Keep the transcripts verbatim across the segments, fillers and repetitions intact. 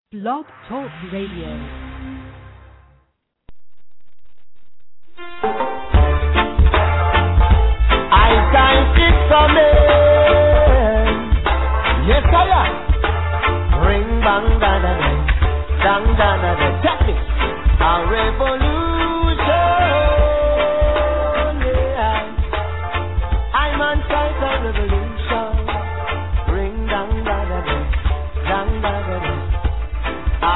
Blog Talk Radio. I can't it coming. Yes, I am. Ring bang da da da, dang da da da. Check it. A revolution. Yeah. I'm on side of revolution. Ring dang da da da, dang da da da. A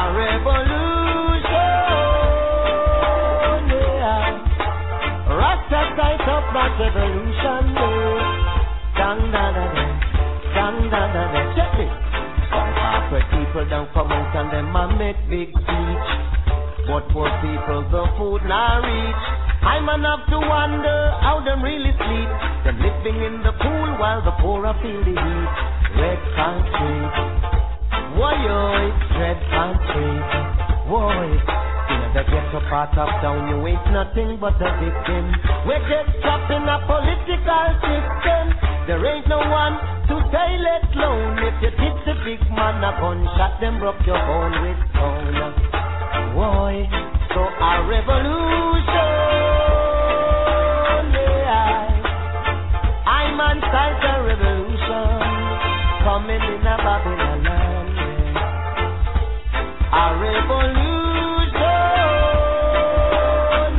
revolution. Yeah. Rasta sight up that revolution. Yeah. Dang da da da, dang da da da. Check it. Some corporate people don't come out and them a make big speech, but poor people the food not reach. I'm enough to wonder how them really sleep. Them living in the pool while the poor are feel the heat. Red country, why oh, it's red country, why? In the ghetto part of town you ain't nothing but a victim. We get trapped in a political system. There ain't no one to say let alone. If you hit the big man a gunshot, them broke your bone with stone. Why? So a revolution, yeah. I'm on side a revolution coming in a Babylon land, yeah. A revolution,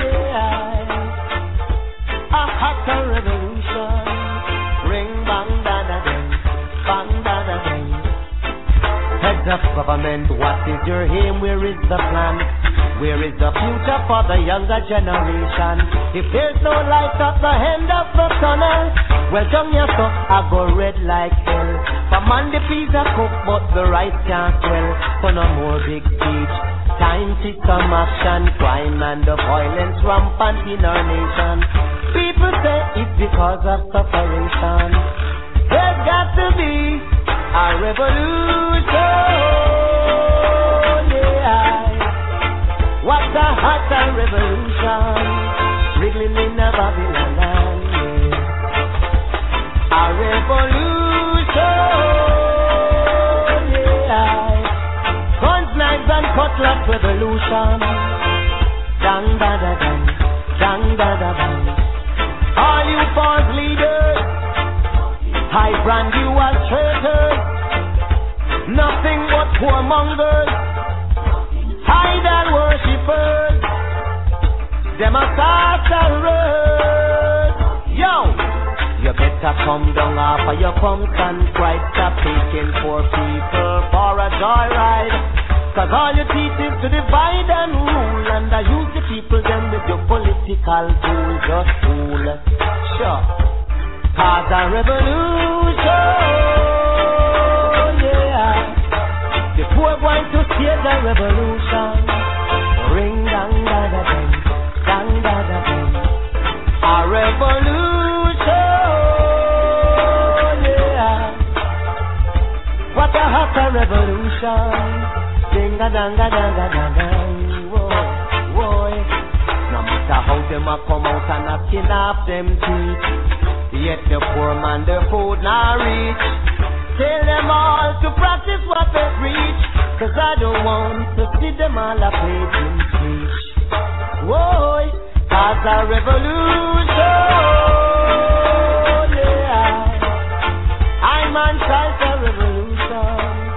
yeah. A hot revolution. Ring bang da da ding, bang da da ding. Heads of government, what is your aim? Where is the plan? Where is the future for the younger generation? If there's no light at the end of the tunnel, well done your so I go red like hell. For man the peas are cooked but the rice can't swell. For no more big speech, time to some action. Crime and the violence rampant in our nation. People say it's because of separation. There's got to be a revolution, yeah. What's a hot revolution? Wriggling in a Babylon land, yeah. A revolution, yeah. Guns, knives and cutlass revolution. Dang da da dang, dang da da dang. All you false leaders, I brand you as traitors. Nothing but whoremongers, idol worshippers. Them a sorcerers. Yo, you better come down off of your pumps and pride. Stop taking poor people for a joyride. Cause all you teach is to divide and rule, and I use the people them with your political tools, just fool. Sure. Cause a revolution, yeah. The poor going to see the revolution. Ring dang da da dang, dang da da dang. A revolution, yeah. What a hot revolution. Ding a dang a dang a dang dang, whoa, whoa. No matter how them a come out and a skin off them teeth, yet the poor man the food not reach. Tell them all to practice what they preach, cause I don't want to see them all a page in speech. Whoa, cause a revolution, yeah. I'm on side a revolution.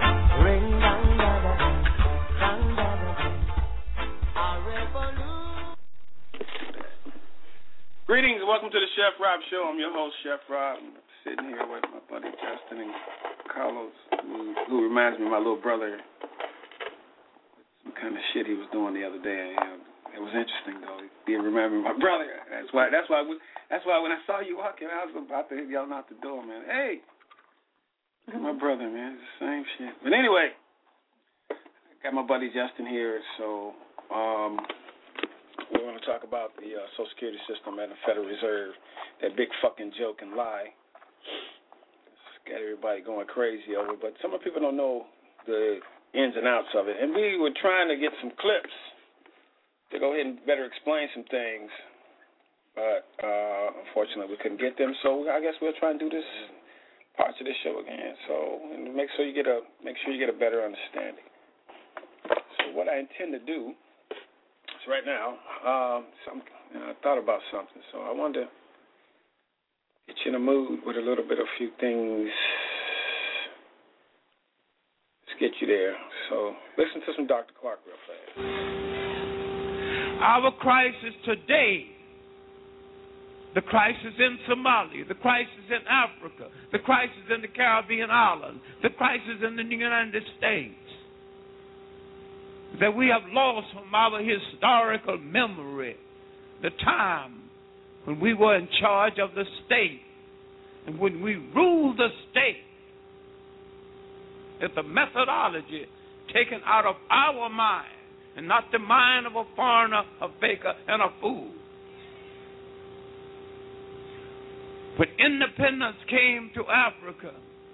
Greetings and welcome to the Chef Rob Show. I'm your host, Chef Rob. I'm sitting here with my buddy Justin and Carlos, who, who reminds me of my little brother. Some kind of shit he was doing the other day. And, it was interesting though. He didn't remember my brother. That's why. That's why. That's why when I saw you walking, I was about to yell out the door, man. Hey, look at my brother, man. It's the same shit. But anyway, I got my buddy Justin here, so. Um, We want to talk about the uh, Social Security system and the Federal Reserve, that big fucking joke and lie. It's got everybody going crazy over it, but some of the people don't know the ins and outs of it. And we were trying to get some clips to go ahead and better explain some things, but uh, unfortunately we couldn't get them. So I guess we'll try and do this parts of this show again. So and make sure you get a make sure you get a better understanding. what I intend to do is right now, um, some, you know, I thought about something, so I wanted to get you in a mood with a little bit of a few things. Let's get you there. So listen to some Doctor Clark real fast. Our crisis today, the crisis in Somalia, the crisis in Africa, the crisis in the Caribbean islands, the crisis in the United States, that we have lost from our historical memory the time when we were in charge of the state and when we ruled the state, that the methodology taken out of our mind and not the mind of a foreigner, a faker, and a fool. When independence came to Africa,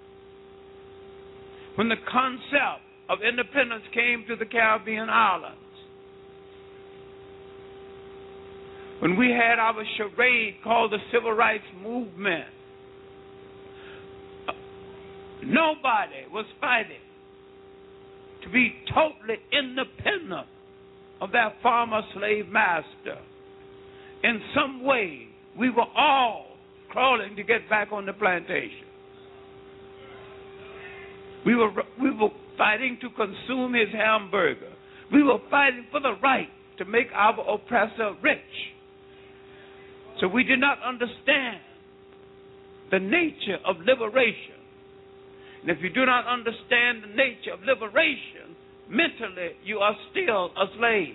when the concept of independence came to the Caribbean islands, when we had our charade called the Civil Rights Movement, nobody was fighting to be totally independent of that former slave master. In some way, we were all crawling to get back on the plantation. We were we were fighting to consume his hamburger. We were fighting for the right to make our oppressor rich. So we did not understand the nature of liberation. And if you do not understand the nature of liberation, mentally you are still a slave.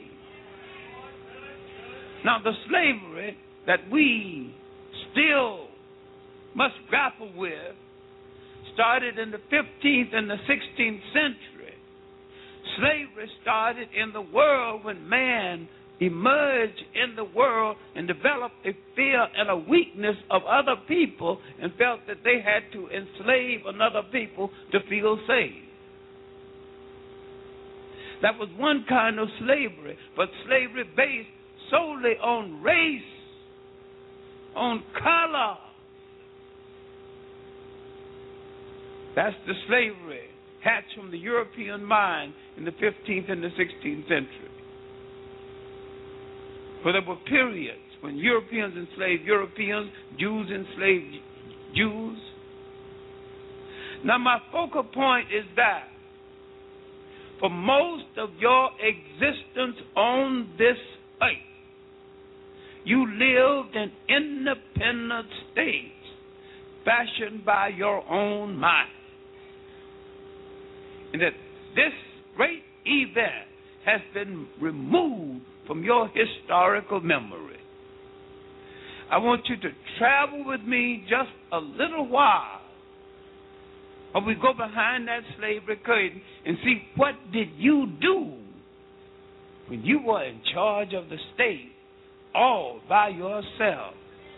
Now the slavery that we still must grapple with started in the fifteenth and the sixteenth century. Slavery started in the world when man emerged in the world and developed a fear and a weakness of other people and felt that they had to enslave another people to feel safe. That was one kind of slavery, but slavery based solely on race, on color. That's the slavery hatched from the European mind in the fifteenth and the sixteenth century. For there were periods when Europeans enslaved Europeans, Jews enslaved Jews. Now my focal point is that for most of your existence on this earth, you lived in independent states fashioned by your own mind. And that this great event has been removed from your historical memory. I want you to travel with me just a little while, or we go behind that slavery curtain and see what did you do when you were in charge of the state all by yourself.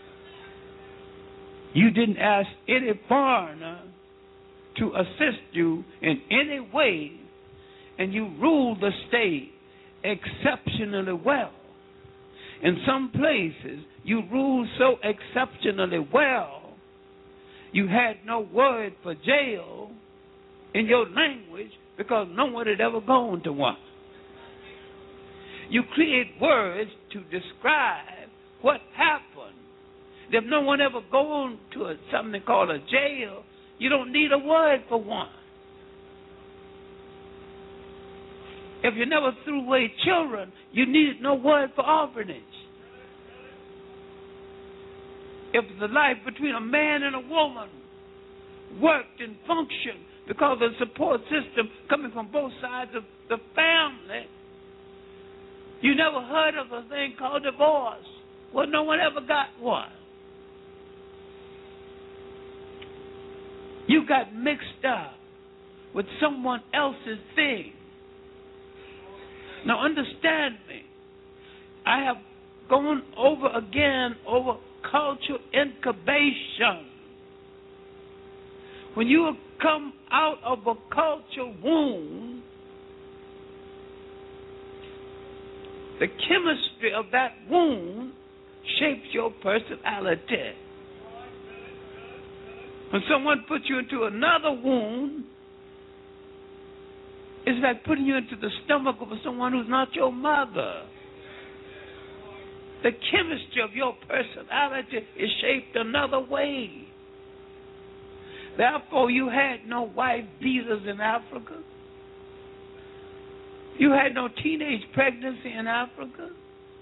You didn't ask any foreigner to assist you in any way, and you ruled the state exceptionally well. In some places, you ruled so exceptionally well, you had no word for jail in your language because no one had ever gone to one. You create words to describe what happened. If no one ever gone to a, something called a jail, you don't need a word for one. If you never threw away children, you needed no word for orphanage. If the life between a man and a woman worked and functioned because of the support system coming from both sides of the family, you never heard of a thing called divorce. Well, no one ever got one. You got mixed up with someone else's thing. Now understand me. I have gone over again over cultural incubation. When you come out of a cultural womb, the chemistry of that womb shapes your personality. When someone puts you into another womb, It's like putting you into the stomach of someone who's not your mother. The chemistry of your personality is shaped another way. Therefore, you had no wife beaters in Africa. You had no teenage pregnancy in Africa.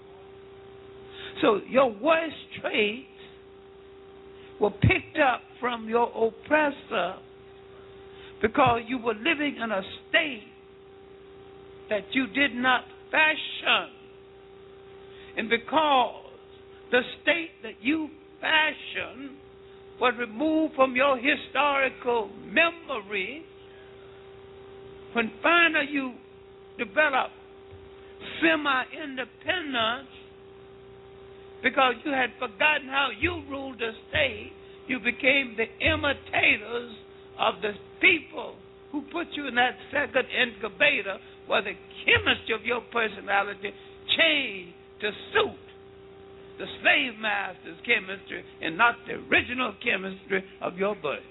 So your worst traits were picked up from your oppressor because you were living in a state that you did not fashion. And because the state that you fashioned was removed from your historical memory, when finally you developed semi-independence, because you had forgotten how you ruled the state, you became the imitators of the people who put you in that second incubator where the chemistry of your personality changed to suit the slave master's chemistry and not the original chemistry of your birth.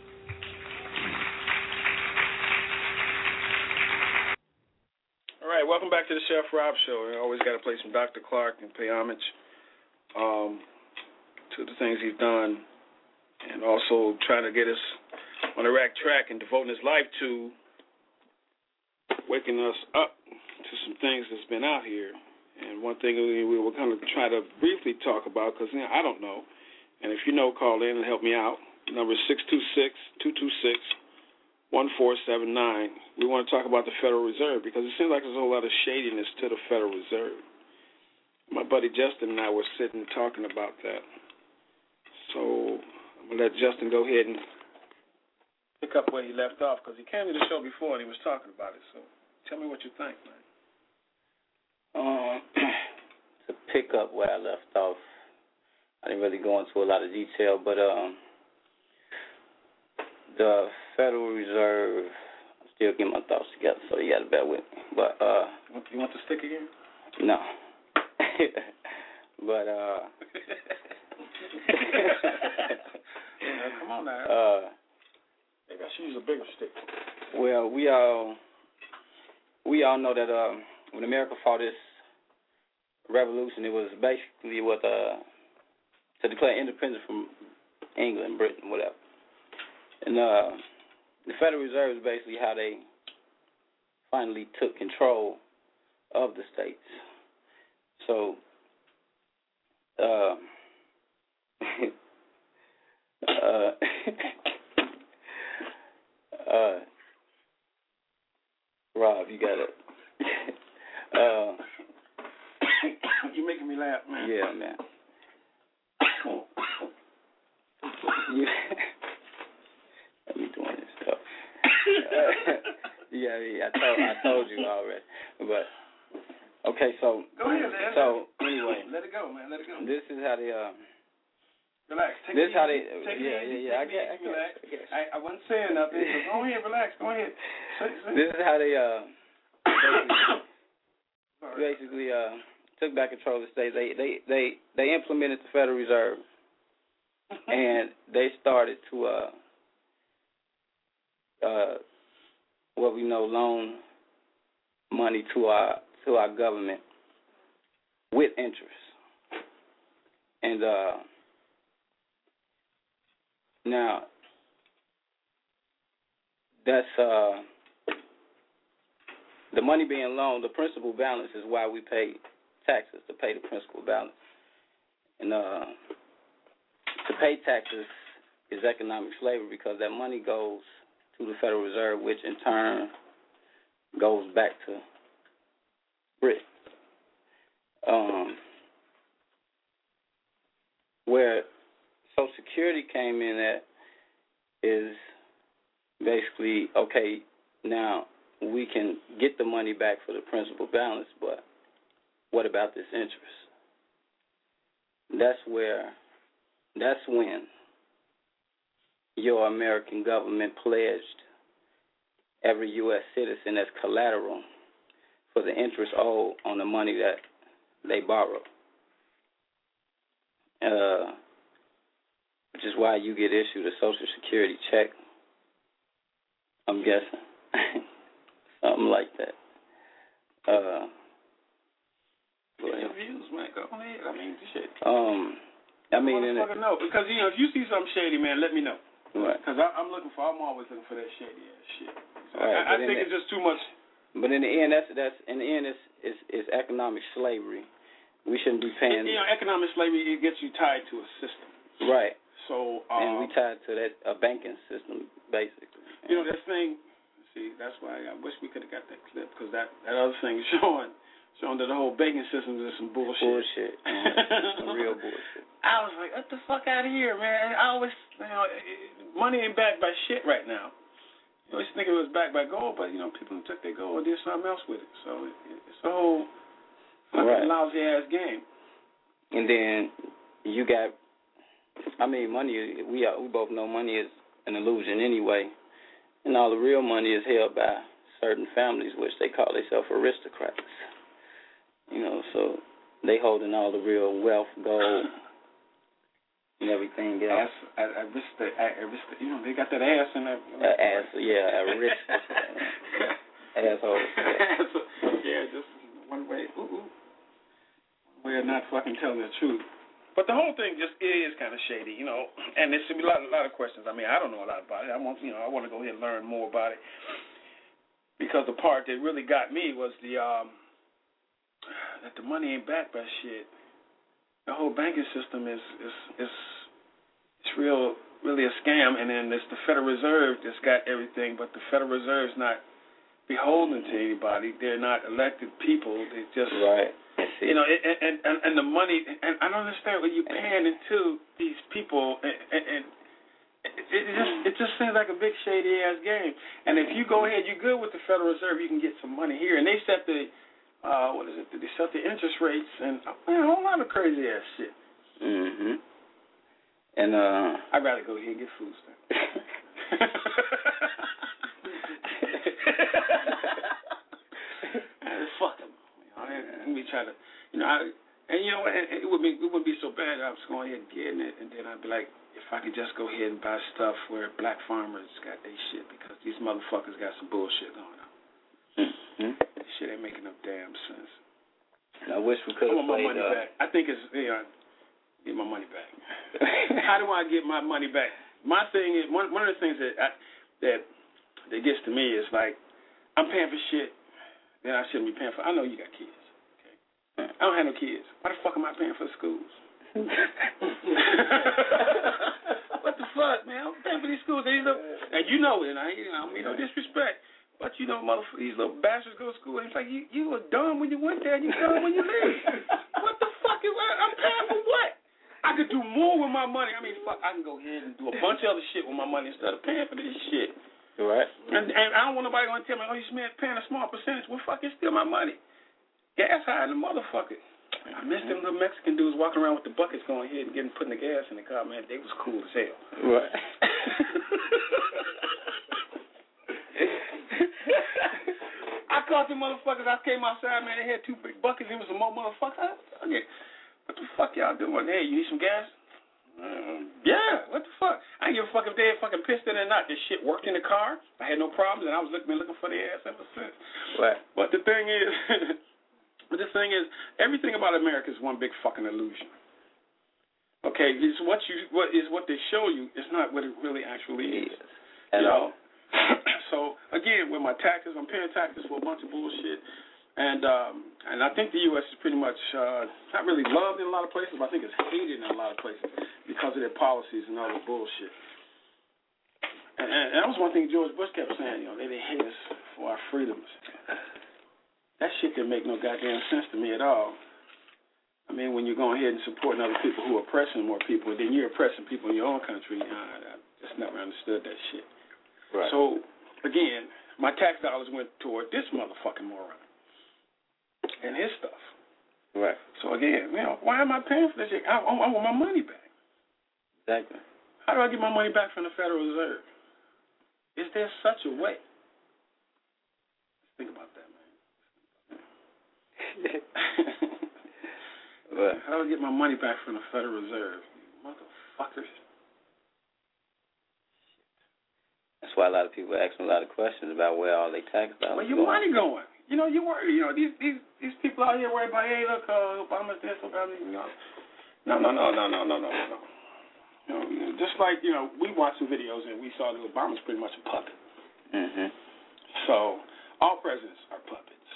All right, welcome back to the Chef Rob Show. I always got to play some Doctor Clark and pay homage um, to the things he's done, and also trying to get us on the right track and devoting his life to waking us up to some things that's been out here. And one thing we were going to try to briefly talk about, because you know, I don't know, and if you know, call in and help me out. The number is six two six, two two six, one four seven nine. We want to talk about the Federal Reserve because it seems like there's a whole lot of shadiness to the Federal Reserve. My buddy Justin and I were sitting talking about that. So I'm going to let Justin go ahead and pick up where he left off because he came to the show before and he was talking about it. So tell me what you think, man. Um, to pick up where I left off, I didn't really go into a lot of detail, but um, the Federal Reserve, I'm still getting my thoughts together, so you got to bear with me. But uh, you want the stick again? No. But uh, yeah, come on now. Uh, Maybe I should use a bigger stick. Well, we all we all know that uh, when America fought this revolution, it was basically what uh, to declare independence from England, Britain, whatever. And uh, the Federal Reserve is basically how they finally took control of the states. So, uh, uh, uh, Rob, you got it. uh, You're making me laugh, man. Yeah, man. you, you doing this stuff. uh, yeah, yeah, I told, I told you already. But okay, so go ahead, man. So anyway, let it go, man. Let it go. This is how they uh. Relax. Take this it how easy. they. Take yeah, it yeah, easy. yeah. I Take get. it I easy. get. Relax. I, guess. I, I wasn't saying nothing. So go ahead. Relax. Go ahead. Say, say. This is how they uh. Basically, basically uh took back control of the state. They they they they implemented the Federal Reserve, and they started to uh uh what we know loan money to our to our government with interest, and uh now that's uh the money being loaned. The principal balance is why we pay taxes, to pay the principal balance. And uh, to pay taxes is economic slavery because that money goes to the Federal Reserve, which in turn goes back to Britain. Um, where Social Security came in at is basically, okay, now we can get the money back for the principal balance, but what about this interest? That's where, that's when your American government pledged every U S citizen as collateral for the interest owed on the money that they borrowed. Uh, which is why you get issued a Social Security check, I'm guessing. Something something like that. Uh, Get your views, man. Go ahead. I mean, shit. Um, I mean, in it, know because you know if you see something shady, man, let me know. Right. Because I'm looking for. I'm always looking for that shady ass shit. So right, I, I think it's just too much. But in the end, that's that's in the end, it's it's, it's economic slavery. We shouldn't be paying. You know, economic slavery, it gets you tied to a system. Right. So um, and we tied to that a banking system, basically. You know that thing. See, that's why I wish we could have got that clip because that that other thing showing. Showing that the whole banking system is some bullshit. Bullshit. Mm-hmm. Some real bullshit. I was like, what the fuck out of here, man? I always, you know, money ain't backed by shit right now. You always think it was backed by gold, but, you know, people took their gold and did something else with it. So it, it's a whole fucking right. lousy-ass game. And then you got, I mean, money, we are, we both know money is an illusion anyway. And all the real money is held by certain families, which they call themselves aristocrats. You know, so they holding all the real wealth, gold, and everything else. Ass, I, I risk the, I, I risk the, you know, they got that ass in there. Uh, ass, yeah, a risk. Asshole. Yeah, just one way, ooh, ooh. One way of not fucking telling the truth. But the whole thing just is kind of shady, you know, and there's a lot, a lot of questions. I mean, I don't know a lot about it. I want, you know, I want to go ahead and learn more about it because the part that really got me was the, um, that the money ain't backed by shit. The whole banking system is is is it's real really a scam, and then there's the Federal Reserve that's got everything, but the Federal Reserve's not beholden to anybody. They're not elected people. They just right. You know, and and and the money, and I don't understand what you're paying into these people, and, and, and it just it just seems like a big shady ass game. And if you go ahead, you're good with the Federal Reserve, you can get some money here, and they set the Uh, what is it? They set the interest rates and man, a whole lot of crazy ass shit. Mhm. And uh, I'd rather go here and get food stamps. Fuck them. You know, and we try to, you know, I, and you know, it, it would be it would be so bad. I was going ahead and getting it, and then I'd be like, if I could just go ahead and buy stuff where black farmers got their shit because these motherfuckers got some bullshit going on. Mm-hmm. This shit ain't making no damn sense. I wish we could I have want my played money uh, back. I think it's, you know, get my money back. How do I get my money back? My thing is, one one of the things that I, that that gets to me is like, I'm paying for shit that I shouldn't be paying for. I know you got kids. Okay? I don't have no kids. Why the fuck am I paying for the schools? What the fuck, man? I'm paying for these schools. These little, and you know it, and I, you know, I mean no disrespect. But you know, motherfuckers, these little bastards go to school, and it's like, you, you were dumb when you went there, and you dumb when you leave. What the fuck is that? I'm paying for what? I could do more with my money. I mean, fuck, I can go ahead and do a bunch of other shit with my money instead of paying for this shit. Right. And, and I don't want nobody going to tell me, oh, you paying a small percentage. Well, fuck, it's still my money. Gas high than the motherfucker. I miss them little Mexican dudes walking around with the buckets going ahead and getting putting the gas in the car, man. They was cool as hell. Right. I caught them motherfuckers. I came outside, man. They had two big buckets. It was some more motherfuckers. Okay. What the fuck y'all doing? Hey, you need some gas? Um, yeah. What the fuck? I didn't give a fuck if they had fucking pissed it or not. This shit worked in the car. I had no problems, and I was looking, been looking for their ass ever since. Right. But the thing is, but the thing is, everything about America is one big fucking illusion. Okay, it's what you what is what they show you. It's not what it really actually is. At you all. know? So again, with my taxes, I'm paying taxes for a bunch of bullshit, and um, and I think the U S is pretty much uh, not really loved in a lot of places, but I think it's hated in a lot of places because of their policies and all the bullshit. And, and, and that was one thing George Bush kept saying, you know, they they hate us for our freedoms. That shit didn't make no goddamn sense to me at all. I mean, when you're going ahead and supporting other people who are oppressing more people, then you're oppressing people in your own country. Uh, I just never understood that shit. Right. So, again, my tax dollars went toward this motherfucking moron and his stuff. Right. So, again, you know, why am I paying for this shit? I, I, I want my money back. Exactly. How do I get my money back from the Federal Reserve? Is there such a way? Think about that, man. Right. How do I get my money back from the Federal Reserve? Motherfuckers. That's why why a lot of people ask me a lot of questions about where all their tax dollars Where your going. money going? You know, you worry. You know, these these these people out here worried about, hey, look, uh, Obama's this, Obama's you know. No, no, no, no, no, no, no, no. You know, you know, just like you know, we watched some videos and we saw that Obama's pretty much a puppet. Mhm. So all presidents are puppets,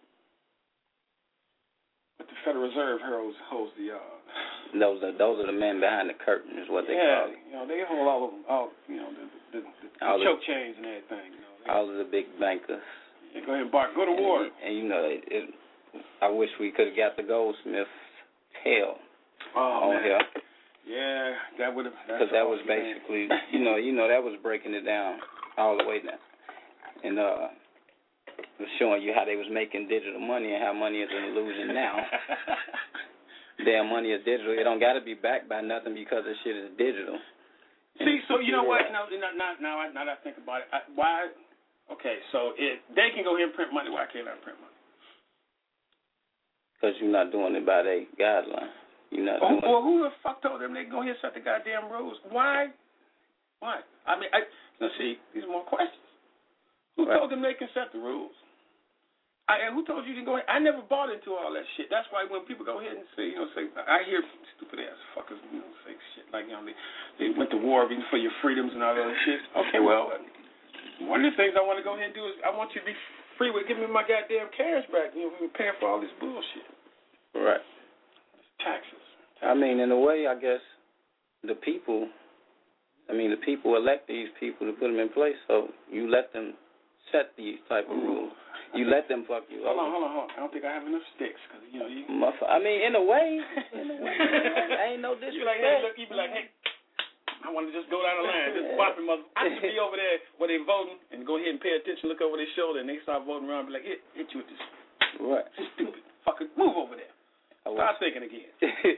but the Federal Reserve holds holds the. Uh, Those are those are the men behind the curtain, is what they yeah, call it. you know, they hold all of them, all you know, the, the, the, the all choke the, chains and everything. You know, they, all of the big bankers. Yeah, go ahead, Bart. Go to and, war. And, and you know, it, it, I wish we could have got the Goldsmith tale oh, on man. here. Yeah, that would have. Because that was basically, you know, you know, that was breaking it down all the way down, and uh, was showing you how they was making digital money and how money is an illusion now. Damn money is digital. It don't got to be backed by nothing because this shit is digital. See, so you know what? Now, now, now, now that I think about it, I, why? Okay, so if they can go here and print money, why can't I print money? Because you're not doing it by their guidelines. You're not well, doing well, who the fuck told them they can go here and set the goddamn rules? Why? Why? I mean, I, let's see. These are more questions. Who right. told them they can set the rules? I, and who told you to go ahead? I never bought into all that shit. That's why when people go ahead and say, you know, say, I hear stupid ass fuckers, you know, say shit like, you know, they, they went to war for your freedoms and all that other shit. Okay, well, one of the things I want to go ahead and do is I want you to be free with giving me my goddamn cash back. You know, we were paying for all this bullshit. Right. Taxes. I mean, in a way, I guess the people, I mean, the people elect these people to put them in place, so you let them set these type of rules. You let them fuck you hold up. Hold on, hold on, hold on. I don't think I have enough sticks, because, you know, you... I mean, in a way, in a way, I ain't no disrespect. You be like, hey, look, you be like, hey, I want to just go down the line, just bop him up. I should be over there where they voting and go ahead and pay attention, look over their shoulder, and they start voting around and be like, hit, hit you with this. Right. Stupid fucker. Move over there. Start thinking again.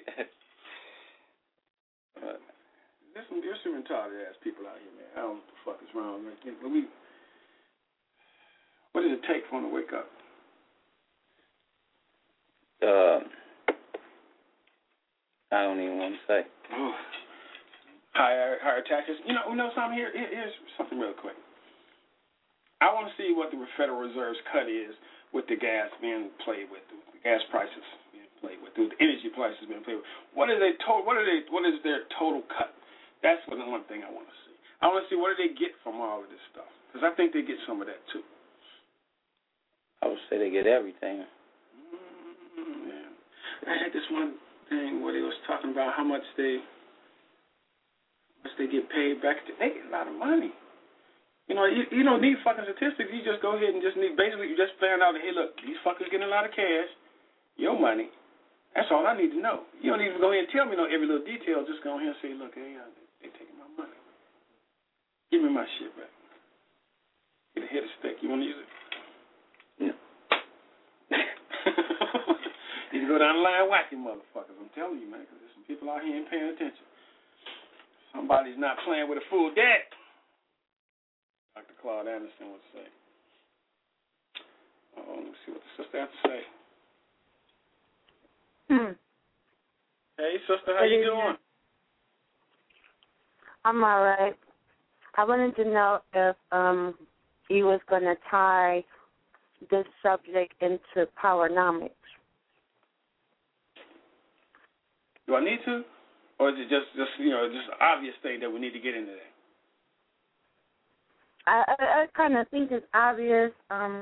uh, there's some, there's some retarded ass people out here, man. I don't know what the fuck is wrong with me. But we, what does it take for them to wake up? Uh, I don't even want to say. Oh. Higher, higher taxes. You know, you know something here. Here- Here's something real quick. I want to see what the Federal Reserve's cut is with the gas being played with, the gas prices being played with, the energy prices being played with. What are they total? What are they? What is their total cut? That's the one thing I want to see. I want to see what do they get from all of this stuff, because I think they get some of that too. I would say they get everything. Mm, yeah. I had this one thing where they was talking about how much they, how much they get paid back. To, they get a lot of money. You know, you, you don't need fucking statistics. You just go ahead and just need, basically, you just find out, hey, look, these fuckers getting a lot of cash, your money. That's all I need to know. You don't even go ahead and tell me no every little detail. Just go ahead and say, look, hey, they taking my money. Give me my shit back. Get a hit of stick. You want to use it? No. You can go down the line and whack you motherfuckers. I'm telling you, man, because there's some people out here ain't paying attention. Somebody's not playing with a full deck. Doctor Claude Anderson would say. Oh, let me see what the sister has to say. Hmm. Hey, sister, how you doing? I'm all right. I wanted to know if um you was going to tie this subject into Powernomics. Do I need to? Or is it just, just you know, just an obvious thing that we need to get into that? I, I, I kind of think it's obvious. Um,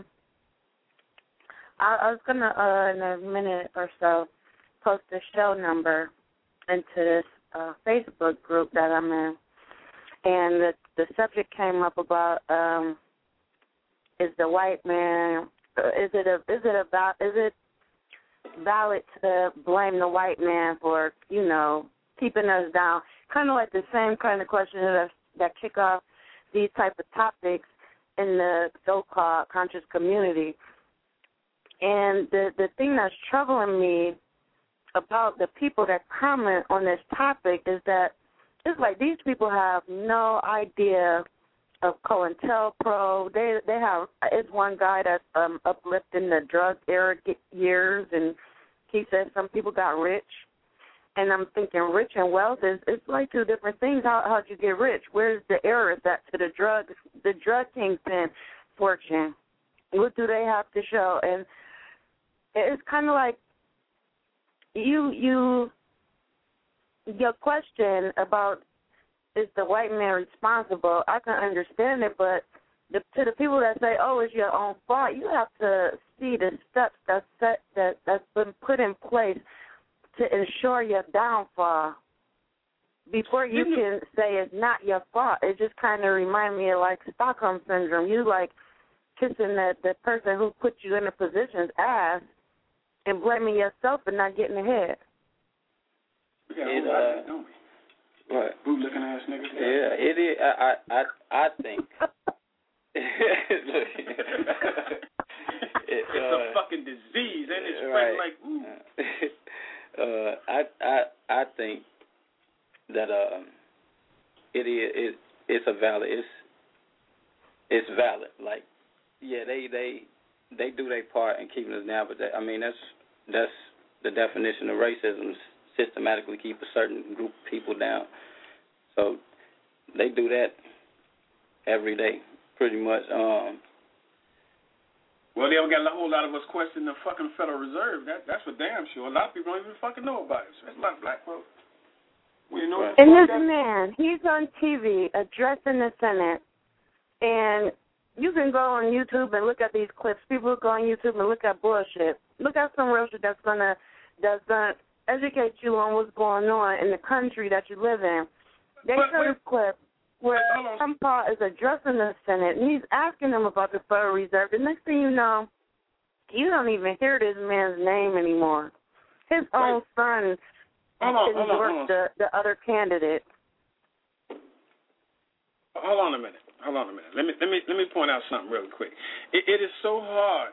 I, I was going to, uh, in a minute or so, post the show number into this uh, Facebook group that I'm in. And the, the subject came up about um, is the white man, uh, is it a, is it about, is it valid to blame the white man for, you know, keeping us down? Kind of like the same kind of questions that, that kick off these type of topics in the so-called conscious community. And the, the thing that's troubling me about the people that comment on this topic is that it's like these people have no idea of COINTELPRO. They they have, it's one guy that's um, uplifting the drug era years, and he says some people got rich. And I'm thinking rich and wealth is it's like two different things. How how'd you get rich? Where's the error is that to the drug the drug kingpin fortune? What do they have to show? And it's kind of like you you your question about is the white man responsible? I can understand it, but the, to the people that say, "Oh, it's your own fault," you have to see the steps that's set that that's been put in place to ensure your downfall before you can say it's not your fault. It just kind of reminds me of like Stockholm syndrome. You like kissing the the person who put you in a position's ass and blaming yourself for not getting ahead. We got It, a whole lot of that, uh, don't we? What? Boot looking ass niggas. Yeah, it is. I I I, I think. it, it's uh, a fucking disease, and it's right. spreading like ooh. uh, I I I think that uh, it is it it's a valid it's it's valid. Like, yeah, they they they do their part in keeping us down, but that, I mean that's that's the definition of racism: systematically keep a certain group of people down. So they do that every day, pretty much. Um, Well, they don't got a whole lot of us questioning the fucking Federal Reserve. That that's for damn sure. A lot of people don't even fucking know about it. So there's a lot of black folks. We know. Right. And this man, he's on T V addressing the Senate, and you can go on YouTube and look at these clips. People go on YouTube and look at bullshit. Look at some real shit that's gonna that's gonna educate you on what's going on in the country that you live in. They But- show but- this clip where Hold on. Trump Paul is addressing the Senate, and he's asking them about the Federal Reserve. The next thing you know, you don't even hear this man's name anymore. His own son Hold on, hold on, hold endorsed on. the, the other candidate. Hold on a minute. Hold on a minute. Let me let me let me point out something really quick. It, it is so hard.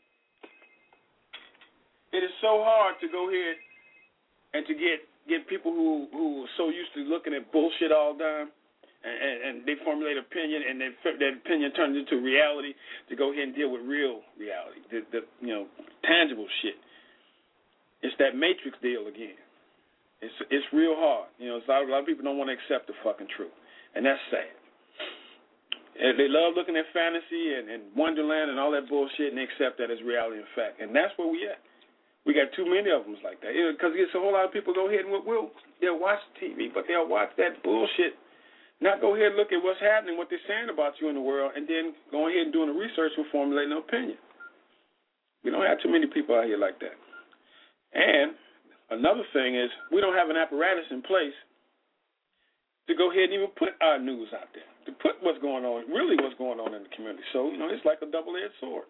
It is so hard to go ahead and to get get people who who are so used to looking at bullshit all the time, and, and, and they formulate opinion, and then that opinion turns into reality. To go ahead and deal with real reality, the, the you know tangible shit. It's that Matrix deal again. It's it's real hard. You know, it's a lot, a lot of people don't want to accept the fucking truth, and that's sad. And they love looking at fantasy and, and Wonderland and all that bullshit, and they accept that as reality and fact. And that's where we at. We got too many of them like that. Because it's a whole lot of people go ahead and will they'll watch T V, but they'll watch that bullshit, not go ahead and look at what's happening, what they're saying about you in the world, and then go ahead and doing the research and formulating an opinion. We don't have too many people out here like that. And another thing is we don't have an apparatus in place to go ahead and even put our news out there, to put what's going on, really what's going on in the community. So, you know, it's like a double-edged sword.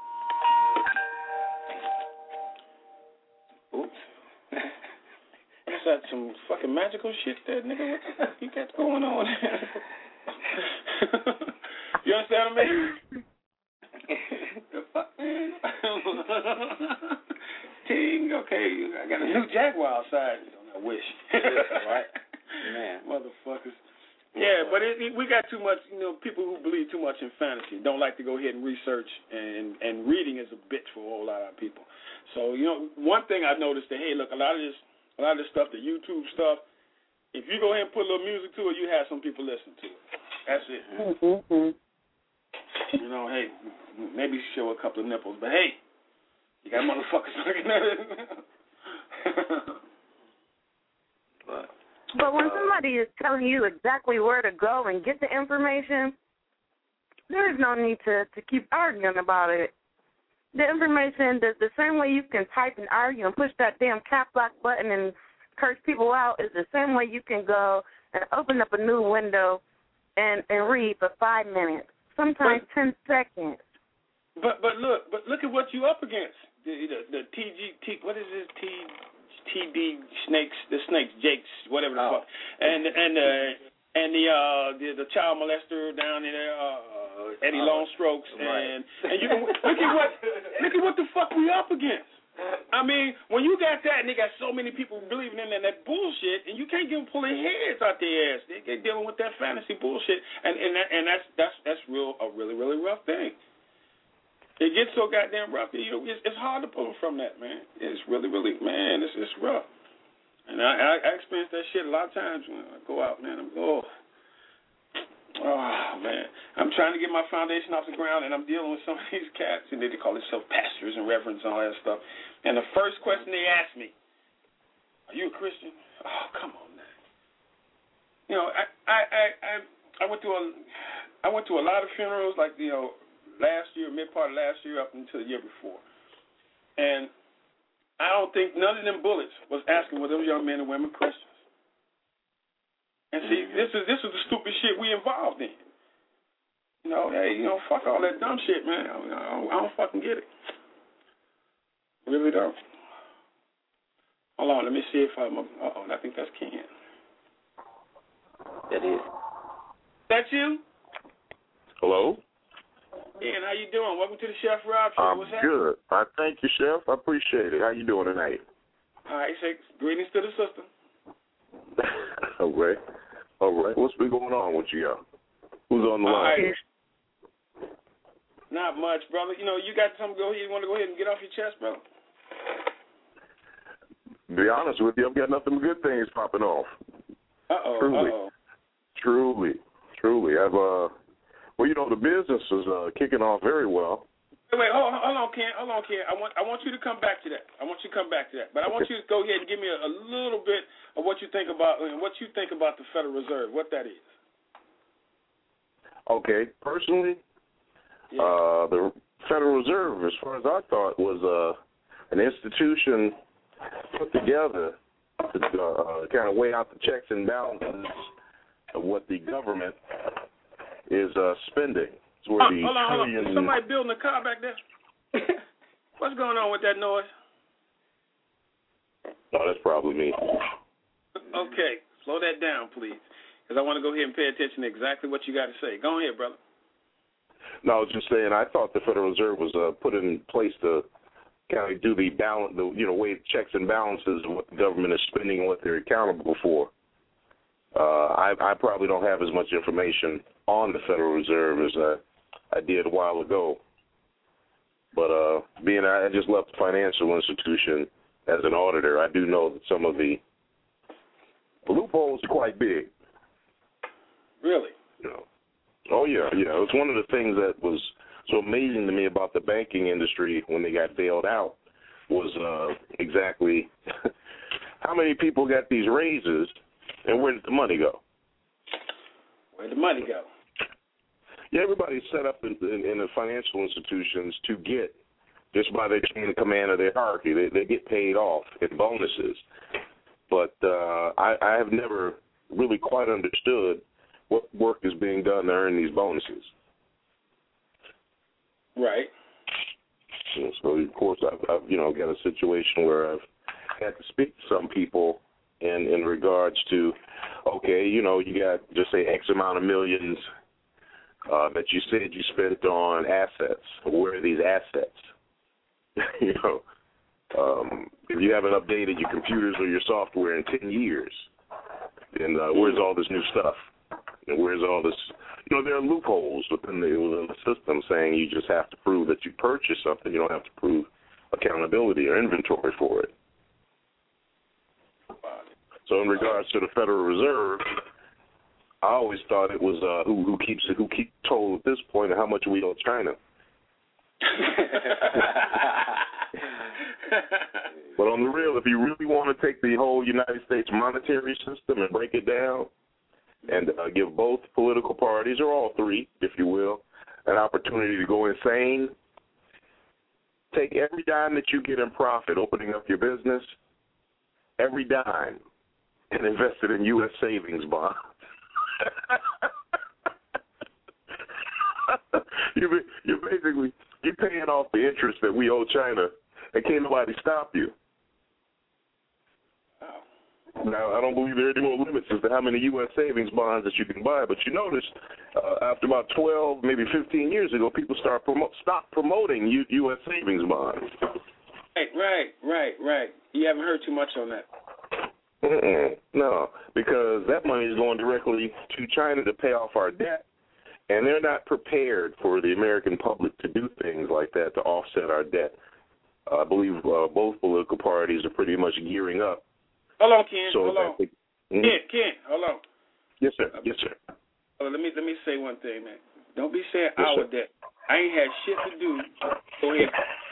Oops. Is that some fucking magical shit there, nigga? What the fuck you got going on? You understand what I mean? The fuck, man? Ting, okay, I got a new Jaguar outside. I wish. right? Man. Motherfuckers. Yeah, but it, it, we got too much, you know, people who believe too much in fantasy don't like to go ahead and research, and, and reading is a bitch for a whole lot of people. So, you know, one thing I've noticed that, hey, look, a lot of this, a lot of this stuff, the YouTube stuff, if you go ahead and put a little music to it, you have some people listen to it. That's it. Mm-hmm. You know, hey, maybe show a couple of nipples, but hey, you got motherfuckers looking at it. But, But when uh, somebody is telling you exactly where to go and get the information, there is no need to, to keep arguing about it. The information, the, the same way you can type and argue and push that damn cap lock button and curse people out is the same way you can go and open up a new window and, and read for five minutes, sometimes but, ten seconds. But but look, but look at what you up against. The the, the T G T what is this T T D snakes, the snakes, Jakes, whatever the oh. fuck, and and uh, and the uh the, the child molester down in there, uh, Eddie oh, Longstrokes, right. and and you can look at what look at what the fuck we up against. I mean, when you got that, and they got so many people believing in that, that bullshit, and you can't get them pulling heads out their ass. They, they're dealing with that fantasy bullshit, and and that, and that's that's that's real a really really rough thing. It gets so goddamn rough. You know, it's, it's hard to pull them from that, man. It's really, really, man, it's it's rough. And I, I, I experience that shit a lot of times when I go out, man. I'm oh, oh man. I'm trying to get my foundation off the ground, and I'm dealing with some of these cats, and they call themselves pastors and reverends and all that stuff. And the first question they ask me, "Are you a Christian?" Oh, come on, man. You know, I I I I, I went through a I went to a lot of funerals, like you know, last year, mid part of last year, up until the year before, and I don't think none of them bullets was asking were those young men and women Christians. And see, mm-hmm. this is this is the stupid shit we involved in. You know, hey, you know, fuck all that dumb shit, man. I, I, don't, I don't fucking get it. Really don't. Hold on, let me see if I'm. Uh oh, I think that's Ken. That is. That you? Hello. Ian, how you doing? Welcome to the Chef Rob Show. I'm What's happening? good. I thank you, Chef. I appreciate it. How you doing tonight? All right, say greetings to the system. All right. All right. What's been going on with you, y'all? Who's on the All line? right. Not much, brother. You know, you got something go you want to go ahead and get off your chest, brother? To be honest with you, I've got nothing but good things popping off. Uh-oh, Truly. uh-oh. Truly. Truly. I've, uh, well, you know, the business is uh, kicking off very well. Wait, wait, hold on, hold on, Ken. Hold on, Ken. I want, I want you to come back to that. I want you to come back to that. But I want you to go ahead and give me a, a little bit of what you think about what you think about the Federal Reserve, what that is. Okay. Personally, yeah. uh, the Federal Reserve, as far as I thought, was uh, an institution put together to uh, kind of weigh out the checks and balances of what the government is uh, spending. It's where oh, the hold on, hold on. trillion... Is somebody building a car back there? What's going on with that noise? No, that's probably me. Okay, slow that down, please, because I want to go ahead and pay attention to exactly what you got to say. Go ahead, brother. No, I was just saying, I thought the Federal Reserve was uh, put in place to kind of do the balance, the, you know, weigh checks and balances of what the government is spending and what they're accountable for. Uh, I, I probably don't have as much information on the Federal Reserve as I, I did a while ago. But uh, being I just left the financial institution as an auditor, I do know that some of the loopholes are quite big. Really? You know. Oh, yeah, yeah. It's one of the things that was so amazing to me about the banking industry when they got bailed out was uh, exactly how many people got these raises and where did the money go? Where did the money go? Yeah, everybody's set up in, in, in the financial institutions to get, just by their chain of command of their hierarchy, they, they get paid off in bonuses. But uh, I, I have never really quite understood what work is being done to earn these bonuses. Right. And so, of course, I've, I've you know got a situation where I've had to speak to some people in in regards to, okay, you know, you got just say X amount of millions uh, that you said you spent on assets. Where are these assets? you know, um, if you haven't updated your computers or your software in ten years, then uh, where's all this new stuff? And where's all this? You know, there are loopholes within the, within the system saying you just have to prove that you purchased something. You don't have to prove accountability or inventory for it. So in regards to the Federal Reserve, I always thought it was uh, who, who keeps who keeps told at this point of how much we owe China. But on the real, if you really want to take the whole United States monetary system and break it down and uh, give both political parties, or all three, if you will, an opportunity to go insane, take every dime that you get in profit opening up your business, every dime, and invest it in U S savings bonds. you're, you're basically you're paying off the interest that we owe China, and can't nobody stop you. Now, I don't believe there are any more limits as to how many U S savings bonds that you can buy, but you notice uh, after about twelve, maybe fifteen years ago, people start promo- stop promoting U- U.S. savings bonds. Right, right, right, right. You haven't heard too much on that. Mm-mm, no, because that money is going directly to China to pay off our debt, and they're not prepared for the American public to do things like that to offset our debt. Uh, I believe uh, both political parties are pretty much gearing up Hold on, Ken. So hold on. the, mm-hmm. Ken, Ken, hold on. Yes, sir. Yes, sir. Uh, let me let me say one thing, man. Don't be saying yes, our sir. debt. I ain't had shit to do. Go ahead.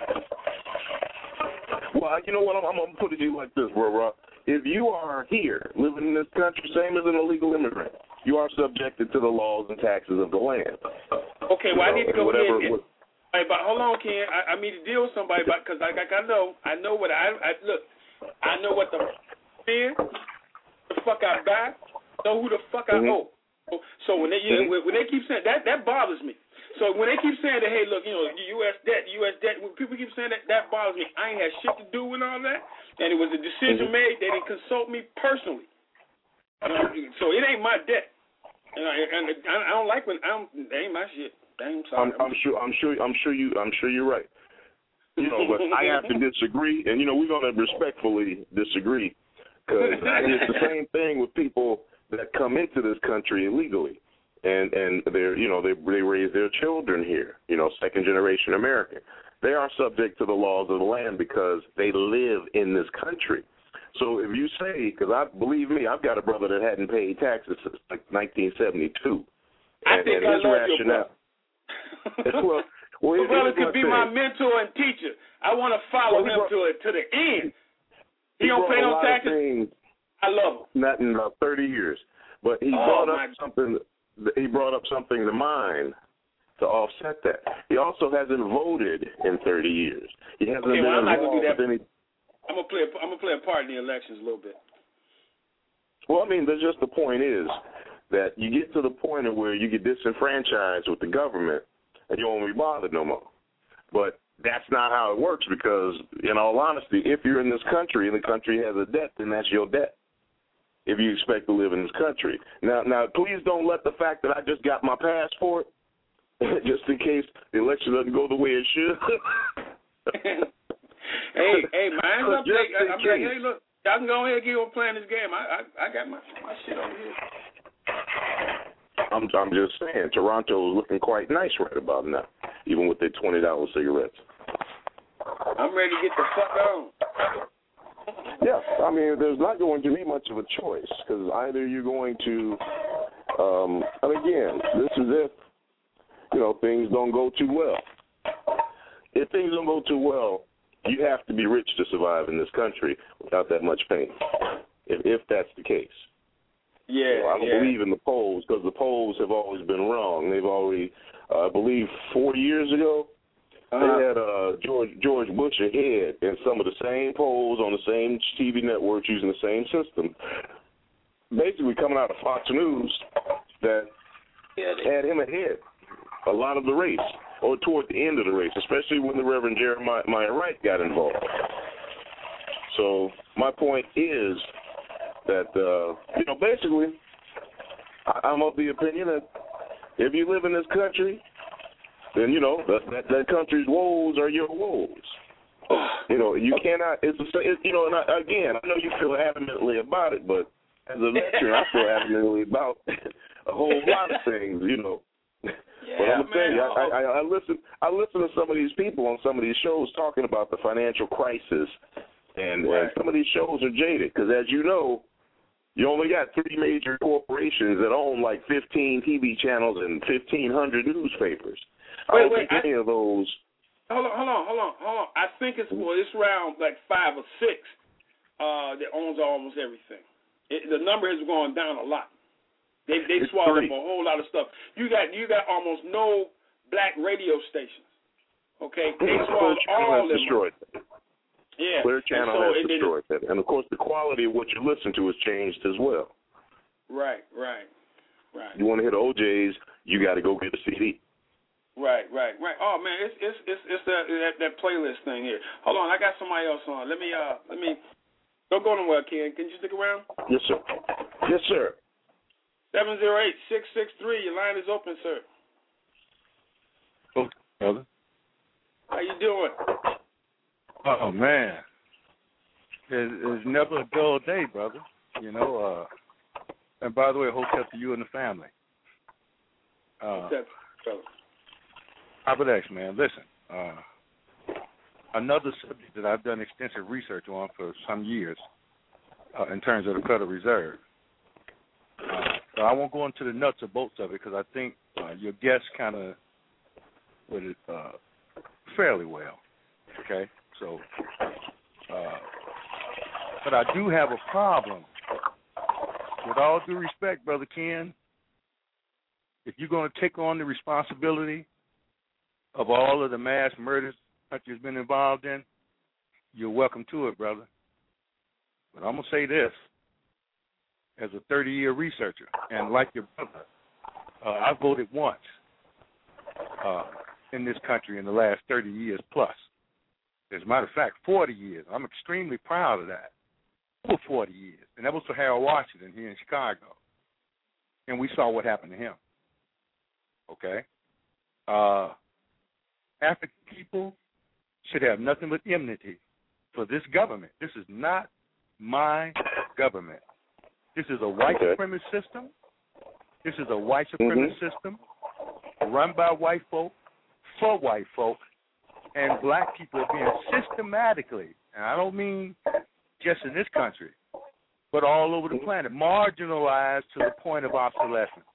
Well, you know what? I'm, I'm gonna put it to you like this, bro. Rob. If you are here living in this country, same as an illegal immigrant, you are subjected to the laws and taxes of the land. Okay, well, you know, I need to go whatever, ahead. And, what, Hey, but hold on, Ken. I, I need to deal with somebody because I, like I know, I know what I, I look. I know what the is, the fuck I buy, know who the fuck mm-hmm. I owe. So when they you know, when they keep saying that, that bothers me. So when they keep saying that, hey, look, you know, U S debt, U S debt. When people keep saying that, that bothers me. I ain't had shit to do with all that, and it was a decision mm-hmm. made. They didn't consult me personally. You know, so it ain't my debt. And I, and I don't like when I don't. That ain't my shit. I'm, I'm, I'm sure. I'm sure. I'm sure you. I'm sure you're right. You know, but I have to disagree, and you know, we're going to respectfully disagree because it's the same thing with people that come into this country illegally, and and they're you know they they raise their children here. You know, second generation American. They are subject to the laws of the land because they live in this country. So if you say, because I believe me, I've got a brother that hadn't paid taxes since like nineteen seventy-two, I and, think and I his love rationale. your brother. well, well, my brother could be thing. my mentor and teacher. I want to follow well, him brought, to it to the end. He, he don't pay no taxes. Things, I love him. Not in about thirty years, but he oh, brought up my. something. He brought up something to mind to offset that. He also hasn't voted in thirty years. He hasn't okay, been well, I'm not involved gonna do that. with any. I'm gonna play. A, I'm gonna play a part in the elections a little bit. Well, I mean, there's just the point is that you get to the point of where you get disenfranchised with the government and you won't be bothered no more. But that's not how it works because, in all honesty, if you're in this country and the country has a debt, then that's your debt if you expect to live in this country. Now, now, please don't let the fact that I just got my passport, just in case the election doesn't go the way it should. hey, hey, mine's up there. I'm case. like, hey, look. Y'all can go ahead and keep on playing this game. I I, I got my, my shit over here. I'm I'm just saying, Toronto is looking quite nice right about now, even with their twenty dollar cigarettes. I'm ready to get the fuck on. Yeah, I mean, there's not going to be much of a choice because either you're going to, um, and again, this is if you know things don't go too well. If things don't go too well, you have to be rich to survive in this country without that much pain, if, if that's the case. Yeah, you know, I don't yeah. believe in the polls because the polls have always been wrong. They've already, uh, I believe, forty years ago, uh-huh. they had uh, George George Bush ahead in some of the same polls on the same T V networks using the same system. Basically, coming out of Fox News, that yeah, they- had him ahead a lot of the race. Or toward the end of the race, especially when the Reverend Jeremiah Wright got involved. So my point is that, uh, you know, basically, I'm of the opinion that if you live in this country, then, you know, that, that, that country's woes are your woes. You know, you cannot, it's, it's you know, and I, again, I know you feel adamantly about it, but as a veteran, I feel adamantly about a whole lot of things, you know. Yeah, but I'm saying, man. I, I, I listen. I listen to some of these people on some of these shows talking about the financial crisis, and, right. and some of these shows are jaded because, as you know, you only got three major corporations that own like fifteen T V channels and fifteen hundred newspapers. Wait, I don't wait, think any I, of those. Hold on, hold on, hold on, hold on. I think it's well, it's around like five or six uh, that owns almost everything. It, the number has gone down a lot. They they swallowed up a whole lot of stuff. You got you got almost no black radio stations. Okay, they swallowed all of them. Destroyed. Yeah, Clear Channel so has destroyed that, and of course the quality of what you listen to has changed as well. Right, right, right. You want to hit O J's, you got to go get a C D. Right, right, right. Oh man, it's it's it's it's that, that that playlist thing here. Hold on, I got somebody else on. Let me uh let me don't go nowhere, Ken. Can you stick around? Yes, sir. Yes, sir. Seven zero eight six six three. Your line is open, sir. Oh, brother. How you doing? Oh man, it's, it's never a dull day, brother. You know. Uh, and by the way, hotel to you and the family. Uh, What's up, brother? I would ask, man. Listen, uh, another subject that I've done extensive research on for some years uh, in terms of the Federal Reserve. Uh, so I won't go into the nuts or bolts of it because I think uh, your guest kind of put it uh, fairly well. Okay, so, uh, but I do have a problem. With all due respect, Brother Ken, if you're going to take on the responsibility of all of the mass murders the country's been involved in, you're welcome to it, brother. But I'm going to say this, as a thirty-year researcher, and like your brother, uh, I voted once uh, in this country in the last thirty years plus. As a matter of fact, forty years. I'm extremely proud of that. For forty years. And that was for Harold Washington here in Chicago. And we saw what happened to him. Okay? Uh, African people should have nothing but enmity for this government. This is not my government. This is a white okay. supremacist system. This is a white supremacist mm-hmm. system run by white folk, for white folk, and black people are being systematically, and I don't mean just in this country, but all over the planet, marginalized to the point of obsolescence.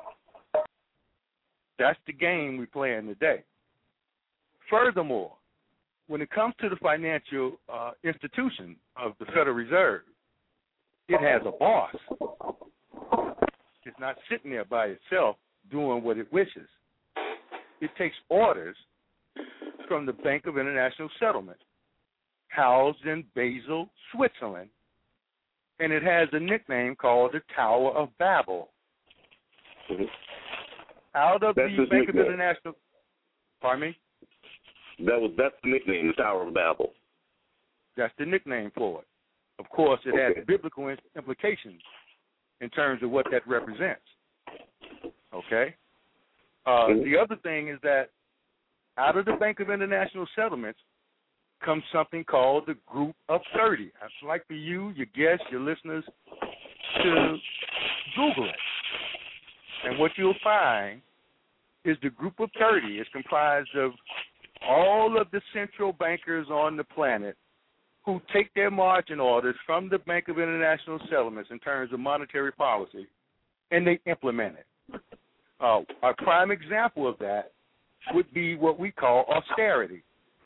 That's the game we're playing today. Furthermore, when it comes to the financial uh, institution of the Federal Reserve, it has a boss. It's not sitting there by itself doing what it wishes. It takes orders from the Bank of International Settlement, housed in Basel, Switzerland, and it has a nickname called the Tower of Babel. Mm-hmm. Out of that's the Bank nickname. of International, pardon me? That was that's the nickname, the Tower of Babel. That's the nickname for it. Of course, it okay. has biblical implications in terms of what that represents. Okay? Uh, mm-hmm. The other thing is that out of the Bank of International Settlements comes something called the Group of thirty. I'd like for you, your guests, your listeners, to Google it. And what you'll find is the Group of thirty is comprised of all of the central bankers on the planet who take their margin orders from the Bank of International Settlements in terms of monetary policy, and they implement it. Uh, a prime example of that would be what we call austerity.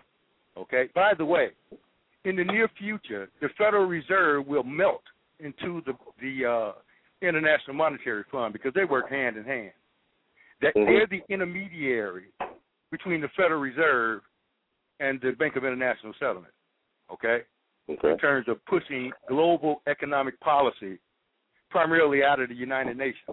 Okay? By the way, in the near future, the Federal Reserve will melt into the, the uh, International Monetary Fund because they work hand in hand. That mm-hmm. They're the intermediary between the Federal Reserve and the Bank of International Settlement, okay? okay, in terms of pushing global economic policy primarily out of the United Nations.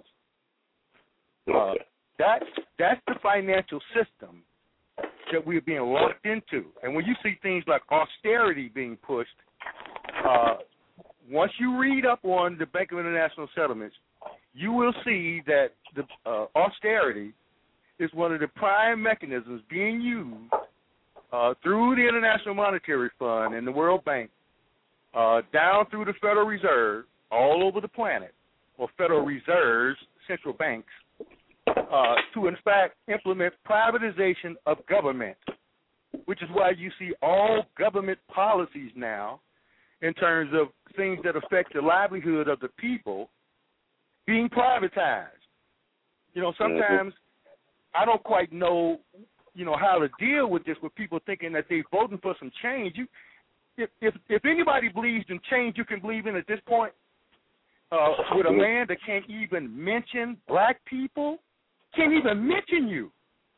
Okay. Uh, that, that's the financial system that we're being locked into. And when you see things like austerity being pushed, uh, once you read up on the Bank of International Settlements, you will see that the uh, austerity is one of the prime mechanisms being used uh, through the International Monetary Fund and the World Bank, uh, down through the Federal Reserve, all over the planet, or Federal Reserves, central banks, uh, to in fact implement privatization of government, which is why you see all government policies now in terms of things that affect the livelihood of the people being privatized. You know, sometimes I don't quite know, you know, how to deal with this with people thinking that they're voting for some change. You, if, if if anybody believes in change you can believe in at this point, uh, with a man that can't even mention black people, can't even mention you,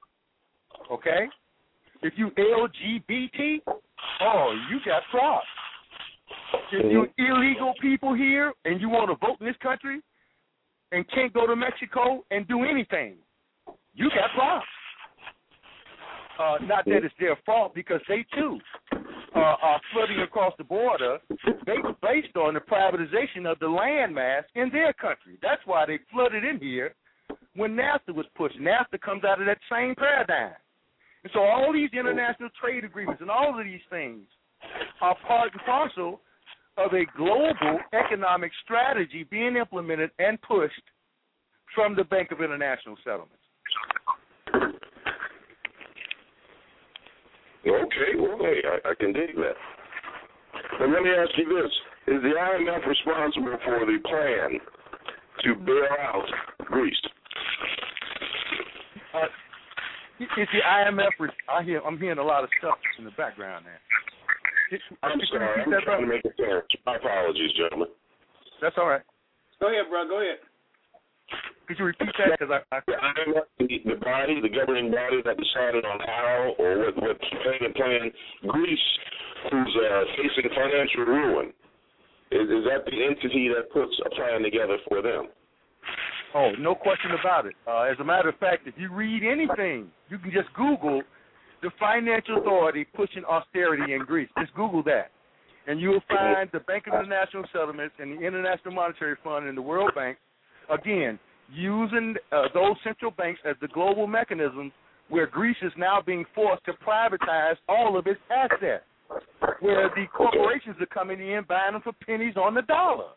okay? If you L G B T, oh, you got props. If you illegal people here and you want to vote in this country and can't go to Mexico and do anything, you got props. Uh, not that it's their fault, because they, too, uh, are flooding across the border based on the privatization of the landmass in their country. That's why they flooded in here when NAFTA was pushed. NAFTA comes out of that same paradigm. And so all these international trade agreements and all of these things are part and parcel of a global economic strategy being implemented and pushed from the Bank of International Settlements. Okay, well, hey, I, I can dig that. And let me ask you this. is the I M F responsible for the plan to bail out Greece? Uh, is the I M F? I hear. I'm hearing a lot of stuff in the background there. It, I'm sorry. I'm that, trying brother? to make it clear. My apologies, gentlemen. That's all right. Go ahead, bro. Go ahead. Could you repeat that? Because I, I the, I M F, the, the body, the governing body that decided on how or what, what payment plan Greece, who's uh, facing financial ruin, is, is that the entity that puts a plan together for them? Oh, no question about it. Uh, as a matter of fact, if you read anything, you can just Google the financial authority pushing austerity in Greece. Just Google that. And you'll find the Bank of International Settlements and the International Monetary Fund and the World Bank, again, using uh, those central banks as the global mechanisms where Greece is now being forced to privatize all of its assets, where the corporations are coming in buying them for pennies on the dollar.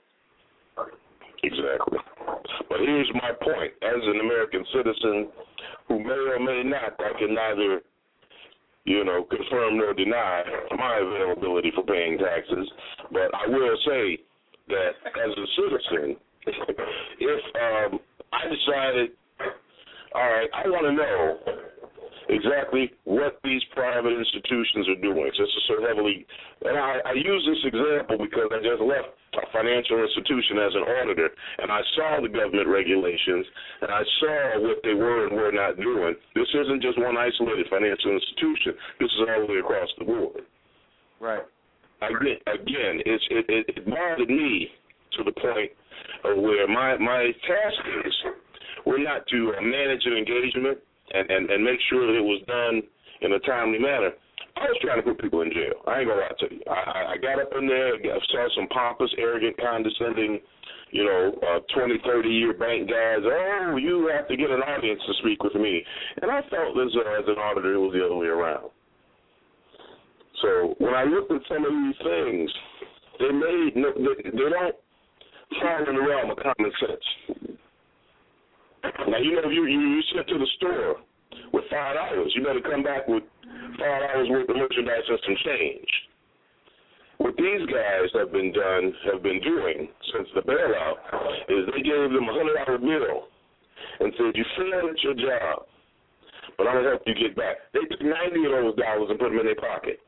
Exactly. But here's my point. As an American citizen who may or may not, I can neither, you know, confirm nor deny my availability for paying taxes, but I will say that as a citizen, if um, I decided, all right, I want to know exactly what these private institutions are doing. This is so heavily, and I, I use this example because I just left a financial institution as an auditor, and I saw the government regulations, and I saw what they were and were not doing. This isn't just one isolated financial institution. This is all the way across the board. Right. Again, again it's, it, it, it bothered me to the point of where my, my task is were not to manage an engagement and, and, and make sure that it was done in a timely manner. I was trying to put people in jail. I ain't gonna lie to you. I, I got up in there, saw some pompous, arrogant, condescending, you know, uh, twenty, thirty-year bank guys. Oh, you have to get an audience to speak with me. And I felt as, uh, as an auditor, it was the other way around. So when I looked at some of these things, they made no, they, they don't fall in the realm of common sense. Now, you know, if you, you, you sent to the store with five dollars, you better come back with five dollars worth of merchandise and some change. What these guys have been done, have been doing since the bailout is they gave them a hundred dollar bill and said, you failed at your job, but I'm going to help you get back. They took ninety of those dollars and put them in their pocket.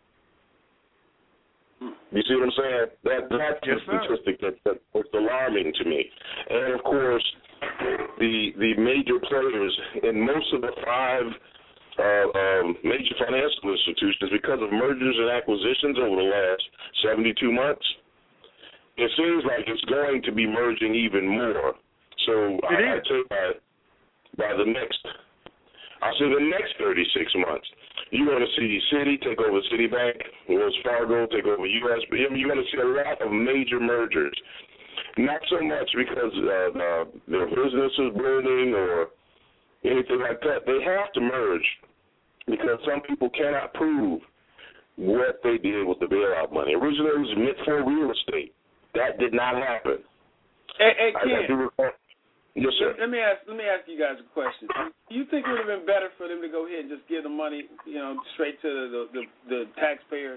You see what I'm saying? That, that's yes, the statistic that, that, that's alarming to me. And, of course, the the major players in most of the five uh, um, major financial institutions, because of mergers and acquisitions over the last seventy-two months, it seems like it's going to be merging even more. So I, I'd say by, by the next, I'll say the next thirty-six months, you're going to see Citi take over Citibank, Wells Fargo take over U S You're going to see a lot of major mergers. Not so much because uh, uh, their business is booming or anything like that. They have to merge because some people cannot prove what they did with the bailout money. Originally, it was meant for real estate. That did not happen. Hey, hey Ken. I, I do recall. Yes, sir. Let me ask. Let me ask you guys a question. Do you think it would have been better for them to go ahead and just give the money, you know, straight to the the, the taxpayers?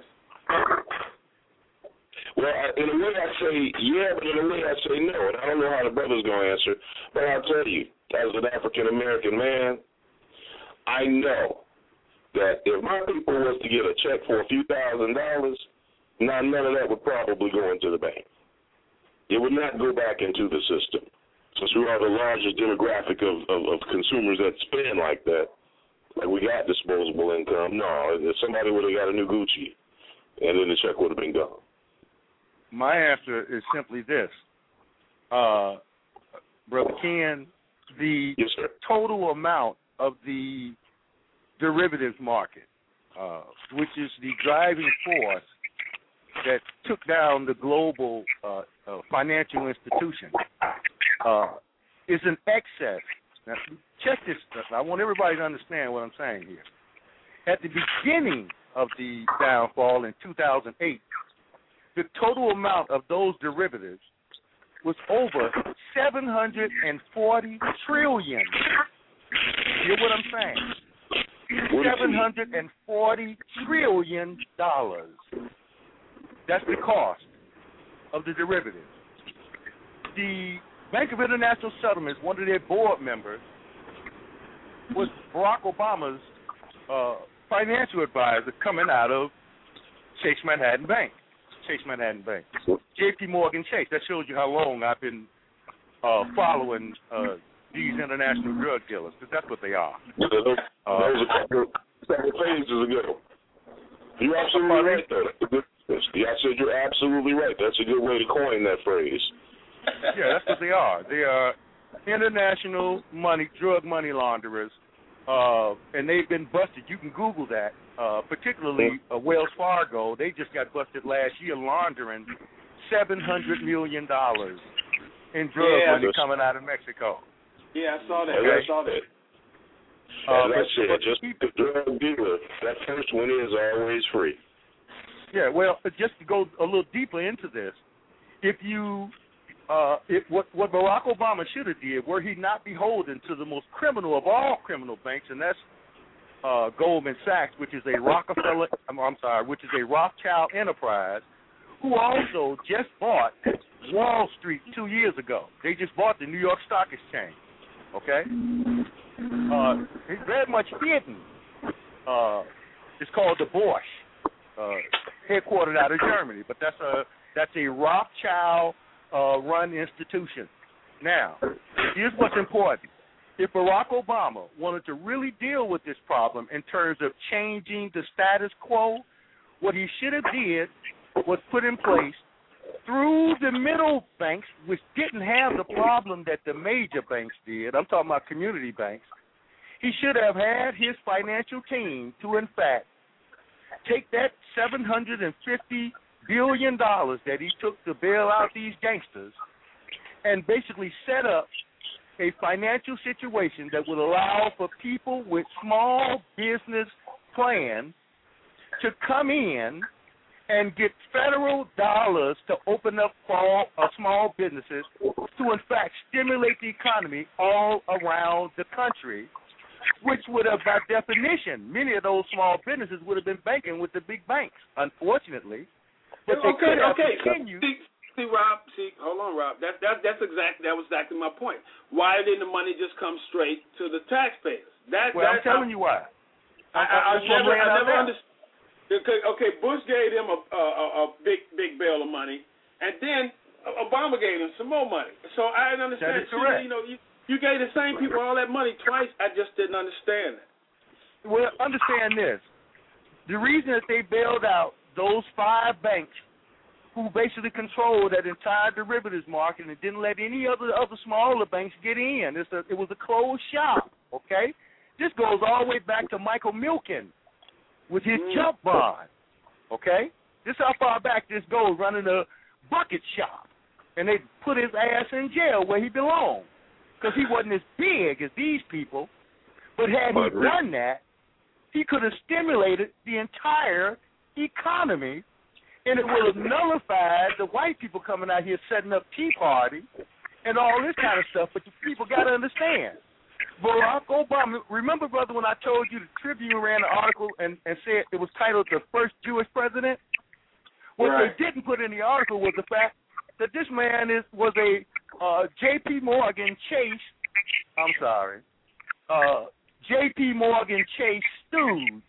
Well, in a way I say yeah, but in a way I say no. And I don't know how the brother's going to answer, but I'll tell you, as an African-American man, I know that if my people was to get a check for a few thousand dollars, now none of that would probably go into the bank. It would not go back into the system. Since we are the largest demographic of, of, of consumers that spend like that, like we got disposable income, no, if somebody would have got a new Gucci, and then the check would have been gone. My answer is simply this. Uh, Brother Ken, the yes, sir. total amount of the derivatives market, uh, which is the driving force that took down the global uh, uh, financial institution, uh, is an excess. Now, check this. I want everybody to understand what I'm saying here. At the beginning of the downfall in two thousand eight, the total amount of those derivatives was over seven hundred forty trillion dollars. You hear what I'm saying? seven hundred forty trillion dollars. That's the cost. of the derivatives. The Bank of International Settlements, one of their board members, was Barack Obama's uh, financial advisor coming out of Chase Manhattan Bank. Chase Manhattan Bank. J P Morgan Chase. That shows you how long I've been uh, following uh, these international drug dealers, because that's what they are. Yeah, those, uh, those are second pages ago. You're absolutely right, though. Yeah, I said you're absolutely right. That's a good way to coin that phrase. Yeah, that's what they are. They are international money, drug money launderers, uh, and they've been busted. You can Google that. Uh, particularly uh, Wells Fargo, they just got busted last year laundering seven hundred million dollars in drug yeah, money coming out of Mexico. Yeah, I saw that. Okay. I saw that. Uh, Uh, that's but, it. but Just keep, the drug dealer. That first one is always free. Yeah, well, just to go a little deeper into this, if you, uh, if what what Barack Obama should have did, were he not beholden to the most criminal of all criminal banks, and that's uh, Goldman Sachs, which is a Rockefeller, I'm, I'm sorry, which is a Rothschild enterprise, who also just bought Wall Street two years ago. They just bought the New York Stock Exchange. Okay, uh, it's very much hidden. Uh, it's called the Bourse. Uh, headquartered out of Germany, but that's a that's a Rothschild uh, run institution. Now, here's what's important. If Barack Obama wanted to really deal with this problem in terms of changing the status quo, what he should have did was put in place through the middle banks, which didn't have the problem that the major banks did. I'm talking about community banks. He should have had his financial team to, in fact, take that seven hundred fifty billion dollars that he took to bail out these gangsters and basically set up a financial situation that would allow for people with small business plans to come in and get federal dollars to open up for uh, small businesses to, in fact, stimulate the economy all around the country, which would have, by definition, many of those small businesses would have been banking with the big banks, unfortunately. But they okay, could have okay. continued. See, see, Rob, see, hold on, Rob. That, that, that's exact, that was exactly my point. Why didn't the money just come straight to the taxpayers? That, Well, that, I'm telling I, you why. I, I, I, I never, I never understood. Okay, okay, Bush gave them a, a, a big, big bail of money, and then Obama gave them some more money. So I didn't understand. That is correct. You know, you, You gave the same people all that money twice. I just didn't understand it. Well, understand this. The reason that they bailed out those five banks who basically controlled that entire derivatives market and didn't let any other other smaller banks get in. It's a, it was a closed shop, okay? This goes all the way back to Michael Milken with his mm. jump bond, okay? This is how far back this goes, running a bucket shop. And they put his ass in jail where he belonged, because he wasn't as big as these people. But had he done that, he could have stimulated the entire economy, and it would have nullified the white people coming out here setting up Tea Party and all this kind of stuff. But the people got to understand, Barack Obama, remember, brother, when I told you the Tribune ran an article and, and said it was titled The First Jewish President? What right. they didn't put in the article was the fact that this man is was a uh, J P Morgan Chase, I'm sorry, uh, J P Morgan Chase stooge,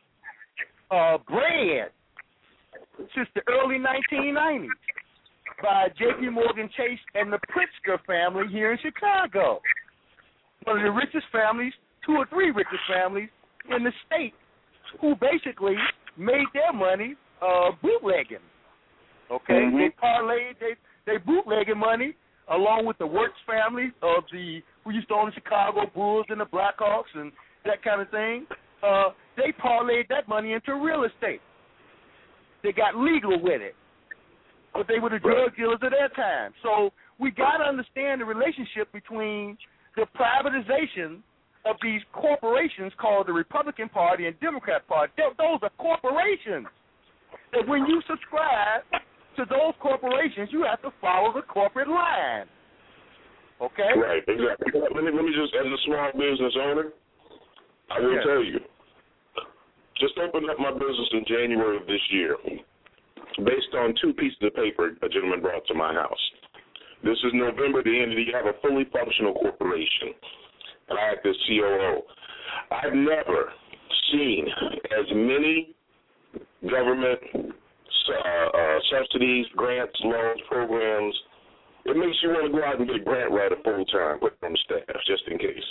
uh, bred since the early nineteen nineties by J P Morgan Chase and the Pritzker family here in Chicago. One of the richest families, two or three richest families in the state, who basically made their money uh, bootlegging. Okay, mm-hmm. they parlayed, they they bootlegging money along with the Wirtz family of the who used to own the Chicago Bulls and the Blackhawks and that kind of thing. Uh, they parlayed that money into real estate. They got legal with it, but they were the drug dealers of their time. So we got to understand the relationship between the privatization of these corporations called the Republican Party and Democrat Party. Those are corporations. And when you subscribe to those corporations, you have to follow the corporate line. Okay? Right, exactly. Let me, let me just, as a small business owner, I will yes. tell you, just opened up my business in January of this year. based on two pieces of paper a gentleman brought to my house. This is November, the end of the year. I have a fully functional corporation, and I act as C O O. I've never seen as many government uh, uh, subsidies, grants, loans, programs. It makes you want to go out and get a grant writer full time, put on staff, just in case.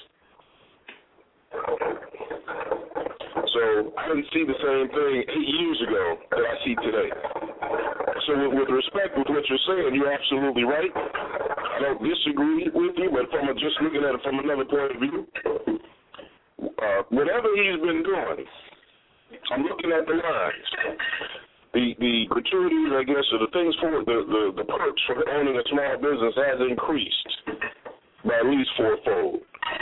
So I didn't see the same thing eight years ago that I see today. So with, with respect with what you're saying, you're absolutely right. I don't disagree with you, but from a, just looking at it from another point of view, uh, whatever he's been doing, I'm looking at the lines. The the gratuities, I guess, or the things for the, the, the perks for owning a small business has increased by at least fourfold.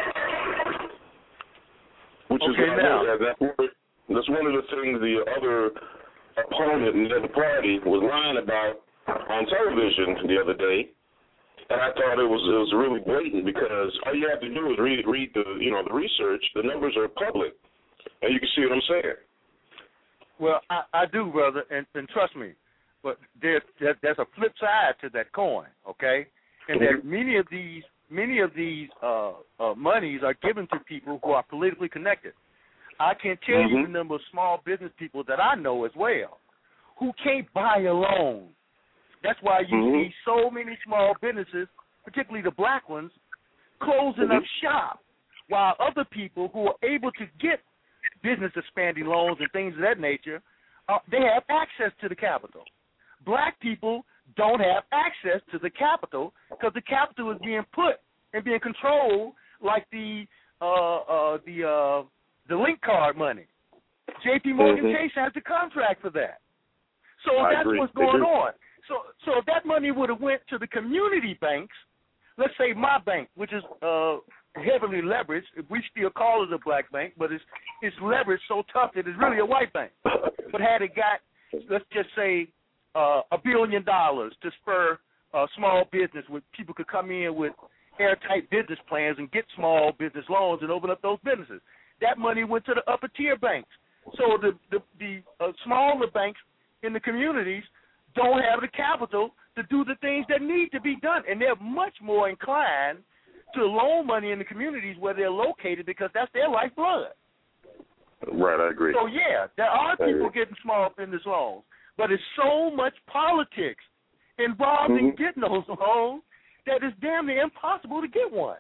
Which okay, is now. That, that's one of the things the other opponent in the other party was lying about on television the other day, and I thought it was it was really blatant because all you have to do is read read the you know the research. The numbers are public, and you can see what I'm saying. Well, I, I do, brother, and, and trust me, but there's there, there's a flip side to that coin, okay? And that many of these many of these uh, uh, monies are given to people who are politically connected. I can tell mm-hmm. you the number of small business people that I know as well who can't buy a loan. That's why you mm-hmm. see so many small businesses, particularly the black ones, closing mm-hmm. up shop, while other people who are able to get business expanding loans and things of that nature, uh, they have access to the capital. Black people don't have access to the capital because the capital is being put and being controlled like the uh, uh, the uh, the link card money. J P Morgan mm-hmm. Chase has the contract for that. So I that's agree. what's going on. So so if that money would have went to the community banks, let's say my bank, which is uh, heavily leveraged, if we still call it a black bank, but it's it's leveraged so tough that it's really a white bank. But had it got, let's just say, uh, a billion dollars to spur uh, small business, where people could come in with airtight business plans and get small business loans and open up those businesses. That money went to the upper tier banks. So the the, the uh, smaller banks in the communities don't have the capital to do the things that need to be done, and they're much more inclined to loan money in the communities where they're located because that's their lifeblood. Right, I agree. So, yeah, there are people getting small business loans, but it's so much politics involved mm-hmm. in getting those loans that it's damn near impossible to get one.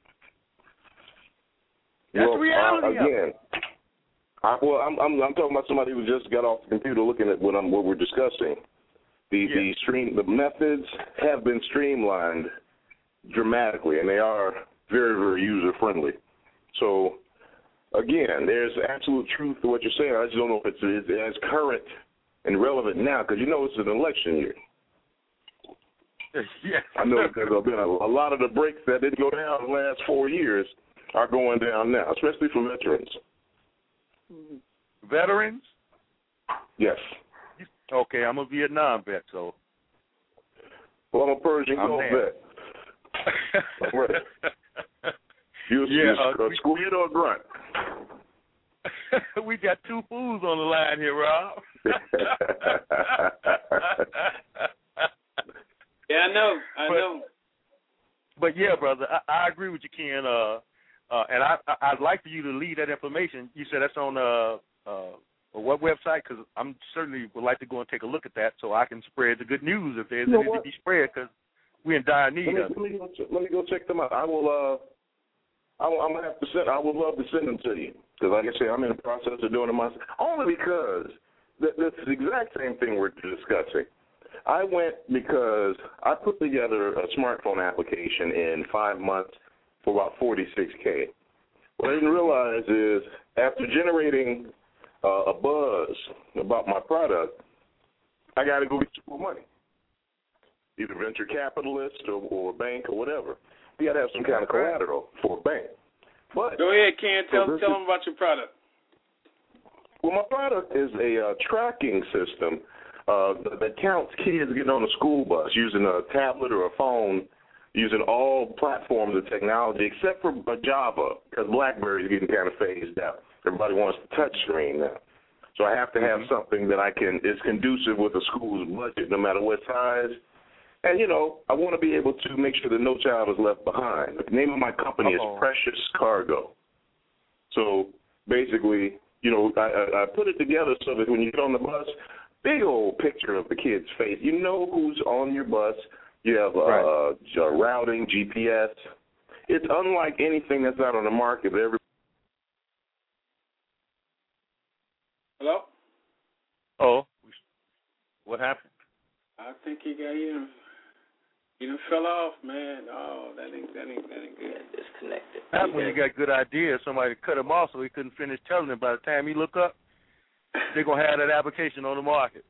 That's well, the reality uh, again, of it. I, well, I'm, I'm, I'm talking about somebody who just got off the computer looking at what, I'm, what we're discussing. The, yeah. the, stream, the methods have been streamlined dramatically, and they are very, very user-friendly. So, again, there's absolute truth to what you're saying. I just don't know if it's, it's as current and relevant now, because you know it's an election year. Yes. I know there's been a, a lot of the breaks that didn't go down in the last four years are going down now, especially for veterans. Veterans? Yes. Okay, I'm a Vietnam vet, so. Well, I'm a Persian Gulf vet. All right. You, yeah, you uh, uh, squid or grunt? We got two fools on the line here, Rob. Yeah, I know. I but, know. But yeah, brother, I, I agree with you, Ken. Uh, uh, and I, I, I'd like for you to leave that information. You said that's on uh, uh, what website? Because I'm certainly would like to go and take a look at that so I can spread the good news if there's you know anything to be spread. Because we're in dire need let me, of it. Let me, go, let me go check them out. I will. Uh, I will, I'm gonna have to send. I would love to send them to you because, like I said, I'm in the process of doing them myself. Only because th- that's the exact same thing we're discussing. I went because I put together a smartphone application in five months for about forty-six K. What I didn't realize is after generating uh, a buzz about my product, I got to go get some more money, either venture capitalist or, or a bank or whatever. You got to have some kind of collateral for a bank. But go ahead, Ken. Tell, so tell is, them about your product. Well, my product is a uh, tracking system uh, that counts kids getting on a school bus using a tablet or a phone, using all platforms of technology except for Java, because BlackBerry is getting kind of phased out. Everybody wants the touch screen now. So I have to have mm-hmm. something that I can is conducive with a school's budget, no matter what size. And, you know, I want to be able to make sure that no child is left behind. The name of my company Uh-oh. is Precious Cargo. So basically, you know, I, I, I put it together so that when you get on the bus, big old picture of the kid's face. You know who's on your bus. You have uh, right. routing, G P S. It's unlike anything that's out on the market. Every Hello? Oh, what happened? I think he got you. He done fell off, man. Oh, that ain't that ain't that ain't good. Disconnected. That's when you got good ideas. Somebody cut him off so he couldn't finish telling him. By the time he look up, they're gonna have that application on the market.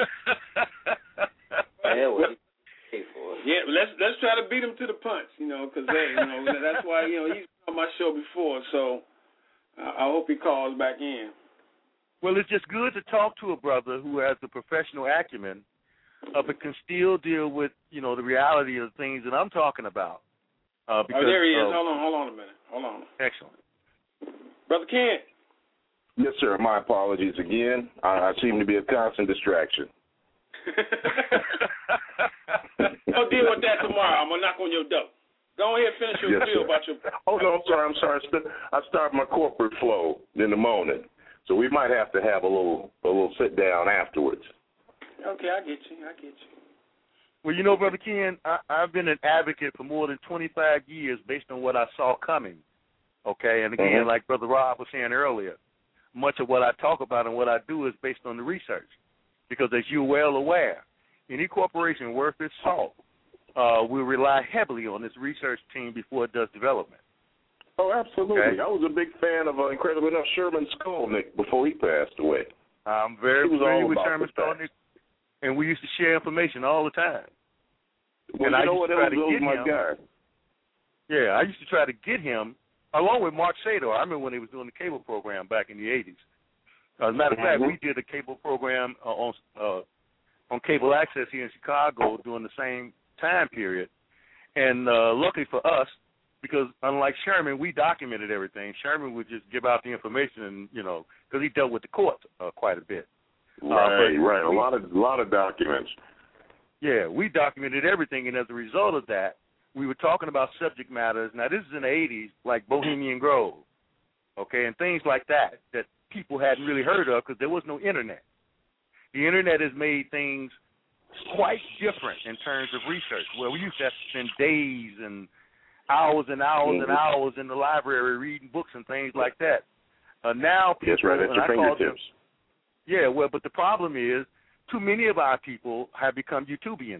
Yeah, well, yeah, let's let's try to beat him to the punch, you know, because hey, you know that's why you know he's on my show before, so uh, I hope he calls back in. Well, it's just good to talk to a brother who has the professional acumen, uh, but can still deal with you know the reality of the things that I'm talking about. Uh, because, oh, there he is. Uh, hold on, hold on a minute. Hold on. Excellent, Brother Ken. Yes, sir. My apologies again. I, I seem to be a constant distraction. I'll deal with that tomorrow. I'm going to knock on your door. Go ahead and finish your yes, spiel sir. about your... Oh, no, I'm sorry. I'm sorry. I start my corporate flow in the morning, so we might have to have a little a little sit down afterwards. Okay, I get you. I get you. Well, you know, Brother Ken, I, I've been an advocate for more than twenty-five years based on what I saw coming, okay? And, again, mm-hmm. like Brother Rob was saying earlier, much of what I talk about and what I do is based on the research. Because as you're well aware, any corporation worth its salt uh, will rely heavily on this research team before it does development. Oh, absolutely. Okay? I was a big fan of, uh, incredibly enough, Sherman Skolnick before he passed away. I'm very familiar with Sherman Skolnick, and we used to share information all the time. Well, and you I know used what? to try That to was get my him. guy. Yeah, I used to try to get him, along with Mark Sador. I remember when he was doing the cable program back in the eighties. As a matter of fact, we did a cable program uh, on uh, on cable access here in Chicago during the same time period. And uh, luckily for us, because unlike Sherman, we documented everything. Sherman would just give out the information, and you know, because he dealt with the courts uh, quite a bit. Right, uh, right. A lot of a lot of documents. Yeah, we documented everything, and as a result of that, we were talking about subject matters. Now, this is in the eighties, like Bohemian Grove, okay, and things like that that people hadn't really heard of because there was no internet. The internet has made things quite different in terms of research, where we used to have to spend days and hours and hours and hours in the library reading books and things like that. Uh, now people, yes, right, at your fingertips. Them, yeah, well, but the problem is too many of our people have become YouTubians.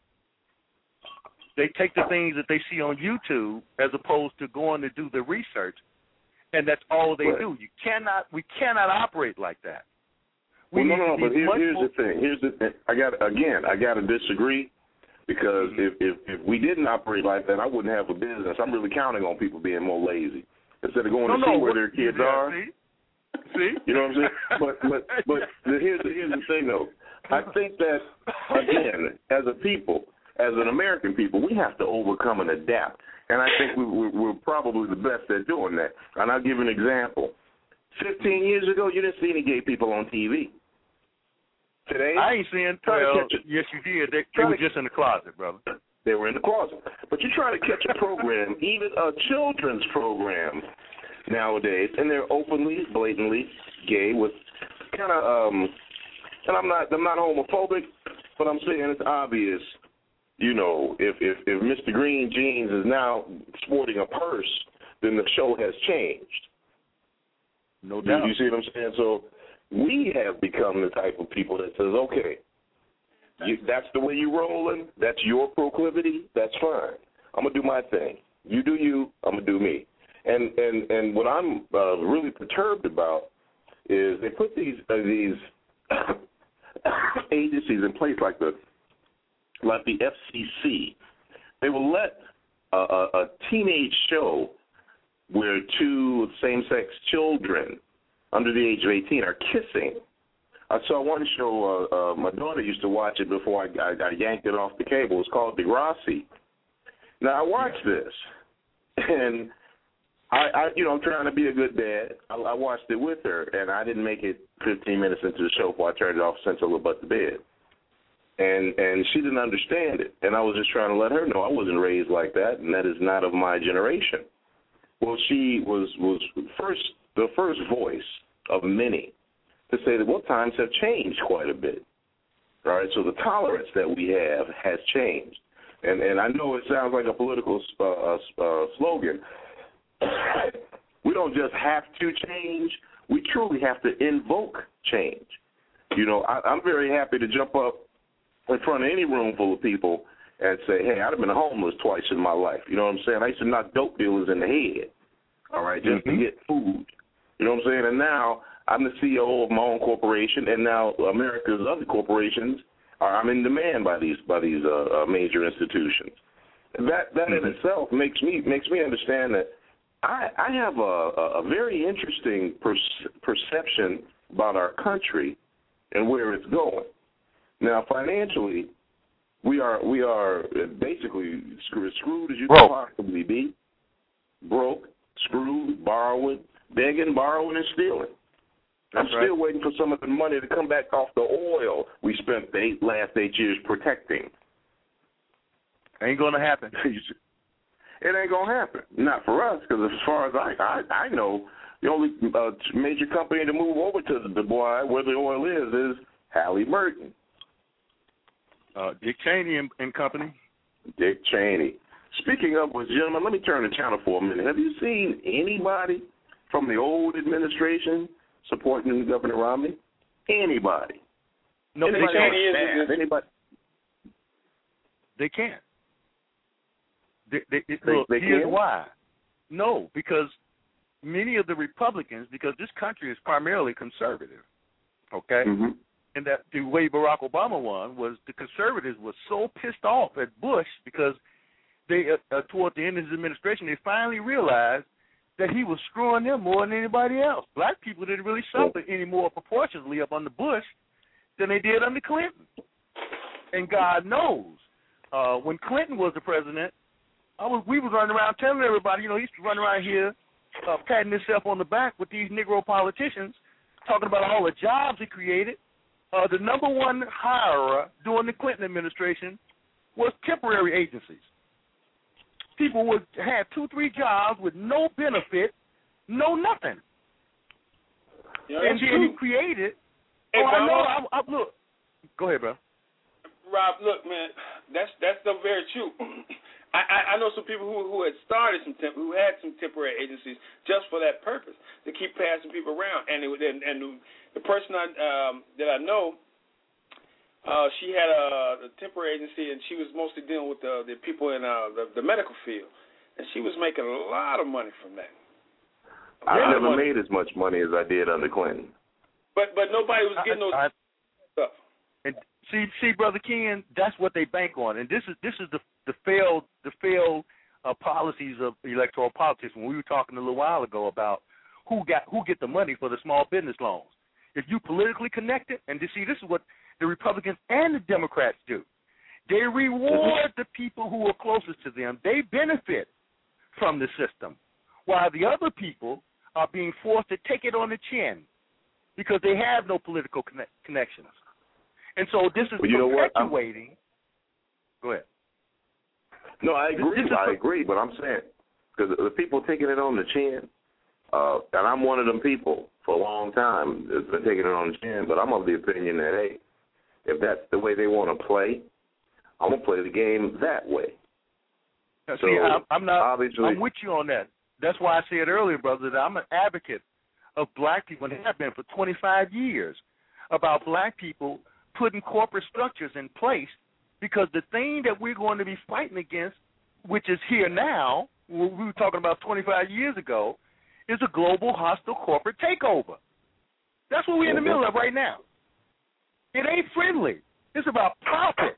They take the things that they see on YouTube as opposed to going to do the research, and that's all they right. do. You cannot, we cannot operate like that. We well, no, no, but here, here's more... the thing. Here's the thing. I got again. I got to disagree because mm-hmm. if, if if we didn't operate like that, I wouldn't have a business. I'm really counting on people being more lazy instead of going no, to no, see where what, their kids yeah, are. See? see? You know what I'm saying? But but but here's the, here's the thing though. I think that again, as a people, as an American people, we have to overcome and adapt. And I think we, we, we're probably the best at doing that. And I'll give you an example. Fifteen years ago, you didn't see any gay people on T V. Today, I ain't seeing. Well, yes, you did. They, they were just in the closet, brother. They were in the closet. But you try to catch a program, even a children's program nowadays, and they're openly, blatantly gay with kind of. Um, and I'm not. I'm not homophobic, but I'm saying it's obvious. You know, if if if Mister Green Jeans is now sporting a purse, then the show has changed. No doubt. You, you see what I'm saying? So. We have become the type of people that says, okay, you, that's the way you're rolling. That's your proclivity. That's fine. I'm going to do my thing. You do you. I'm going to do me. And and, and what I'm uh, really perturbed about is they put these uh, these agencies in place like the like the F C C. They will let a, a, a teenage show where two same-sex children under the age of eighteen are kissing. I saw one show, uh, uh, my daughter used to watch it before I, I, I yanked it off the cable. It's called Degrassi. Now, I watched this, and I, I, you know, I'm trying to be a good dad. I, I watched it with her, and I didn't make it fifteen minutes into the show before I turned it off, sent her little butt to bed. And and she didn't understand it, and I was just trying to let her know I wasn't raised like that, and that is not of my generation. Well, she was was first the first voice of many to say that well, times have changed quite a bit. All right, so the tolerance that we have has changed, and and I know it sounds like a political uh, uh, slogan. We don't just have to change; we truly have to invoke change. You know, I, I'm very happy to jump up in front of any room full of people and say, hey, I've been homeless twice in my life. You know what I'm saying? I used to knock dope dealers in the head, all right, just mm-hmm. to get food. You know what I'm saying? And now I'm the C E O of my own corporation, and now America's other corporations are I'm in demand by these by these uh, uh, major institutions. And that that mm-hmm. in itself makes me makes me understand that I, I have a, a very interesting per- perception about our country and where it's going. Now, financially, we are we are basically screwed, screwed as you can possibly be, broke, screwed, borrowing, begging, borrowing, and stealing. I'm That's still right. waiting for some of the money to come back off the oil we spent the eight, last eight years protecting. Ain't going to happen. It ain't going to happen. Not for us, because as far as I, I, I know, the only uh, major company to move over to the Dubai, where the oil is, is Halliburton. Uh, Dick Cheney and, and company. Dick Cheney. Speaking of which, gentlemen, let me turn the channel for a minute. Have you seen anybody from the old administration supporting Governor Romney? Anybody? No, anybody they can't. Staff, anybody? They can't. They, they, they, they, look, they here's can't? why. No, because many of the Republicans, because this country is primarily conservative, okay? Mm-hmm. And that the way Barack Obama won was the conservatives were so pissed off at Bush because they, uh, uh, toward the end of his administration, they finally realized that he was screwing them more than anybody else. Black people didn't really suffer any more proportionately up under Bush than they did under Clinton. And God knows, uh, when Clinton was the president, I was we was running around telling everybody, you know, he used to run around here uh, patting himself on the back with these Negro politicians, talking about all the jobs he created. Uh, the number one hirer during the Clinton administration was temporary agencies. People would have two, three jobs with no benefit, no nothing. Yeah, and then true. he created. Hey, oh, I know. Bob, I, I, look, go ahead, bro. Rob, look, man, that's that's so very true. I, I, I know some people who who had started some temp, who had some temporary agencies just for that purpose, to keep passing people around. And it, and, and the person I, um, that I know, uh, she had a, a temporary agency, and she was mostly dealing with the, the people in uh, the, the medical field, and she was making a lot of money from that. I never money. made as much money as I did under Clinton. But but nobody was getting those I, I, stuff. And see, see, Brother Ken, that's what they bank on, and this is this is the the failed the failed uh, policies of electoral politics. When we were talking a little while ago about who got who get the money for the small business loans. If you politically connected, and to see, this is what the Republicans and the Democrats do. They reward the people who are closest to them. They benefit from the system, while the other people are being forced to take it on the chin because they have no political connect- connections. And so this is well, perpetuating. Go ahead. No, I agree. This, this I agree, but I'm saying because the people taking it on the chin, uh, and I'm one of them people for a long time that's been taking it on the chin. But I'm of the opinion that hey, if that's the way they want to play, I'm gonna play the game that way. Now, so see, I'm, I'm not. Obviously, I'm with you on that. That's why I said earlier, brother, that I'm an advocate of black people and have been for twenty-five years about black people putting corporate structures in place, because the thing that we're going to be fighting against, which is here now, what we were talking about twenty-five years ago, is a global hostile corporate takeover. That's what we're in the middle of right now. It ain't friendly. It's about profit.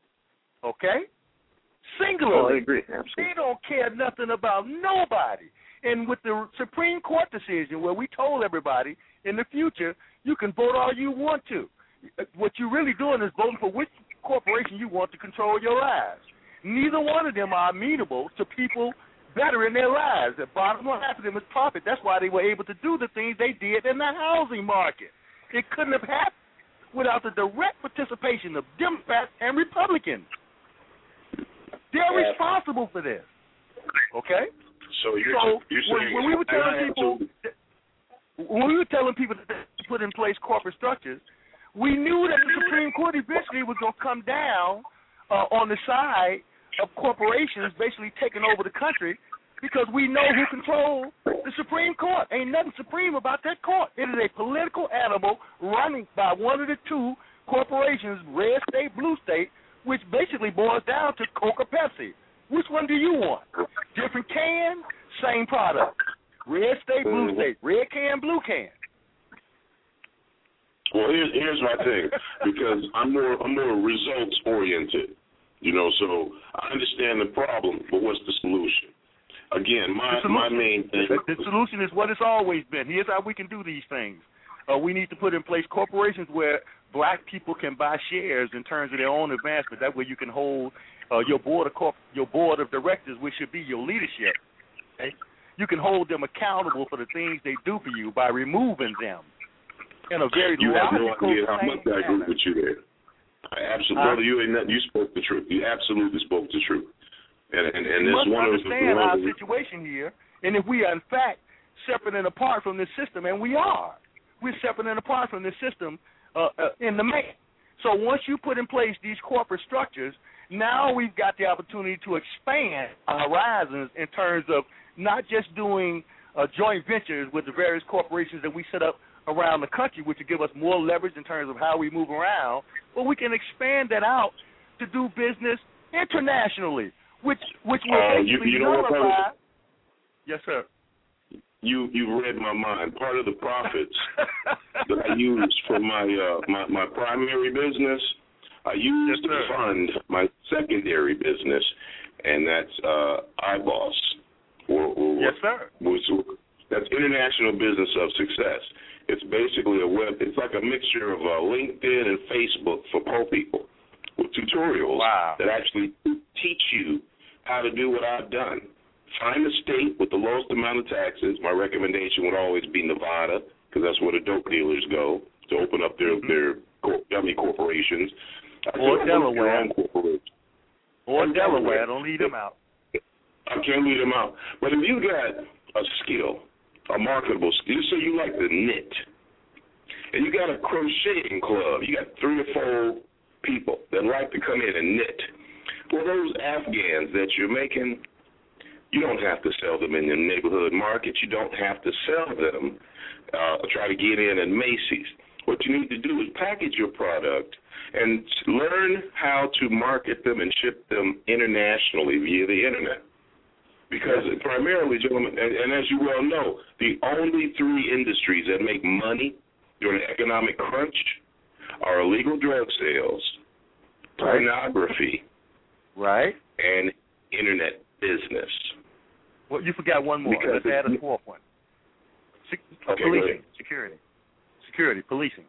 Okay? Singularly. Oh, I agree. Absolutely. They don't care nothing about nobody. And with the Supreme Court decision where we told everybody in the future, you can vote all you want to. What you're really doing is voting for which corporation you want to control your lives. Neither one of them are amenable to people better in their lives. The bottom line for them is profit. That's why they were able to do the things they did in the housing market. It couldn't have happened without the direct participation of Democrats and Republicans. They're yeah. responsible for this. Okay? So you're, so you're when, saying when we were telling people that, when we were telling people to put in place corporate structures, we knew that the Supreme Court eventually was going to come down uh, on the side of corporations basically taking over the country, because we know who controls the Supreme Court. Ain't nothing supreme about that court. It is a political animal run by one of the two corporations, red state, blue state, which basically boils down to Coke or Pepsi. Which one do you want? Different can, same product. Red state, blue state. Red can, blue can. Well, here's here's my thing, because I'm more I'm more results oriented, you know. So I understand the problem, but what's the solution? Again, my my main thing. The solution is what it's always been. Here's how we can do these things. Uh, we need to put in place corporations where black people can buy shares in terms of their own advancement. That way, you can hold uh, your board of corp- your board of directors, which should be your leadership. Okay? You can hold them accountable for the things they do for you by removing them. In a very you have no logical idea how much I agree with you there. I absolutely, brother, you ain't nothing. You spoke the truth. You absolutely spoke the truth. And and, and you this must one understand of the, our one situation here, and if we are in fact separate and apart from this system, and we are, we're separate and apart from this system uh, uh, in the main. So once you put in place these corporate structures, now we've got the opportunity to expand our horizons in terms of not just doing uh, joint ventures with the various corporations that we set up around the country, which will give us more leverage in terms of how we move around, but we can expand that out to do business internationally, which which will uh, basically you, you know nullify. What, yes, sir. You you read my mind. Part of the profits that I used for my uh, my my primary business, I used yes, to fund my secondary business, and that's uh, iBoss. Or, or, yes, sir. Which, that's International Business of Success. It's basically a web. It's like a mixture of uh, LinkedIn and Facebook for poor people, with tutorials wow. that actually teach you how to do what I've done. Find a state with the lowest amount of taxes. My recommendation would always be Nevada, because that's where the dope dealers go to open up their mm-hmm. their dummy corporations. Or Delaware. Or and Delaware. Don't leave them out. I can't leave them out. But if you got a skill, a marketable skill, so you like to knit, and you got a crocheting club, you got three or four people that like to come in and knit. Well, those Afghans that you're making, you don't have to sell them in the neighborhood market. You don't have to sell them, uh, try to get in at Macy's. What you need to do is package your product and learn how to market them and ship them internationally via the internet. Because primarily, gentlemen, and, and as you well know, the only three industries that make money during an economic crunch are illegal drug sales, right. pornography, right, and internet business. Well, you forgot one more. Because Let's add a fourth one. Se- okay, policing, security, security, policing,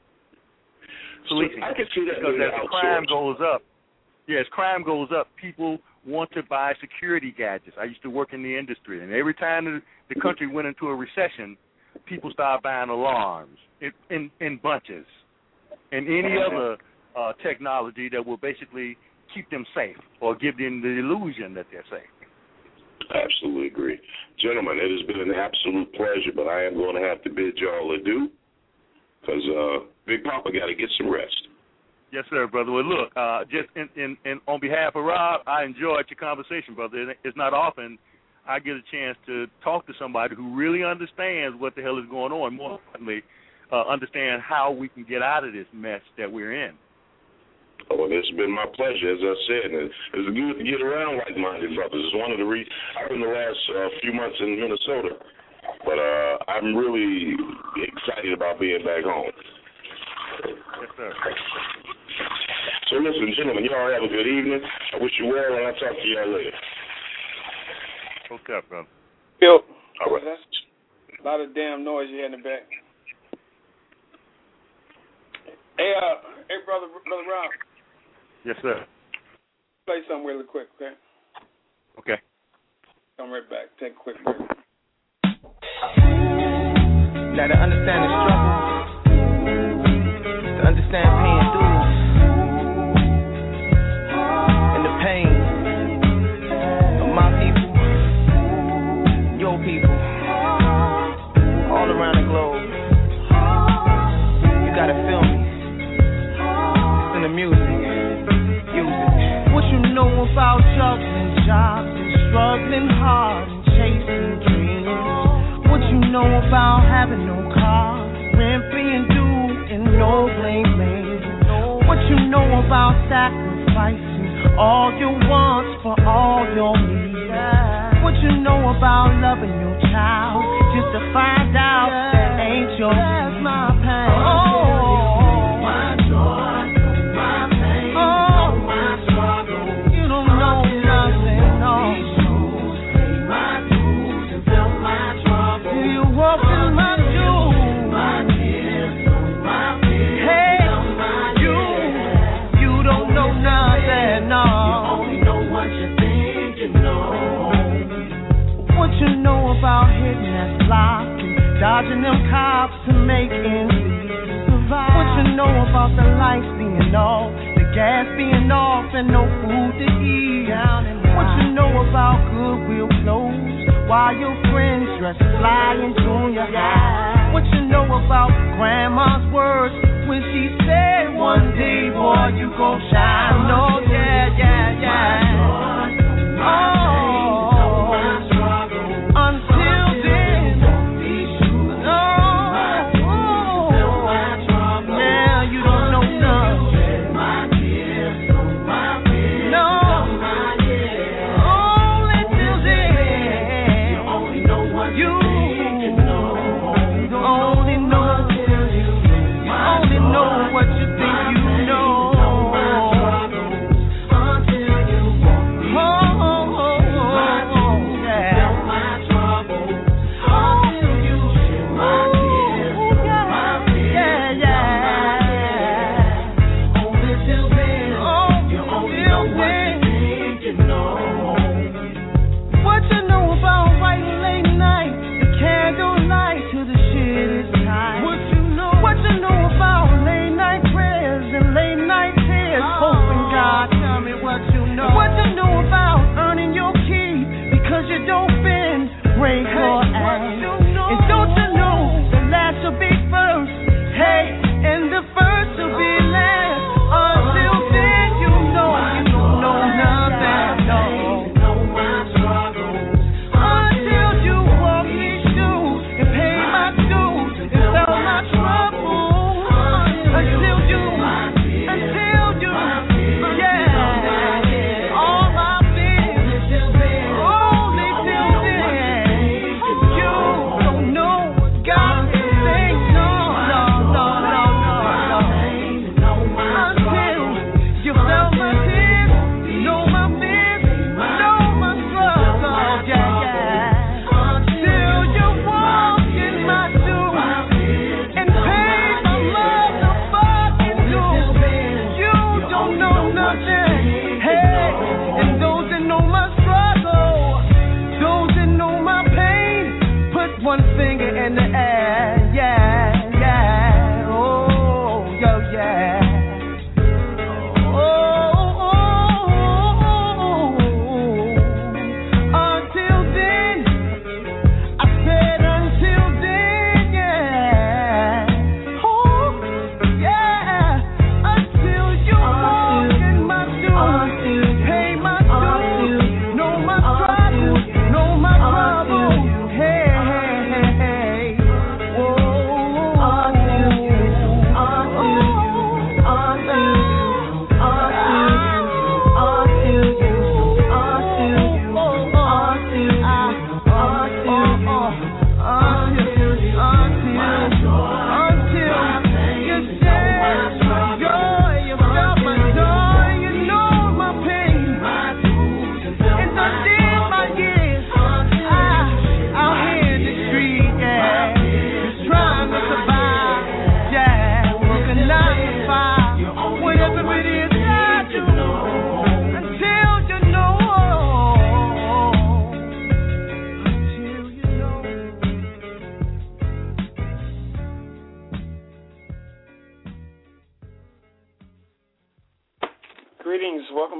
policing. So I can see that because as outsourced. crime goes up, yes, crime goes up. People want to buy security gadgets. I used to work in the industry, and every time the, the country went into a recession, people started buying alarms in in, in bunches, and any other uh, technology that will basically keep them safe or give them the illusion that they're safe. Absolutely agree. Gentlemen, it has been an absolute pleasure, but I am going to have to bid y'all adieu because uh, Big Papa got to get some rest. Yes, sir, brother. Well, look, uh, just in, in, in, on behalf of Rob, I enjoyed your conversation, brother. It's not often I get a chance to talk to somebody who really understands what the hell is going on, more importantly, uh, understand how we can get out of this mess that we're in. Oh, and it's been my pleasure, as I said. And it's good to get around like-minded brothers. It's one of the reasons I've been the last uh, few months in Minnesota, but uh, I'm really excited about being back home. Yes, sir. So listen, gentlemen, y'all have a good evening. I wish you well, and I'll talk to y'all later. What's up, brother? Yo, all right. That's a lot of damn noise you hear in the back. Hey, uh, hey, brother, brother Rob. Yes, sir. Play something really quick, okay? Okay. Come right back. Take a quick break. Gotta understand the struggle, to understand paying dues, and the pain of my people, your people, all around the globe. You gotta feel me. It's in the music. Use it. What you know about juggling jobs and struggling hard and chasing dreams? What you know about having no car, rent being due and no blame blame? What you know about sacrificing all your wants for all your needs? What you know about loving your child just to find out that ain't your That's my pain. Oh, my joy, my pain, oh, my struggle. You don't know nothing, no. My dues and feel my trouble. You walk in my shoes, my tears, my fears. Hey, you, you don't know nothing, no. You only know what you think you know. What you know about hitting that block and dodging them cops to make ends meet? What you know about the lights being off, the gas being off, and no food to eat? What you know about Goodwill clothes while your friends dress fly in junior high? What you know about grandma's words when she said, one day, boy, you gon' shine? Oh, yeah, yeah, yeah. Oh.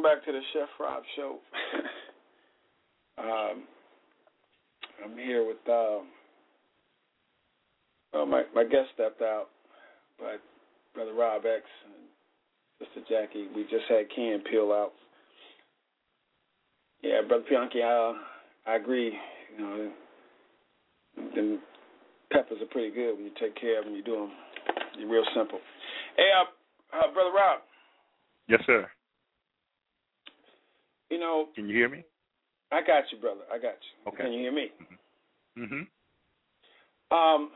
back to the Chef Rob Show. um, I'm here with, uh, well, my, my guest stepped out, but Brother Rob X and Sister Jackie, we just had Ken Peel out. Yeah, Brother Bianchi, I, I agree. You know, them peppers are pretty good when you take care of them. You do them. You're real simple. Hey, uh, uh, Brother Rob. Yes, sir. You know. Can you hear me? I got you, brother. I got you. Okay. Can you hear me? Mm-hmm. Um,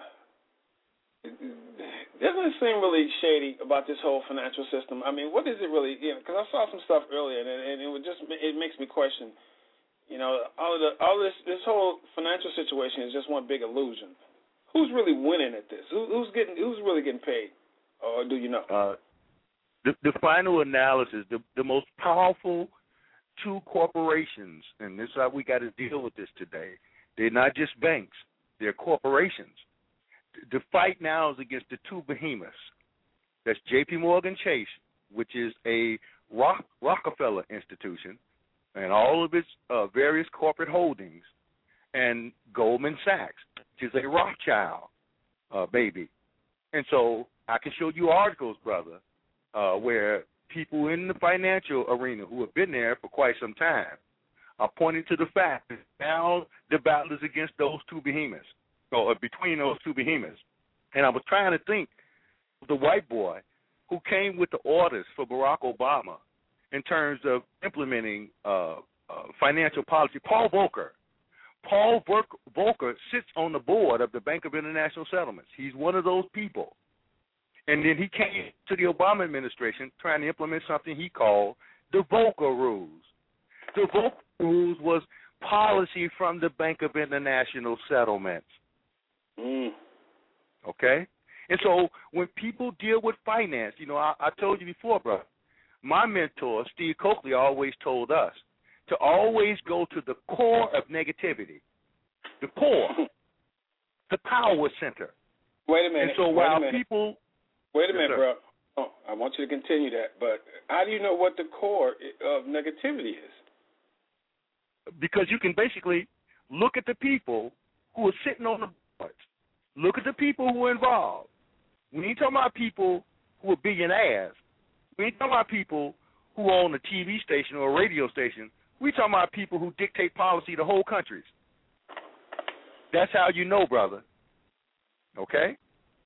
doesn't it seem really shady about this whole financial system? I mean, what is it really? You know, because I saw some stuff earlier, and, and it would just it makes me question. You know, all of the all this this whole financial situation is just one big illusion. Who's really winning at this? Who, who's getting who's really getting paid? Or do you know? Uh, the the final analysis, the the most powerful two corporations, and this is how we got to deal with this today. They're not just banks; they're corporations. The fight now is against the two behemoths. That's J P Morgan Chase, which is a Rock, Rockefeller institution, and all of its uh, various corporate holdings, and Goldman Sachs, which is a Rothschild uh, baby. And so I can show you articles, brother, uh, where people in the financial arena who have been there for quite some time are pointing to the fact that now the battle is against those two behemoths, or between those two behemoths. And I was trying to think of the white boy who came with the orders for Barack Obama in terms of implementing uh, uh, financial policy, Paul Volcker. Paul Volcker sits on the board of the Bank of International Settlements. He's one of those people. And then he came to the Obama administration trying to implement something he called the Volcker Rules. The Volcker Rules was policy from the Bank of International Settlements. Mm. Okay? And so when people deal with finance, you know, I, I told you before, brother, my mentor, Steve Coakley, always told us to always go to the core of negativity, the core, the power center. Wait a minute. And so while wait a minute. people... Wait a minute, yes, bro. Oh, I want you to continue that, but how do you know what the core of negativity is? Because you can basically look at the people who are sitting on the boards. Look at the people who are involved. We ain't talking about people who are billionaires. We ain't talking about people who own a T V station or a radio station. We talking about people who dictate policy to whole countries. That's how you know, brother. Okay?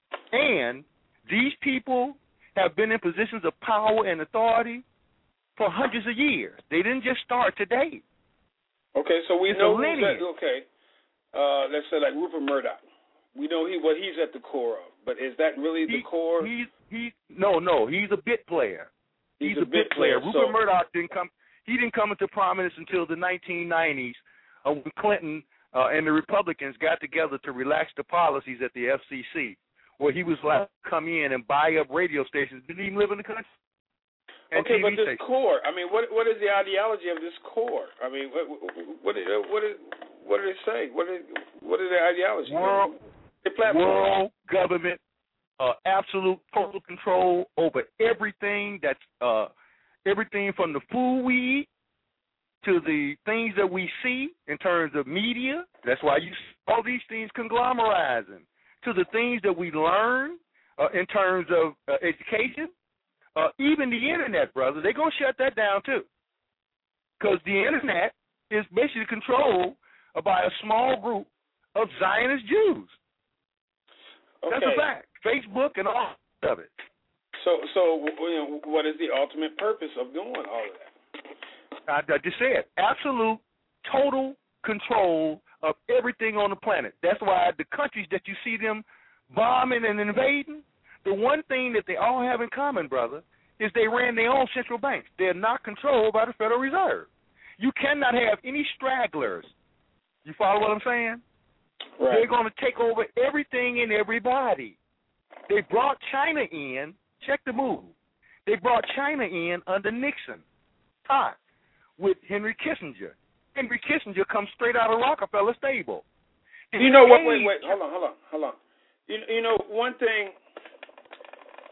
And these people have been in positions of power and authority for hundreds of years. They didn't just start today. Okay, so we it's know who's at, okay. Uh, let's say like Rupert Murdoch. We know he what he's at the core of, but is that really he, the core? He's he no no he's a bit player. He's, he's a, a bit player. player. Rupert so, Murdoch didn't come. He didn't come into prominence until the nineteen nineties uh, when Clinton uh, and the Republicans got together to relax the policies at the F C C, where he was like come in and buy up radio stations. Didn't even live in the country. And okay, T V but this stations. core. I mean, what what is the ideology of this core? I mean, what what what is, what did it say? What is what is the ideology? World, the platform. world government, uh, absolute total control over everything. That's uh, everything from the food we eat to the things that we see in terms of media. That's why you see all these things conglomerizing. To the things that we learn uh, in terms of uh, education. Uh, even the Internet, brother, they're going to shut that down, too. Because the Internet is basically controlled by a small group of Zionist Jews. Okay. That's a fact. Facebook and all of it. So, so you know, what is the ultimate purpose of doing all of that? I, I just said, absolute, total control of everything on the planet. That's why the countries that you see them bombing and invading, the one thing that they all have in common, brother, is they ran their own central banks. They're not controlled by the Federal Reserve. You cannot have any stragglers. You follow what I'm saying? Right. They're going to take over everything and everybody. They brought China in. Check the move. They brought China in under Nixon, Todd, with Henry Kissinger. Henry Kissinger comes straight out of Rockefeller stable. And you know what? he, Wait, wait, hold on, hold on, hold on. You, you know, one thing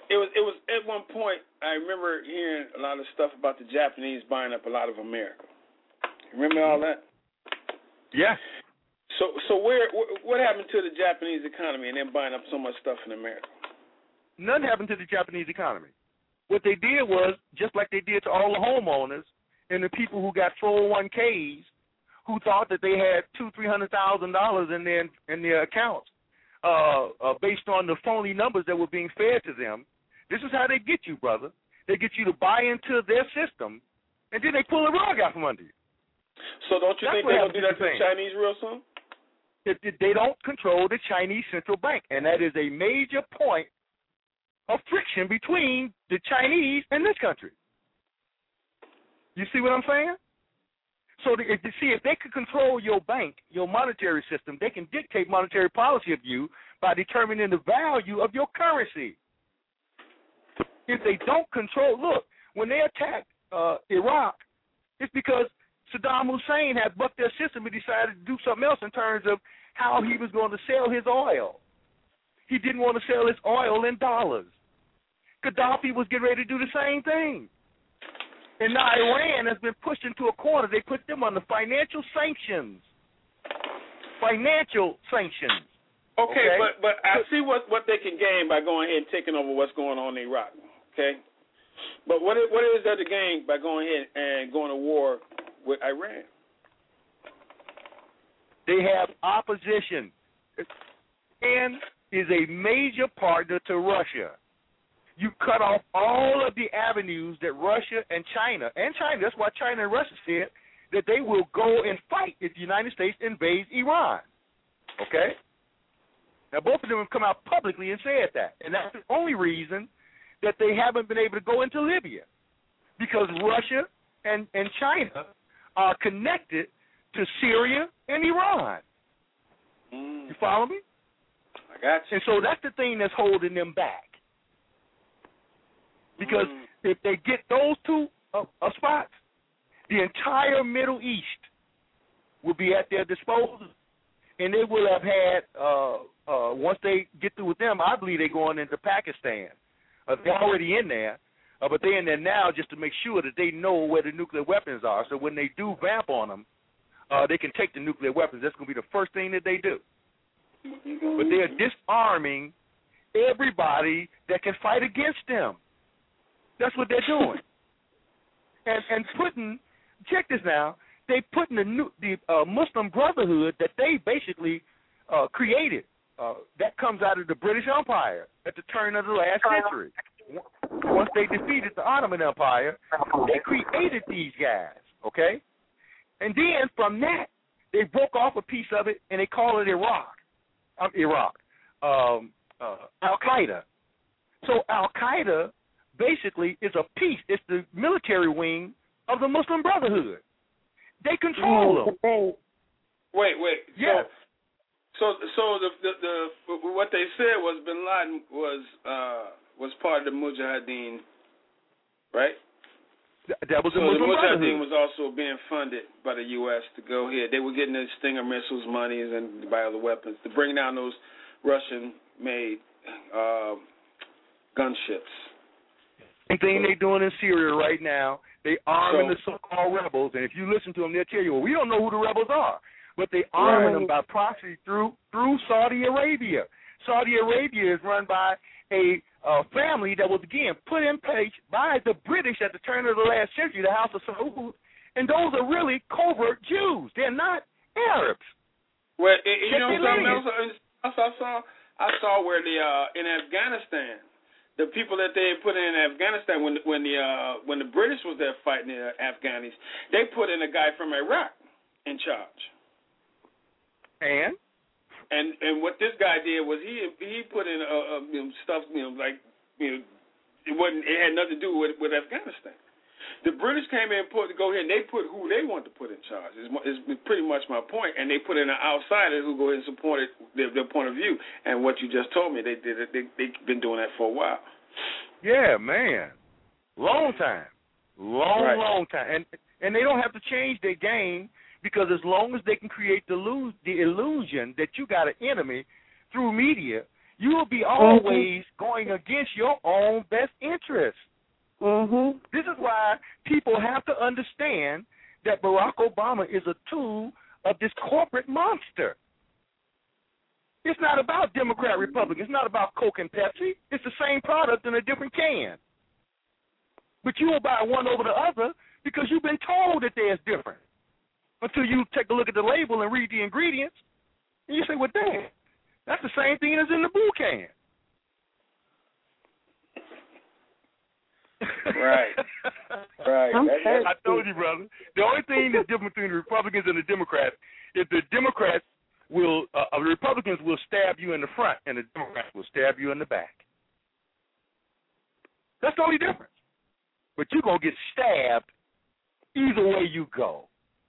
it was it was at one point I remember hearing a lot of stuff about the Japanese buying up a lot of America. Remember all that? Yeah. So so where what happened to the Japanese economy and them buying up so much stuff in America? Nothing happened to the Japanese economy. What they did was, just like they did to all the homeowners and the people who got four oh one Ks, who thought that they had two, three hundred thousand dollars in their in their accounts, uh, uh, based on the phony numbers that were being fed to them. This is how they get you, brother. They get you to buy into their system, and then they pull the rug out from under you. So don't you That's think what they're happened gonna do that to to the the Chinese real soon? It, it, they don't control the Chinese central bank, and that is a major point of friction between the Chinese and this country. You see what I'm saying? So the, if you see, if they could control your bank, your monetary system, they can dictate monetary policy of you by determining the value of your currency. If they don't control, look, when they attacked uh, Iraq, it's because Saddam Hussein had bucked their system and decided to do something else in terms of how he was going to sell his oil. He didn't want to sell his oil in dollars. Gaddafi was getting ready to do the same thing. And now Iran has been pushed into a corner. They put them under financial sanctions. Financial sanctions. Okay, okay? but but I see what, what they can gain by going ahead and taking over what's going on in Iraq. Okay? But what is, what is there to gain by going ahead and going to war with Iran? They have opposition. Iran is a major partner to Russia. You cut off all of the avenues that Russia and China, and China, that's why China and Russia said that they will go and fight if the United States invades Iran. Okay? Now, both of them have come out publicly and said that. And that's the only reason that they haven't been able to go into Libya, because Russia and, and China are connected to Syria and Iran. Mm. You follow me? I got you. And so that's the thing that's holding them back. Because mm. if they get those two uh, uh, spots, the entire Middle East will be at their disposal, and they will have had, uh, uh, once they get through with them, I believe they're going into Pakistan. Uh, they're already in there, uh, but they're in there now just to make sure that they know where the nuclear weapons are. So when they do vamp on them, uh, they can take the nuclear weapons. That's going to be the first thing that they do. But they're disarming everybody that can fight against them. That's what they're doing. And and putting, check this now, they putting the new, the uh, Muslim Brotherhood that they basically uh, created, uh, that comes out of the British Empire at the turn of the last century. Once they defeated the Ottoman Empire, they created these guys, okay? And then from that, they broke off a piece of it and they call it Iraq, um, Iraq, um, uh, Al-Qaeda. So Al-Qaeda basically is a piece. It's the military wing of the Muslim Brotherhood. They control them. Wait, wait. Yes. So, so, so the, the the what they said was Bin Laden was uh, was part of the Mujahideen, right? Th- that was so the Muslim the Mujahideen Brotherhood. was also being funded by the U S to go ahead. They were getting the Stinger missiles, monies, and to buy other weapons to bring down those Russian-made uh, gunships. Same thing they're doing in Syria right now. They arming So- the so-called rebels, and if you listen to them, they'll tell you, well, we don't know who the rebels are, but they arming them by proxy through through Saudi Arabia. Saudi Arabia is run by a uh, family that was, again, put in place by the British at the turn of the last century, the House of Saud, and those are really covert Jews. They're not Arabs. Well, it, you Check know their something lineage. else I saw? I saw where the uh, in Afghanistan, the people that they put in Afghanistan when when the uh, when the British was there fighting the Afghanis, they put in a guy from Iraq in charge. And And and what this guy did was he he put in uh, uh, you know, stuff you know like you know it wasn't it had nothing to do with with Afghanistan. The British came in and put to go ahead and they put who they want to put in charge. Is is pretty much my point. And they put in an outsider who go ahead and support it, their, their point of view. And what you just told me, they did it. They they've been doing that for a while. yeah, man, long time, long Right. long time, and and they don't have to change their game. Because as long as they can create the, lo- the illusion that you got an enemy through media, you will be always mm-hmm. going against your own best interest. Mm-hmm. This is why people have to understand that Barack Obama is a tool of this corporate monster. It's not about Democrat, Republican. It's not about Coke and Pepsi. It's the same product in a different can. But you will buy one over the other because you've been told that they're different. Until you take a look at the label and read the ingredients, and you say, well, damn, that's the same thing as in the blue can. Right. Right. That, I told you, brother. The only thing that's different between the Republicans and the Democrats is the Democrats will, uh, the Republicans will stab you in the front, and the Democrats will stab you in the back. That's the only difference. But you're going to get stabbed either way you go.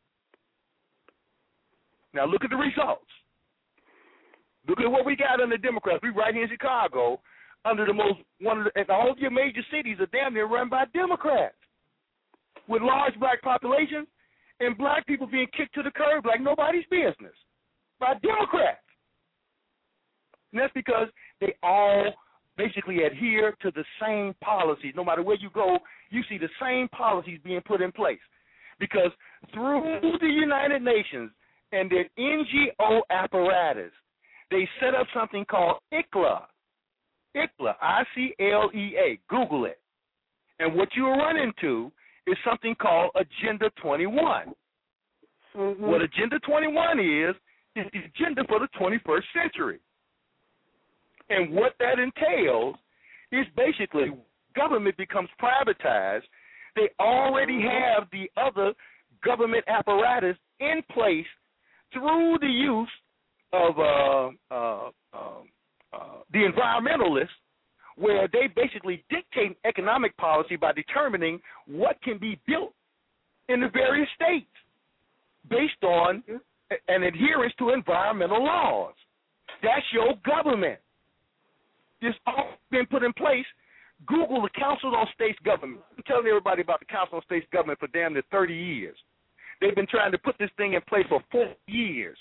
Now, look at the results. Look at what we got in the Democrats. We right here in Chicago, under the most, one of the, and all of your major cities are damn near run by Democrats with large black populations and black people being kicked to the curb like nobody's business by Democrats. And that's because they all basically adhere to the same policies. No matter where you go, you see the same policies being put in place. Because through the United Nations and their N G O apparatus, they set up something called I C L A. I C L A, I C L E A. Google it. And what you run into is something called Agenda twenty-one. Mm-hmm. What Agenda twenty-one is, is the agenda for the twenty-first century. And what that entails is basically government becomes privatized. They already have the other government apparatus in place through the use of uh, uh, uh, uh, the environmentalists, where they basically dictate economic policy by determining what can be built in the various states based on an adherence to environmental laws. That's your government. This all been put in place. Google the Council on States Government. I'm telling everybody about the Council on States Government for damn near thirty years. They've been trying to put this thing in place for four years.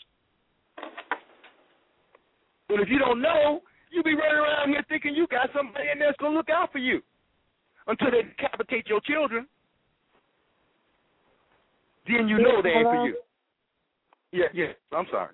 But if you don't know, you be running around here thinking you got somebody in there that's going to look out for you until they decapitate your children. Then you know they ain't for you. Yeah, yeah. I'm sorry.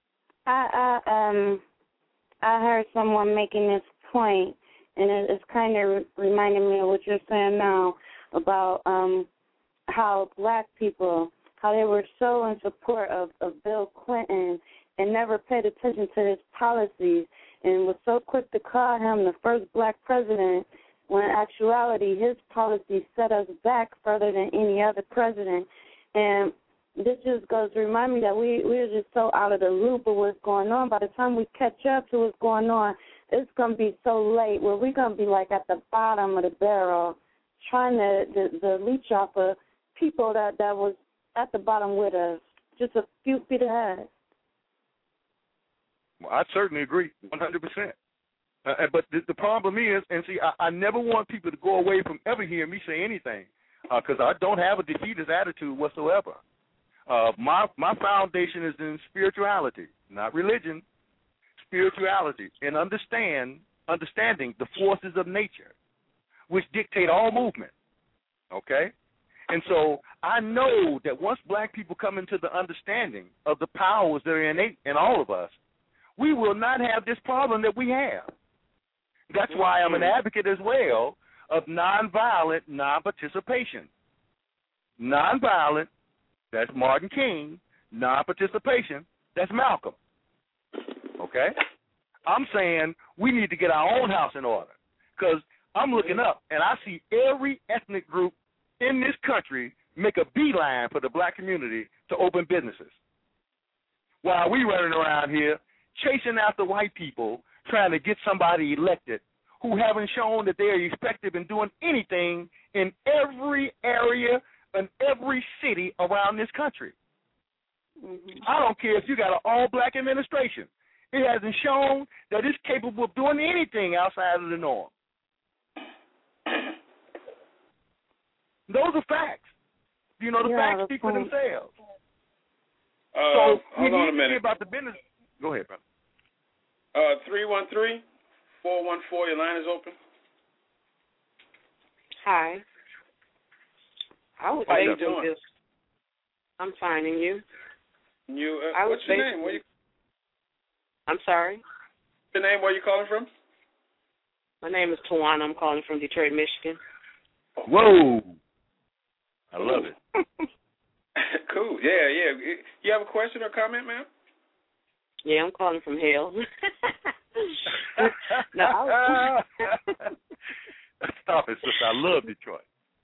I, I um I heard someone making this point, and it, it's kind of re- reminding me of what you're saying now about um how black people, how they were so in support of, of Bill Clinton and never paid attention to his policies and was so quick to call him the first black president when in actuality his policies set us back further than any other president. And this just goes to remind me that we, we're just so out of the loop of what's going on. By the time we catch up to what's going on, it's going to be so late where we're going to be like at the bottom of the barrel trying to, to, to leech off of people that, that was at the bottom with us, just a few feet ahead. Well, I certainly agree, one hundred percent. Uh, but the, the problem is, and see, I, I never want people to go away from ever hearing me say anything because uh, I don't have a defeatist attitude whatsoever. Uh, my my foundation is in spirituality, not religion, spirituality, and understand understanding the forces of nature, which dictate all movement, okay? And so I know that once black people come into the understanding of the powers that are innate in all of us, we will not have this problem that we have. That's why I'm an advocate as well of nonviolent non-participation. Nonviolent, that's Martin King. Non-participation, that's Malcolm. Okay? I'm saying we need to get our own house in order because I'm looking up and I see every ethnic group in this country make a beeline for the black community to open businesses. While we running around here chasing after white people, trying to get somebody elected who haven't shown that they are effective in doing anything in every area and every city around this country. Mm-hmm. I don't care if you got an all-black administration. It hasn't shown that it's capable of doing anything outside of the norm. Those are facts. You know, the yeah, facts speak for themselves. Uh, so hold on a minute. About the business. Go ahead, brother. Uh, three one three, four one four. Your line is open. Hi. I was How you basically doing? just. I'm fine, and you? You. Uh, I was what's your name? basically- Where you? I'm sorry. Your name? Where you calling from? My name is Tawana. I'm calling from Detroit, Michigan. Whoa. I love it. Cool. Yeah, yeah. You have a question or comment, ma'am? Yeah, I'm calling from hell. no, I was... Stop it, sister. I love Detroit.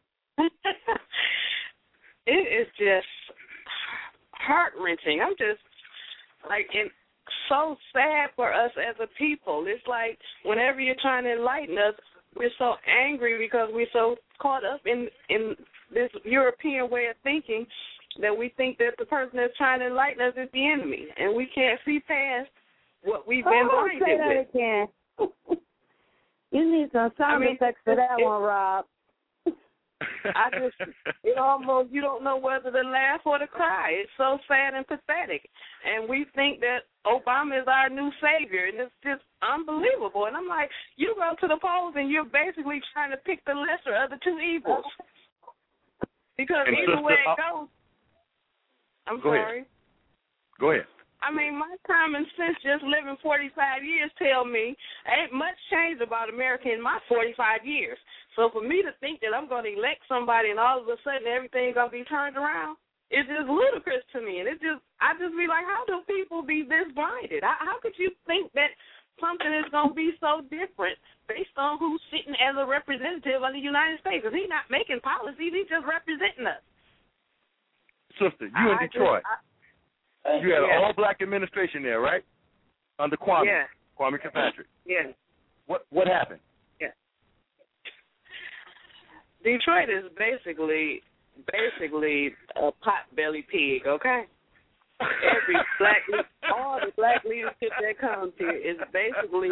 It is just heart-wrenching. I'm just, like, in, so sad for us as a people. It's like whenever you're trying to enlighten us, we're so angry because we're so caught up in, in this European way of thinking that we think that the person that's trying to enlighten us is the enemy, and we can't see past what we've been oh, blinded say that with. Again. You need some sound I mean, effects for that it, one, Rob. I just, it almost, you don't know whether to laugh or to cry. It's so sad and pathetic. And we think that Obama is our new savior, and it's just unbelievable. And I'm like, you go to the polls and you're basically trying to pick the lesser of the two evils. Because And either sister, way it uh, goes, I'm go sorry. Ahead. Go ahead. I mean, my common sense just living forty-five years tell me ain't much changed about America in my forty-five years. So for me to think that I'm going to elect somebody and all of a sudden everything's going to be turned around, it's just ludicrous to me. And it just, I just be like, how do people be this blinded? How, how could you think that something is going to be so different based on who's sitting as a representative of the United States? Because he's not making policies, he's just representing us. Sister, you in I Detroit. Just, I, You had yeah. an all-black administration there, right? Under Kwame, Yeah. Kwame Kilpatrick. Yeah. What what happened? Yeah. Detroit is basically basically a pot-bellied pig, okay? Every black, all the black leadership that comes here is basically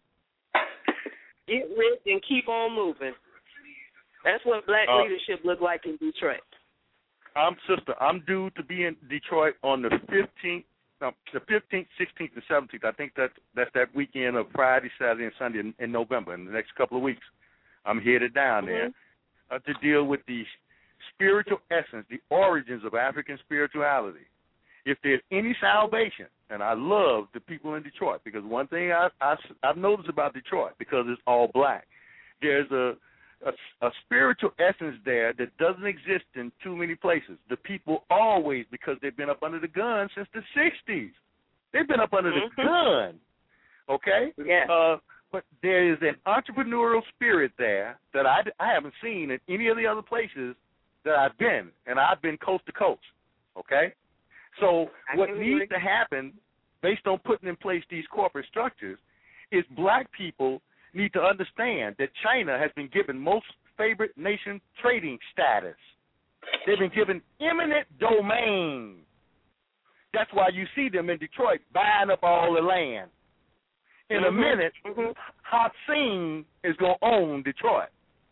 get rich and keep on moving. That's what black Uh, leadership look like in Detroit. I'm sister. I'm due to be in Detroit on the fifteenth, no, the fifteenth, sixteenth, and seventeenth. I think that that's that weekend of Friday, Saturday, and Sunday in, in November. In the next couple of weeks, I'm headed down Mm-hmm. there uh, to deal with the spiritual essence, the origins of African spirituality. If there's any salvation, and I love the people in Detroit because one thing I, I I've noticed about Detroit because it's all black, there's a A, a spiritual essence there that doesn't exist in too many places. The people always, because they've been up under the gun since the sixties. They've been up under Mm-hmm. the gun, okay? Yeah. Uh, but there is an entrepreneurial spirit there that I, I haven't seen in any of the other places that I've been, and I've been coast to coast, okay? So I what can needs agree. to happen based on putting in place these corporate structures is black people need to understand that China has been given most favored nation trading status. They've been given eminent domain. That's why you see them in Detroit buying up all the land. In mm-hmm. a minute, mm-hmm. Hot Sing is going to own Detroit.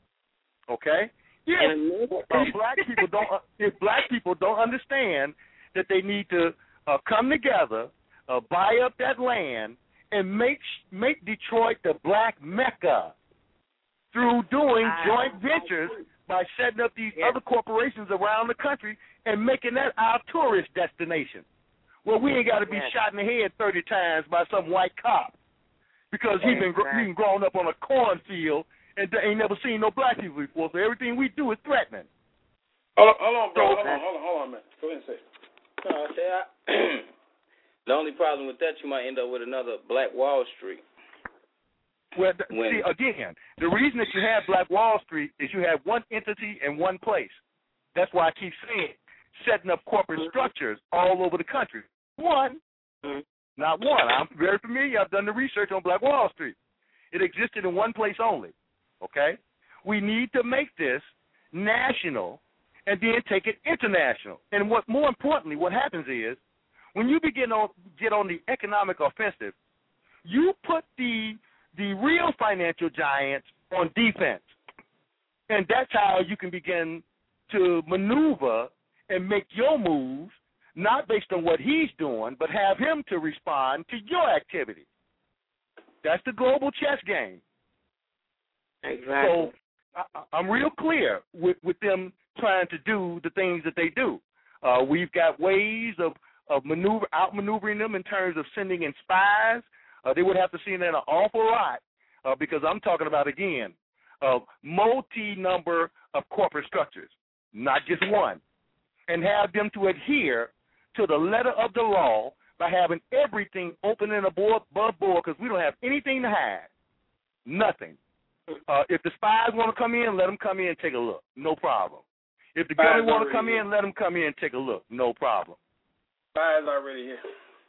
Okay? If uh, black people don't, uh, if black people don't understand that they need to uh, come together, uh, buy up that land, and make make Detroit the black Mecca through doing I, joint ventures by setting up these yeah. other corporations around the country and making that our tourist destination. Well, we ain't got to be yes. shot in the head thirty times by some white cop because he been Exactly. he been grown up on a cornfield and ain't never seen no black people before. So everything we do is threatening. Hold on, hold on bro. Hold on, hold on, hold on a minute. Go ahead and say it. No, I say I, the only problem with that, you might end up with another Black Wall Street. Well, th- When- see, again, the reason that you have Black Wall Street is you have one entity in one place. That's why I keep saying setting up corporate Mm-hmm. structures all over the country. One, Mm-hmm. not one. I'm very familiar. I've done the research on Black Wall Street. It existed in one place only, okay? We need to make this national and then take it international. And what more importantly, what happens is when you begin on get on the economic offensive, you put the the real financial giants on defense. And that's how you can begin to maneuver and make your moves, not based on what he's doing, but have him to respond to your activity. That's the global chess game. Exactly. So I, I'm real clear with, with them trying to do the things that they do. Uh, we've got ways of, of maneuver, outmaneuvering them in terms of sending in spies. Uh, they would have to see that an awful lot uh, because I'm talking about, again, a multi-number of corporate structures, not just one, and have them to adhere to the letter of the law by having everything open and above board because we don't have anything to hide, nothing. Uh, if the spies want to come in, let them come in and take a look, no problem. If the government want to come here. in, let them come in and take a look, no problem. Spies already here.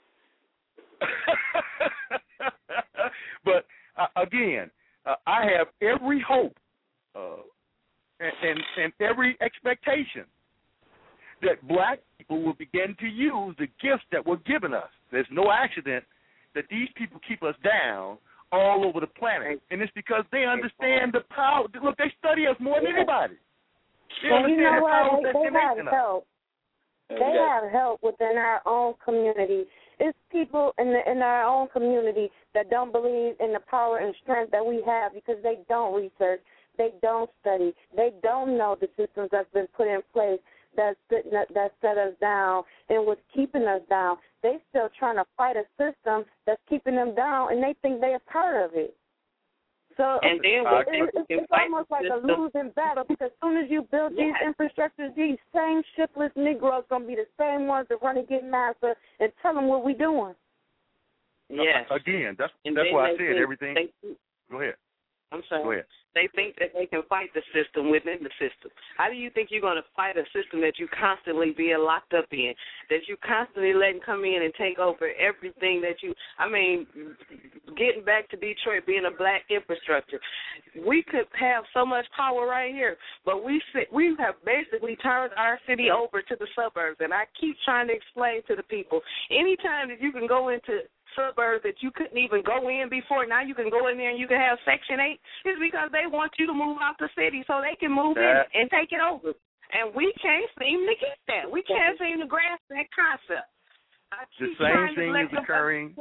But uh, again, uh, I have every hope uh, and, and, and every expectation that black people will begin to use the gifts that were given us. There's no accident that these people keep us down all over the planet, and it's because they understand the power. Look, they study us more than anybody. They and you know the what? They, they they have help. They have help within our own community. It's people in the in our own community that don't believe in the power and strength that we have because they don't research, they don't study, they don't know the systems that's been put in place that that set us down and was keeping us down. They still trying to fight a system that's keeping them down, and they think they're part of it. So and then it, it, it's, it's almost like a losing battle because as soon as you build these yes. infrastructures, these same shiftless Negroes going to be the same ones that run and get master and tell them what we're doing. Yes. Uh, again, that's and that's why I said think, everything. They, Go ahead. I'm sorry. Go ahead. They think that they can fight the system within the system. How do you think you're going to fight a system that you constantly being locked up in, that you constantly letting come in and take over everything that you, I mean, getting back to Detroit, being a black infrastructure, we could have so much power right here, but we we have basically turned our city over to the suburbs, and I keep trying to explain to the people, anytime that you can go into suburbs that you couldn't even go in before, now you can go in there and you can have Section eight, is because they want you to move out the city so they can move that, in and take it over. And we can't seem to get that. We can't seem to grasp that concept. I the keep same thing is occurring.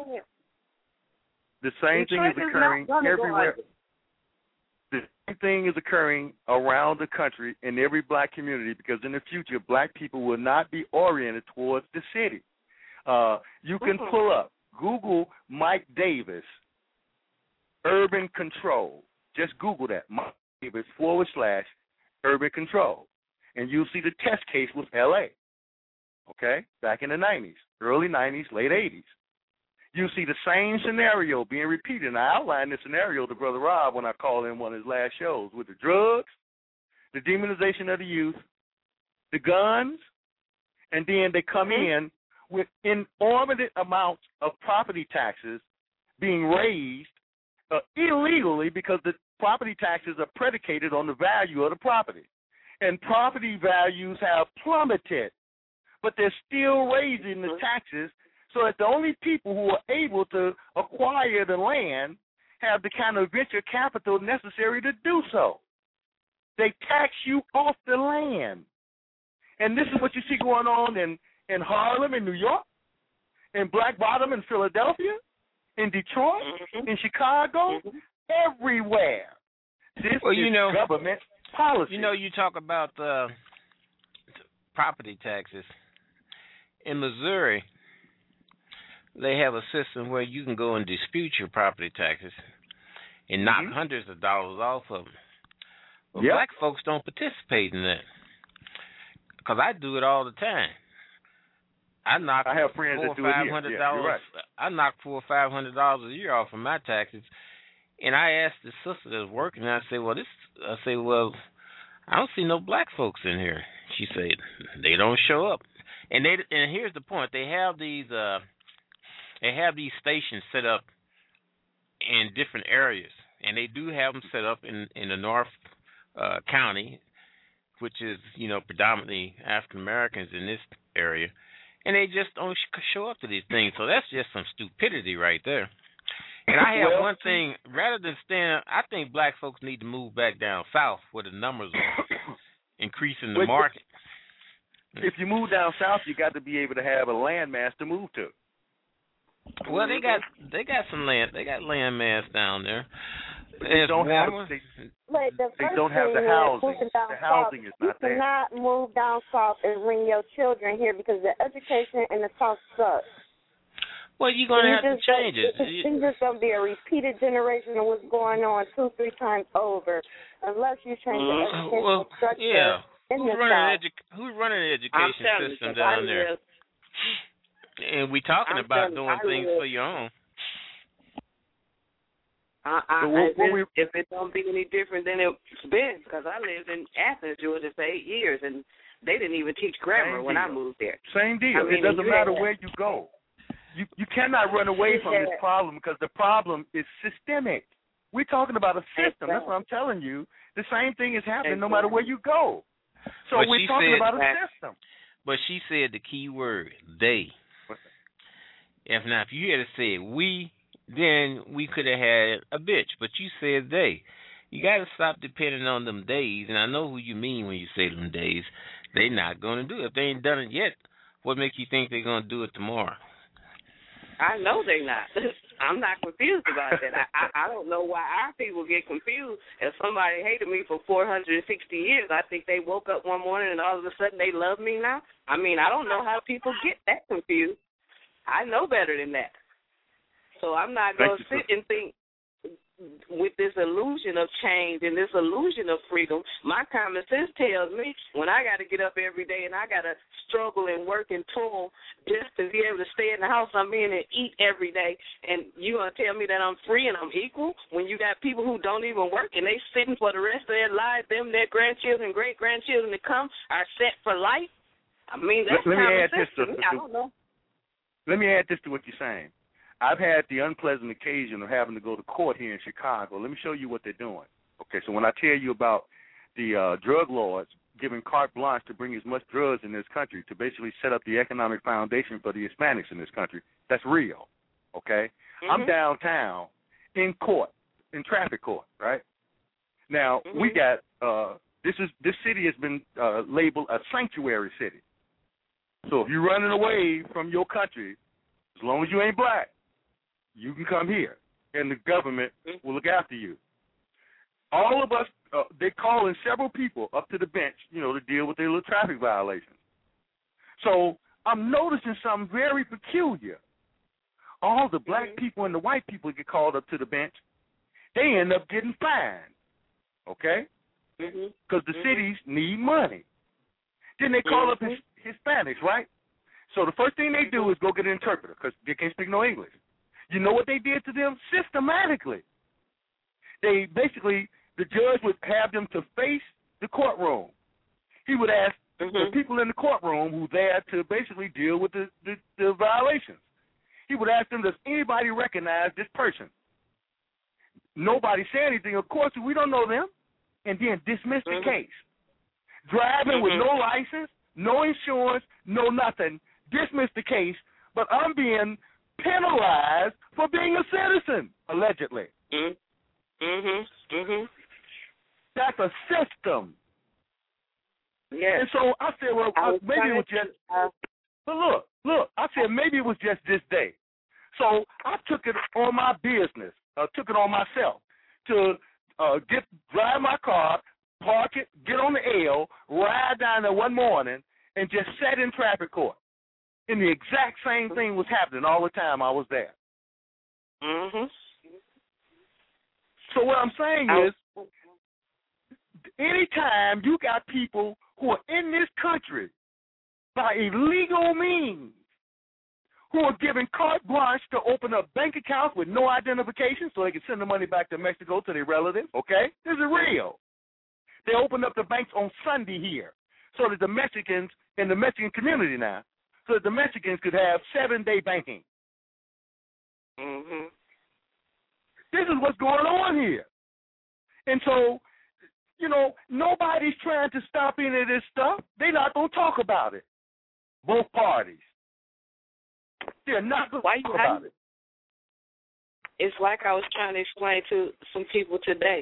The same Detroit thing is occurring everywhere. The same thing is occurring around the country in every black community because in the future, black people will not be oriented towards the city. Uh, you can mm-hmm. pull up. Google Mike Davis, urban control. Just Google that, Mike Davis forward slash urban control. And you'll see the test case with L A, okay, back in the nineties, early nineties, late eighties. You'll see the same scenario being repeated. And I outlined this scenario to Brother Rob when I called in one of his last shows with the drugs, the demonization of the youth, the guns, and then they come mm-hmm. in with inordinate amounts of property taxes being raised uh, illegally because the property taxes are predicated on the value of the property. And property values have plummeted, but they're still raising the taxes so that the only people who are able to acquire the land have the kind of venture capital necessary to do so. They tax you off the land. And this is what you see going on in in Harlem, in New York, in Black Bottom, in Philadelphia, in Detroit, mm-hmm. in Chicago, mm-hmm. everywhere. This well, is you know, government policy. You know, you talk about uh, property taxes. In Missouri, they have a system where you can go and dispute your property taxes and knock mm-hmm. hundreds of dollars off of them. Well, yep. black folks don't participate in that because I do it all the time. I knock I have friends four or that do it five here. hundred Yeah, dollars. you're right. I knock four or five hundred dollars a year off of my taxes, and I asked the sister that's working. And I say, "Well, this." I say, "Well, I don't see no black folks in here." She said, "They don't show up." And they and here's the point: they have these uh, they have these stations set up in different areas, and they do have them set up in in the North uh, County, which is you know predominantly African Americans in this area. And they just don't show up to these things. So that's just some stupidity right there. And I have well, one thing. Rather than stand, I think black folks need to move back down south where the numbers are increasing the market. If you move down south, you got to be able to have a landmass to move to. Well, they got they got some land. They got land mass down there. They don't have. They, Like the they first don't have the thing housing. is down The housing is you not there. cannot move down south and bring your children here because the education in the south sucks. Well, you're gonna you have to just, change it. It's, it's just gonna be a repeated generation of what's going on two, three times over, unless you change the educational well, structure. yeah. In Who's the running, south. edu- who's running the education system you, down there? And we talking I'm about telling, doing I things live. for your own. I, I, So what- if, what it, we- if it don't be any different than it's been, because I lived in Athens, Georgia for eight years, and they didn't even teach grammar Same when I deal. moved there. Same deal. I mean, it doesn't you matter had- where you go. You you cannot run away from this Yeah. problem because the problem is systemic. We're talking about a system. That's what I'm telling you. The same thing is happening no matter where you go. So But we're she talking said about a that- system. But she said the key word, they. If not, if you had said we, then we could have had a bitch. But you said they. You got to stop depending on them days. And I know who you mean when you say them days. They not going to do it. If they ain't done it yet, what makes you think they're going to do it tomorrow? I know they not. I'm not confused about that. I, I I don't know why our people get confused. If somebody hated me for four hundred sixty years, I think they woke up one morning and all of a sudden they love me now. I mean, I don't know how people get that confused. I know better than that. So I'm not going to sit and think with this illusion of change and this illusion of freedom. My common sense tells me when I got to get up every day and I got to struggle and work and toil just to be able to stay in the house I'm in and eat every day, and you going to tell me that I'm free and I'm equal when you got people who don't even work and they sitting for the rest of their lives, them, their grandchildren, great-grandchildren to come are set for life? I mean, that's let, let common me add sense this to to, me. to, I don't know. Let me add this to what you're saying. I've had the unpleasant occasion of having to go to court here in Chicago. Let me show you what they're doing. Okay, so when I tell you about the uh, drug lords giving carte blanche to bring as much drugs in this country to basically set up the economic foundation for the Hispanics in this country, that's real, okay? Mm-hmm. I'm downtown in court, in traffic court, right? Now, mm-hmm. we got, uh, this is this city has been uh, labeled a sanctuary city. So if you're running away from your country, as long as you ain't black, you can come here, and the government will look after you. All of us, uh, they're calling several people up to the bench, you know, to deal with their little traffic violations. So I'm noticing something very peculiar. All the black mm-hmm. people and the white people get called up to the bench. They end up getting fined, okay? Because mm-hmm. the mm-hmm. cities need money. Then they call mm-hmm. up his, Hispanics, right? So the first thing they do is go get an interpreter because they can't speak no English. You know what they did to them? Systematically. They basically, the judge would have them to face the courtroom. He would ask mm-hmm. the people in the courtroom who there to basically deal with the, the, the violations. He would ask them, does anybody recognize this person? Nobody said anything. Of course, we don't know them. And then dismiss mm-hmm. the case. Driving mm-hmm. with no license, no insurance, no nothing. Dismiss the case, but I'm being penalized for being a citizen, allegedly. Mm-hmm. Mm-hmm. Mm-hmm. That's a system. Yeah. And so I said, well, I uh, maybe it was just, uh, but look, look, I said maybe it was just this day. So I took it on my business, uh, took it on myself to uh, get drive my car, park it, get on the L, ride down there one morning, and just sat in traffic court. And the exact same thing was happening all the time I was there. Mm-hmm. So what I'm saying is, anytime you got people who are in this country by illegal means, who are given carte blanche to open up bank accounts with no identification so they can send the money back to Mexico to their relatives, okay? This is real. They opened up the banks on Sunday here so that the Mexicans in the Mexican community now, so that the Mexicans could have seven-day banking. Mm-hmm. This is what's going on here. And so, you know, nobody's trying to stop any of this stuff. They're not going to talk about it. Both parties. They're not going to talk about it. It's like I was trying to explain to some people today.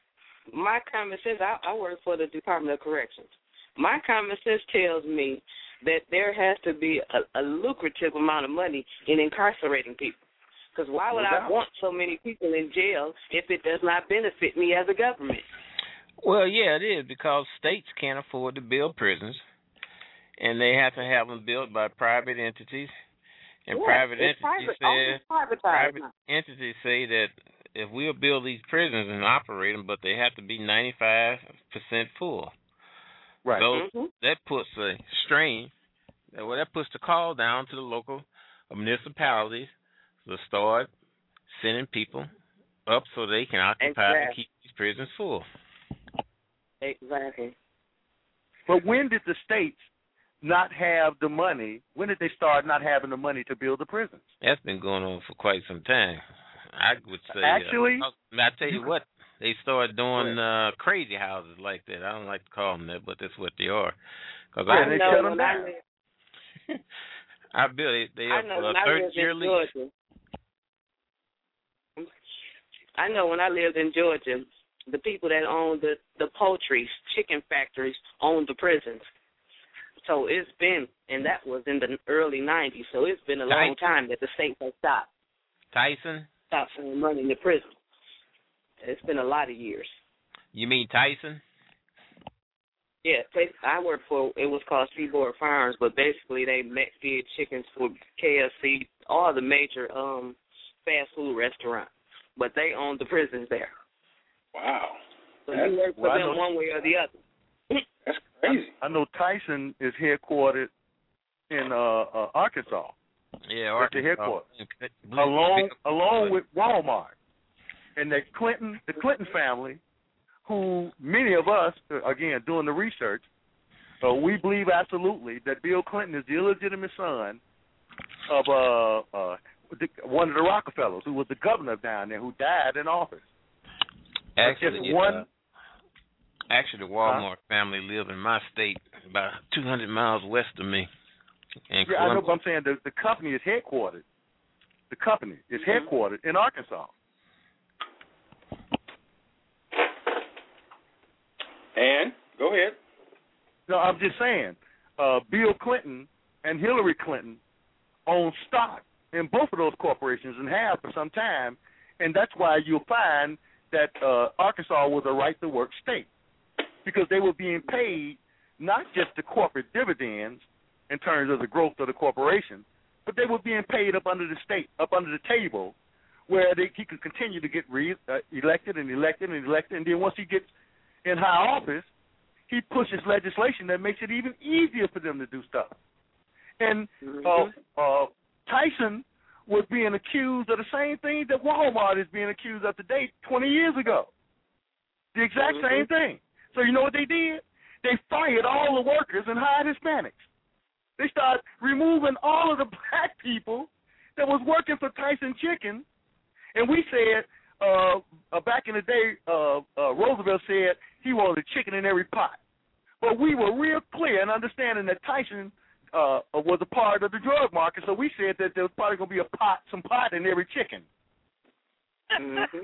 My common sense, I, I work for the Department of Corrections. My common sense tells me that there has to be a, a lucrative amount of money in incarcerating people. Because why would I want so many people in jail if it does not benefit me as a government? Well, yeah, it is, because states can't afford to build prisons, and they have to have them built by private entities. And yeah, private entities private, say private entities say that if we'll build these prisons and operate them, but they have to be ninety-five percent full. Right. So mm-hmm. that puts a strain. Well, that puts the call down to the local municipalities to start sending people up so they can occupy exactly. and keep these prisons full. Exactly. But when did the states not have the money? When did they start not having the money to build the prisons? That's been going on for quite some time. I would say. Actually, uh, I tell you what, they started doing uh, crazy houses like that. I don't like to call them that, but that's what they are. Cause yeah, I they know shut them down. I, I built it. They I have know a thirty-year lease. Georgia. I know when I lived in Georgia, the people that owned the, the poultry, chicken factories, owned the prisons. So it's been, and that was in the early nineties, so it's been a long time that the state has stopped. Tyson? Stopped running the prison. It's been a lot of years. You mean Tyson? Yeah, I worked for, it was called Seaboard Farms, but basically they did chickens for K F C, all the major um, fast food restaurants. But they owned the prisons there. Wow. So that's, you work for well, them know, one way or the other. That's crazy. I, I know Tyson is headquartered in uh, uh, Arkansas. Yeah, Arkansas. The headquarters. Along, along with Walmart. And the Clinton, the Clinton family, who many of us, again, doing the research, uh, we believe absolutely that Bill Clinton is the illegitimate son of uh, uh, the, one of the Rockefellers, who was the governor down there, who died in office. Actually, one, uh, actually, the Walmart huh? family live in my state, about two hundred miles west of me. Yeah, Columbia. I know, but I'm saying the, the company is headquartered. The company is mm-hmm. headquartered in Arkansas. And go ahead. No, I'm just saying, uh, Bill Clinton and Hillary Clinton own stock in both of those corporations and have for some time, and that's why you'll find that uh, Arkansas was a right-to-work state, because they were being paid not just the corporate dividends in terms of the growth of the corporation, but they were being paid up under the state, up under the table, where they, he could continue to get re, uh, elected and elected and elected, and then once he gets in high office, he pushes legislation that makes it even easier for them to do stuff. And uh, uh, Tyson was being accused of the same thing that Walmart is being accused of today twenty years ago. The exact mm-hmm. same thing. So you know what they did? They fired all the workers and hired Hispanics. They started removing all of the black people that was working for Tyson Chicken. And we said, uh, uh, back in the day, uh, uh, Roosevelt said he wanted a chicken in every pot. But we were real clear in understanding that Tyson uh, was a part of the drug market, so we said that there was probably going to be a pot, some pot in every chicken. Mm-hmm.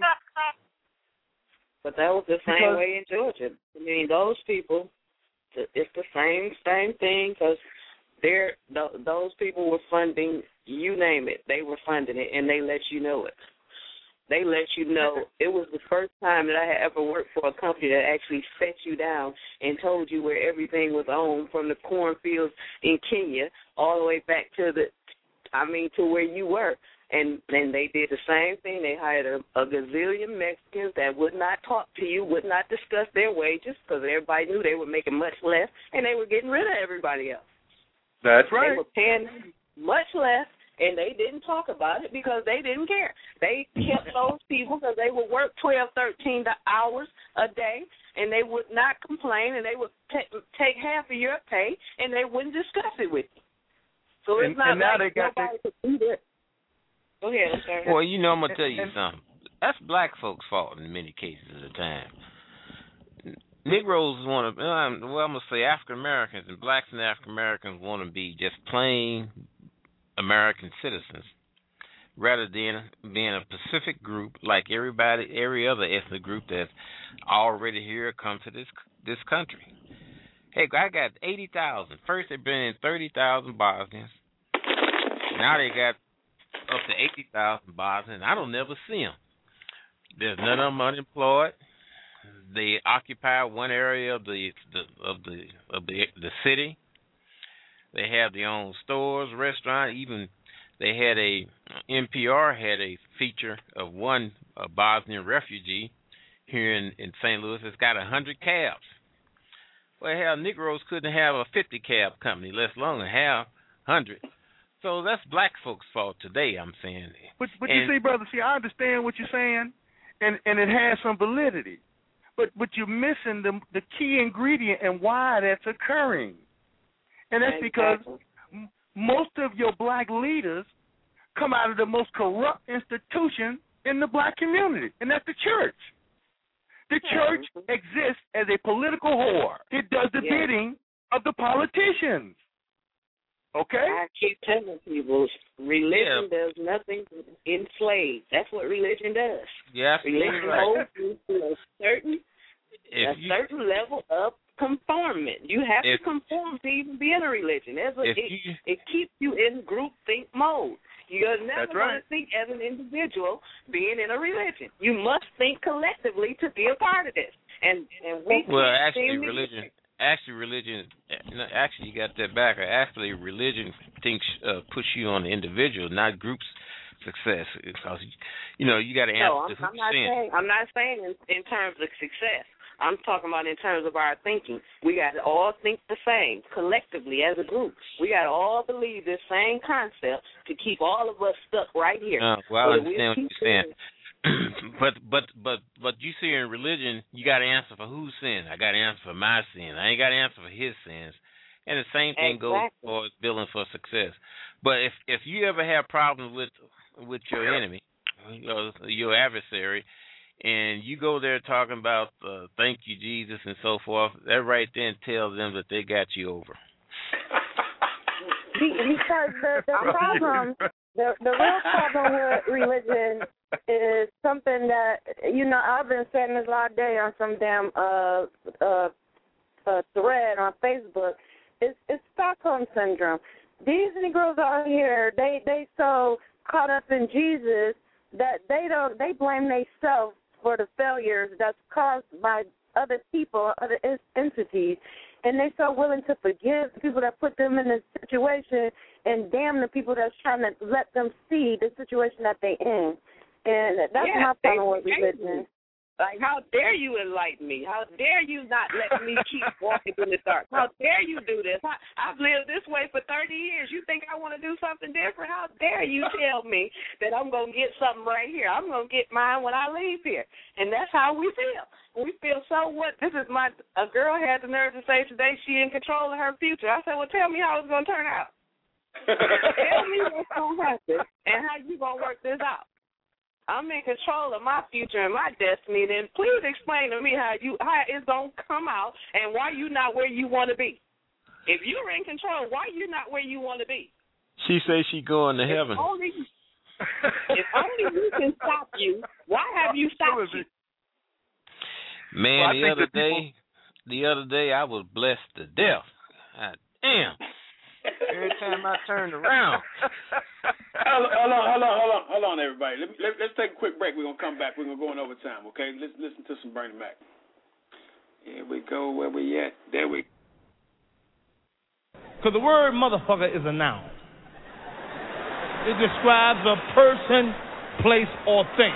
But that was the same because, way in Georgia. I mean, those people, it's the same same thing, because they're th- those people were funding, you name it, they were funding it, and they let you know it. They let you know. It was the first time that I had ever worked for a company that actually set you down and told you where everything was owned, from the cornfields in Kenya all the way back to the, I mean, to where you were. And then they did the same thing. They hired a, a gazillion Mexicans that would not talk to you, would not discuss their wages, because everybody knew they were making much less, and they were getting rid of everybody else. That's right. They were paying much less, and they didn't talk about it because they didn't care. They kept those people because they would work twelve, thirteen hours a day, and they would not complain, and they would t- take half of your pay, and they wouldn't discuss it with you. So it's and, not and now like they got nobody could do that. Go ahead, I'm sorry. Well, you know, I'm going to tell you something. That's black folks' fault in many cases of the time. Negroes want to, well, I'm going to say African Americans and blacks and African Americans want to be just plain American citizens, rather than being a Pacific group like everybody, every other ethnic group that's already here come to this this country. Hey, I got eighty thousand. First they bring in thirty thousand Bosnians. Now they got up to eighty thousand Bosnians. I don't never see them. There's none of them unemployed. They occupy one area of the, the of the of the the city. They have their own stores, restaurant. Even they had a N P R had a feature of one a Bosnian refugee here in, in Saint Louis. It's got a hundred cabs. Well, hell, Negroes couldn't have a fifty cab company, let alone a half hundred. So that's black folks' fault today, I'm saying. But but and, you see, brother, see, I understand what you're saying, and, and it has some validity. But but you're missing the the key ingredient and why that's occurring. And that's because m- most of your black leaders come out of the most corrupt institution in the black community, and that's the church. The church exists as a political whore. It does the yeah. bidding of the politicians. Okay? I keep telling people, religion yeah. does nothing but enslave. That's what religion does. Yeah, religion right. holds you to a certain, a you, certain level of conformment. You have if, to conform to even be in a religion. There's a, it, you, it keeps you in group think mode. You're never right. going to think as an individual being in a religion. You must think collectively to be a part of this. And and we well, actually, religion. Music. Actually, religion. Actually, you got that back. Actually, religion thinks uh, puts you on the individual, not groups' success. Because you know you got to answer no, I'm, to who's I'm not saying. saying. I'm not saying in, in terms of success. I'm talking about in terms of our thinking. We got to all think the same collectively as a group. We got to all believe this same concept to keep all of us stuck right here. Uh, well, I so understand what you're saying. but but but but you see in religion, you got to answer for whose sin. I got to answer for my sin. I ain't got to answer for his sins. And the same thing exactly. goes for building for success. But if if you ever have problems with with your enemy, you know, your adversary, and you go there talking about uh, thank you, Jesus, and so forth, that right then tells them that they got you over. Because the, the problem, the, the real problem with religion is something that, you know, I've been saying this all day on some damn uh, uh, uh, thread on Facebook. It's, it's Stockholm Syndrome. These Negroes out here, they, they so caught up in Jesus that they don't, they blame themselves for the failures that's caused by other people, other entities, and they're so willing to forgive the people that put them in this situation and damn the people that's trying to let them see the situation that they're in. And that's yeah, my problem with religion. Like, how dare you enlighten me? How dare you not let me keep walking in the dark? How dare you do this? I, I've lived this way for thirty years. You think I want to do something different? How dare you tell me that I'm going to get something right here? I'm going to get mine when I leave here. And that's how we feel. We feel so what? This is my, a girl had the nerve to say today she in control of her future. I said, well, tell me how it's going to turn out. Tell me what's going to happen and how you going to work this out. I'm in control of my future and my destiny. Then please explain to me how you how it's gonna come out and why you not where you want to be. If you're in control, why you not where you want to be? She says she going to heaven. If only, if only we can stop you. Why have you stopped you? Man, well, the other people... day, the other day I was blessed to death. God damn. Every time I turned around. hold, on, hold on, hold on, hold on, hold on, everybody. Let me, let, let's take a quick break. We're gonna come back. We're gonna go in overtime. Okay, let's listen to some Bernie Mac. Here we go. Where we at? There we. Because the word motherfucker is a noun. It describes a person, place, or thing.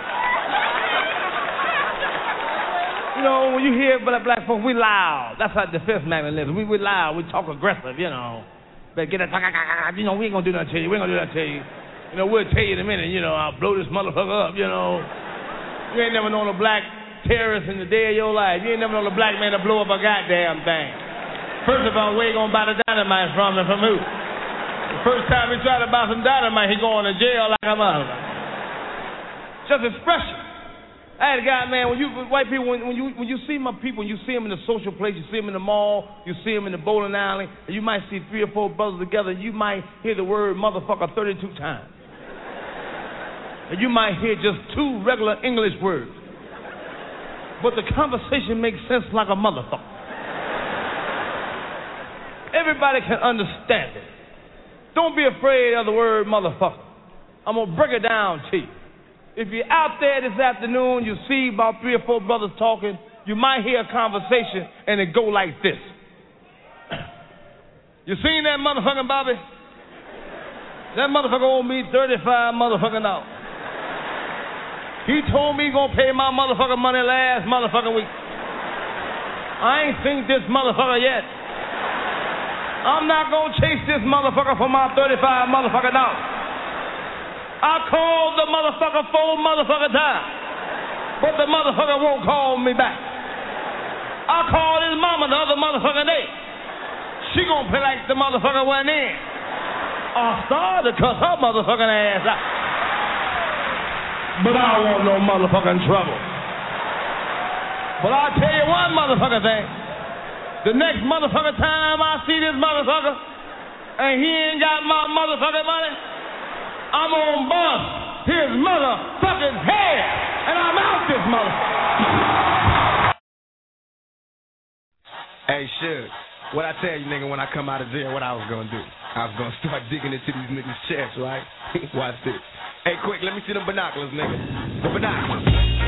You know, when you hear black, black folks, we loud. That's how defense mechanism. We we loud. We talk aggressive. You know. But get a, you know, we ain't gonna do nothing to you. We ain't gonna do nothing to you. You know, we'll tell you in a minute. You know, I'll blow this motherfucker up. You know, you ain't never known a black terrorist in the day of your life. You ain't never known a black man to blow up a goddamn thing. First of all, where you gonna buy the dynamite from and from who? The first time he tried to buy some dynamite, he going to jail like a mother. Just expression. I had a guy, man, when you white people, when, when you when you see my people, you see them in the social place, you see them in the mall, you see them in the bowling alley, and you might see three or four brothers together, you might hear the word motherfucker thirty-two times. And you might hear just two regular English words. But the conversation makes sense like a motherfucker. everybody can understand it. Don't be afraid of the word motherfucker. I'm going to break it down to you. If you're out there this afternoon, you see about three or four brothers talking, you might hear a conversation and it go like this. You seen that motherfucking Bobby? That motherfucker owe me thirty-five motherfucking dollars. He told me he gonna pay my motherfucking money last motherfucking week. I ain't seen this motherfucker yet. I'm not gonna chase this motherfucker for my thirty-five motherfucking dollars. I called the motherfucker four motherfucking times, but the motherfucker won't call me back. I called his mama the other motherfucking day. She gonna play like the motherfucker went in. I started to cuss her motherfucking ass out. But I don't want no motherfucking trouble. But I'll tell you one motherfucking thing. The next motherfucking time I see this motherfucker and he ain't got my motherfucking money, I'm gonna bust his motherfucking head and I'm out this motherfucker. Hey, Suge, what I tell you, nigga, when I come out of jail, what I was gonna do? I was gonna start digging into these niggas' chests, right? Watch this. Hey, quick, let me see the binoculars, nigga. The binoculars.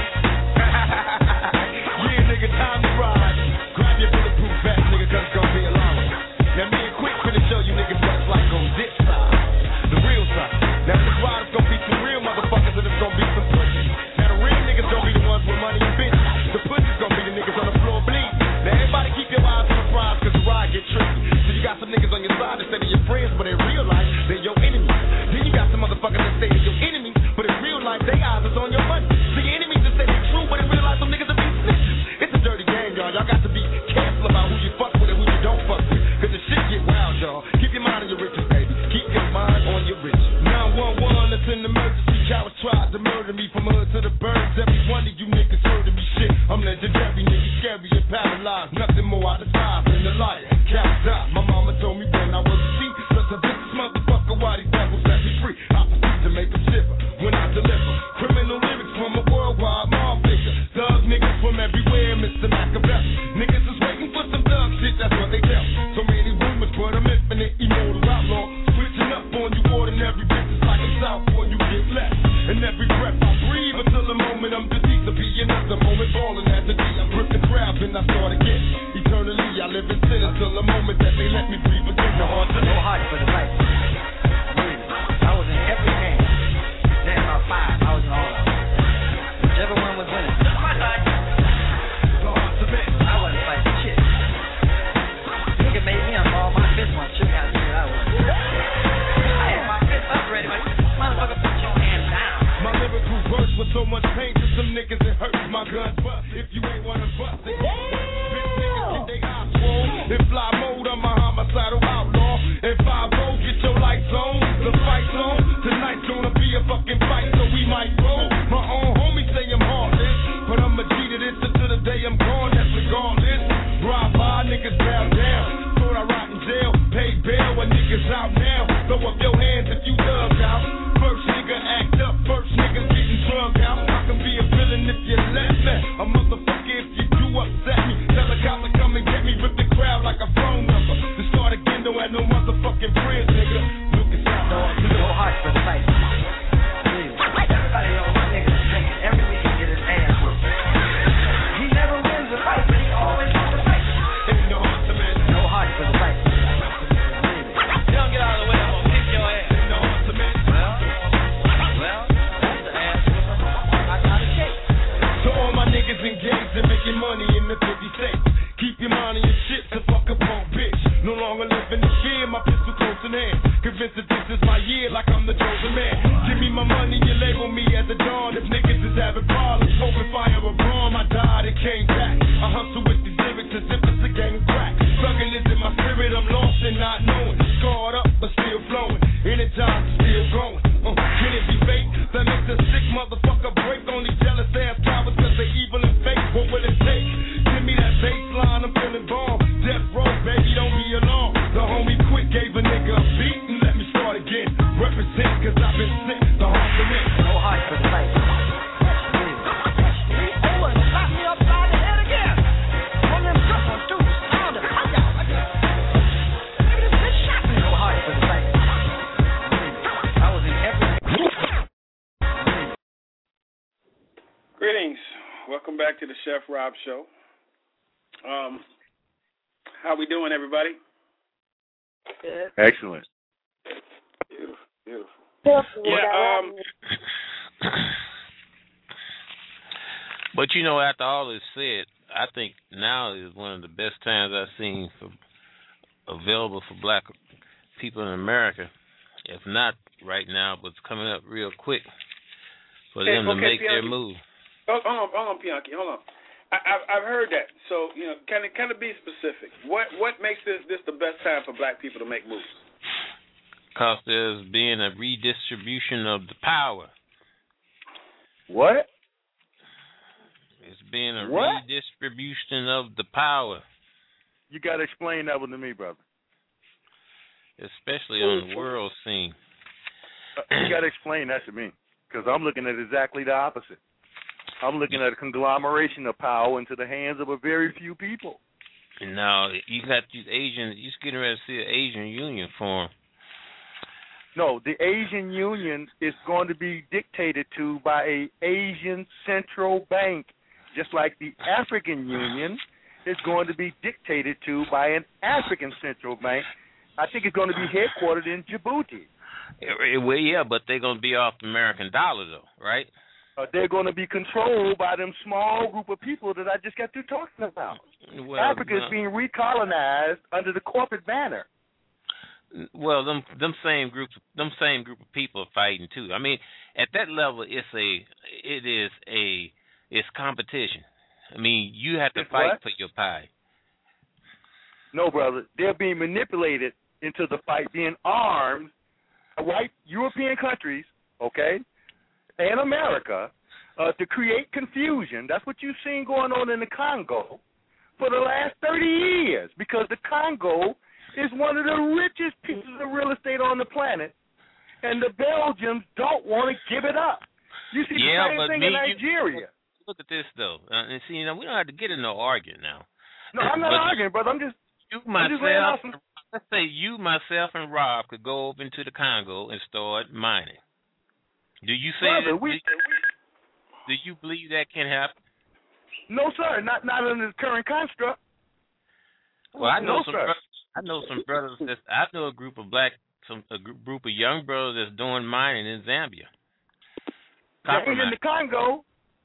Yeah, nigga, time to ride. Grab your bulletproof vest, nigga, cause it's gonna be a long one. Now, me and Quick finna show you niggas what it's like on this side. The real side. Now, this ride is gonna be some real motherfuckers and it's gonna be some pussies. Now, the real niggas gonna be the ones with money and bitches. The pussies gonna be the niggas on the floor bleeding. Now, everybody keep your eyes on the prize cause the ride get tricky. So you got some niggas on your side that say they're your friends, but in real life, they're your enemies. Then you got some motherfuckers that say they're your enemies, but in real life, their eyes is on your money. So your enemies that say they're true, but in real life, some niggas will be snitches. It's a dirty game, y'all. Y'all got to be careful about who you fuck with and who you don't fuck with. Cause the shit get wild, y'all. Keep your mind on your riches, baby. Keep your mind on your riches. nine one one, it's an emergency. Cowards tried to murder me from hood to the birds. Every one of you niggas heard of me shit. I'm legendary, nigga, scary and paralyzed. Nothing more out of time than the liar. Cast out. My mama told me when I was a seed, such a vicious motherfucker, why these devils set me free? I proceed to make them shiver when I deliver. Criminal lyrics from a worldwide mob figure. Thug niggas from everywhere, Mister Machiavelli. Niggas is waiting for some thug shit, that's what they tell. So many rumors, but I'm infinite, immortal outlaw. Switching up on you, ordinary bitches like a southpaw, you get left. And every breath I breathe until the moment I'm deceased to be another moment balling at the D. I'm gripping crowds and I start again. Eternally, I live in sin until the moment that they let me breathe again. No heart to no heart for the life. I was in every game. Then about five, I was in all of them. Whichever one was winning. My side. No heart to miss. I wasn't fighting shit. Nigga made me unball my fist one. Shook out shit I was. I had my fist up ready. Like, motherfucker, put your hand down. My lyrical verse with so much pain to some niggas it hurts. My gun bust. If you ain't wanna bust it. Bitch niggas get they eyes swole. In fly mode, I'm a homicidal outlaw. In five oh, get your lights on. The fight's on. Tonight's gonna be a fucking fight, so we might roll. My own homies say I'm heartless, but I'm a G to this until the day I'm gone. That's regardless. Drive by, niggas bow down. Thought I rot in jail, pay bail when niggas out now. Throw up your hands if you dug out. First nigga act up, first nigga getting drugged out. I can be a villain if you let me. A motherfucker if you do upset me. Tell a cop to come and get me, rip the crowd like a phone number. To start again, don't have no motherfucking friends, nigga. Look at that, dog. No heart for the fight. Everybody knows my nigga's drinking every week and get his ass whooped. He never wins a fight, but he always wants to fight. Ain't no heart to man. No heart for the fight. You don't get out of the way, I'm gonna kick your ass. Ain't no heart to man. Well, well, that's the ass whooping I got a cake. So all my niggas engaged in making money in the fifty states. Keep your mind on your shit to fuck a punk bitch. No longer living in fear, my pistol close in hand. Convinced that this is my year like I'm the chosen man. Give me my money, you label me as a dawn. If niggas is having problems, open fire a bomb. I died and came back. I hustle with these lyrics as if it's a gang of crack. Struggling is in my spirit, I'm lost and not knowing. Scarred up but still flowing. Energized, still growing. Uh, can it be fake? That makes a sick motherfucker break on these jealous ass cowards cause they evil and fake. What will it take? Give me that baseline, I'm feeling bomb. Death row, baby, don't be alarmed. The homie Quick gave a nigga a beat and let me start again. Represent cause I've been sick, the heart to me. No heart for the fight. welcome back to the Chef Rob Show. Um, how we doing, everybody? Good. Excellent. Beautiful, beautiful. Beautiful. Yeah. Um. But you know, after all is said, I think now is one of the best times I've seen for available for black people in America. If not right now, but it's coming up real quick for Okay, them to okay, make Bianchi. their move. Hold on, hold on, Bianchi, hold on. I, I've, I've heard that. So, you know, can it kind of be specific? What what makes this this the best time for black people to make moves? Because there's being a redistribution of the power. What? It's being a What? redistribution of the power. You got to explain that one to me, brother. Especially on the world scene. Uh, you got to explain that to me, because I'm looking at exactly the opposite. I'm looking at a conglomeration of power into the hands of a very few people. Now, you got these Asian, you're getting ready to see an Asian Union form. No, the Asian Union is going to be dictated to by a Asian central bank, just like the African Union is going to be dictated to by an African central bank. I think it's going to be headquartered in Djibouti. Well, yeah, but they're going to be off the American dollar, though, right? Uh, they're going to be controlled by them small group of people that I just got through talking about. Well, Africa is no. being recolonized under the corporate banner. Well, them them same groups, them same group of people are fighting too. I mean, at that level, it's a, it is a, it's competition. I mean, you have to It's fight what? for your pie. No, brother, they're being manipulated into the fight, being armed by white European countries, okay, and America, uh, to create confusion. That's what you've seen going on in the Congo for the last thirty years, because the Congo is one of the richest pieces of real estate on the planet, and the Belgians don't want to give it up. You see Yeah, the same but thing me, in Nigeria. You, look at this though, uh, and see, you know, we don't have to get in no argument now. No, I'm not But arguing, brother. I'm just you, I'm just laying out myself, some. let's say you, myself, and Rob could go over into the Congo and start mining. Do you say Brother, that? we, do, do you believe that can happen? No, sir, not not under the current construct. Well, I know no, some. sir. Brothers, I know some brothers. That, I know a group of black, some a group of young brothers that's doing mining in Zambia. They ain't in the Congo.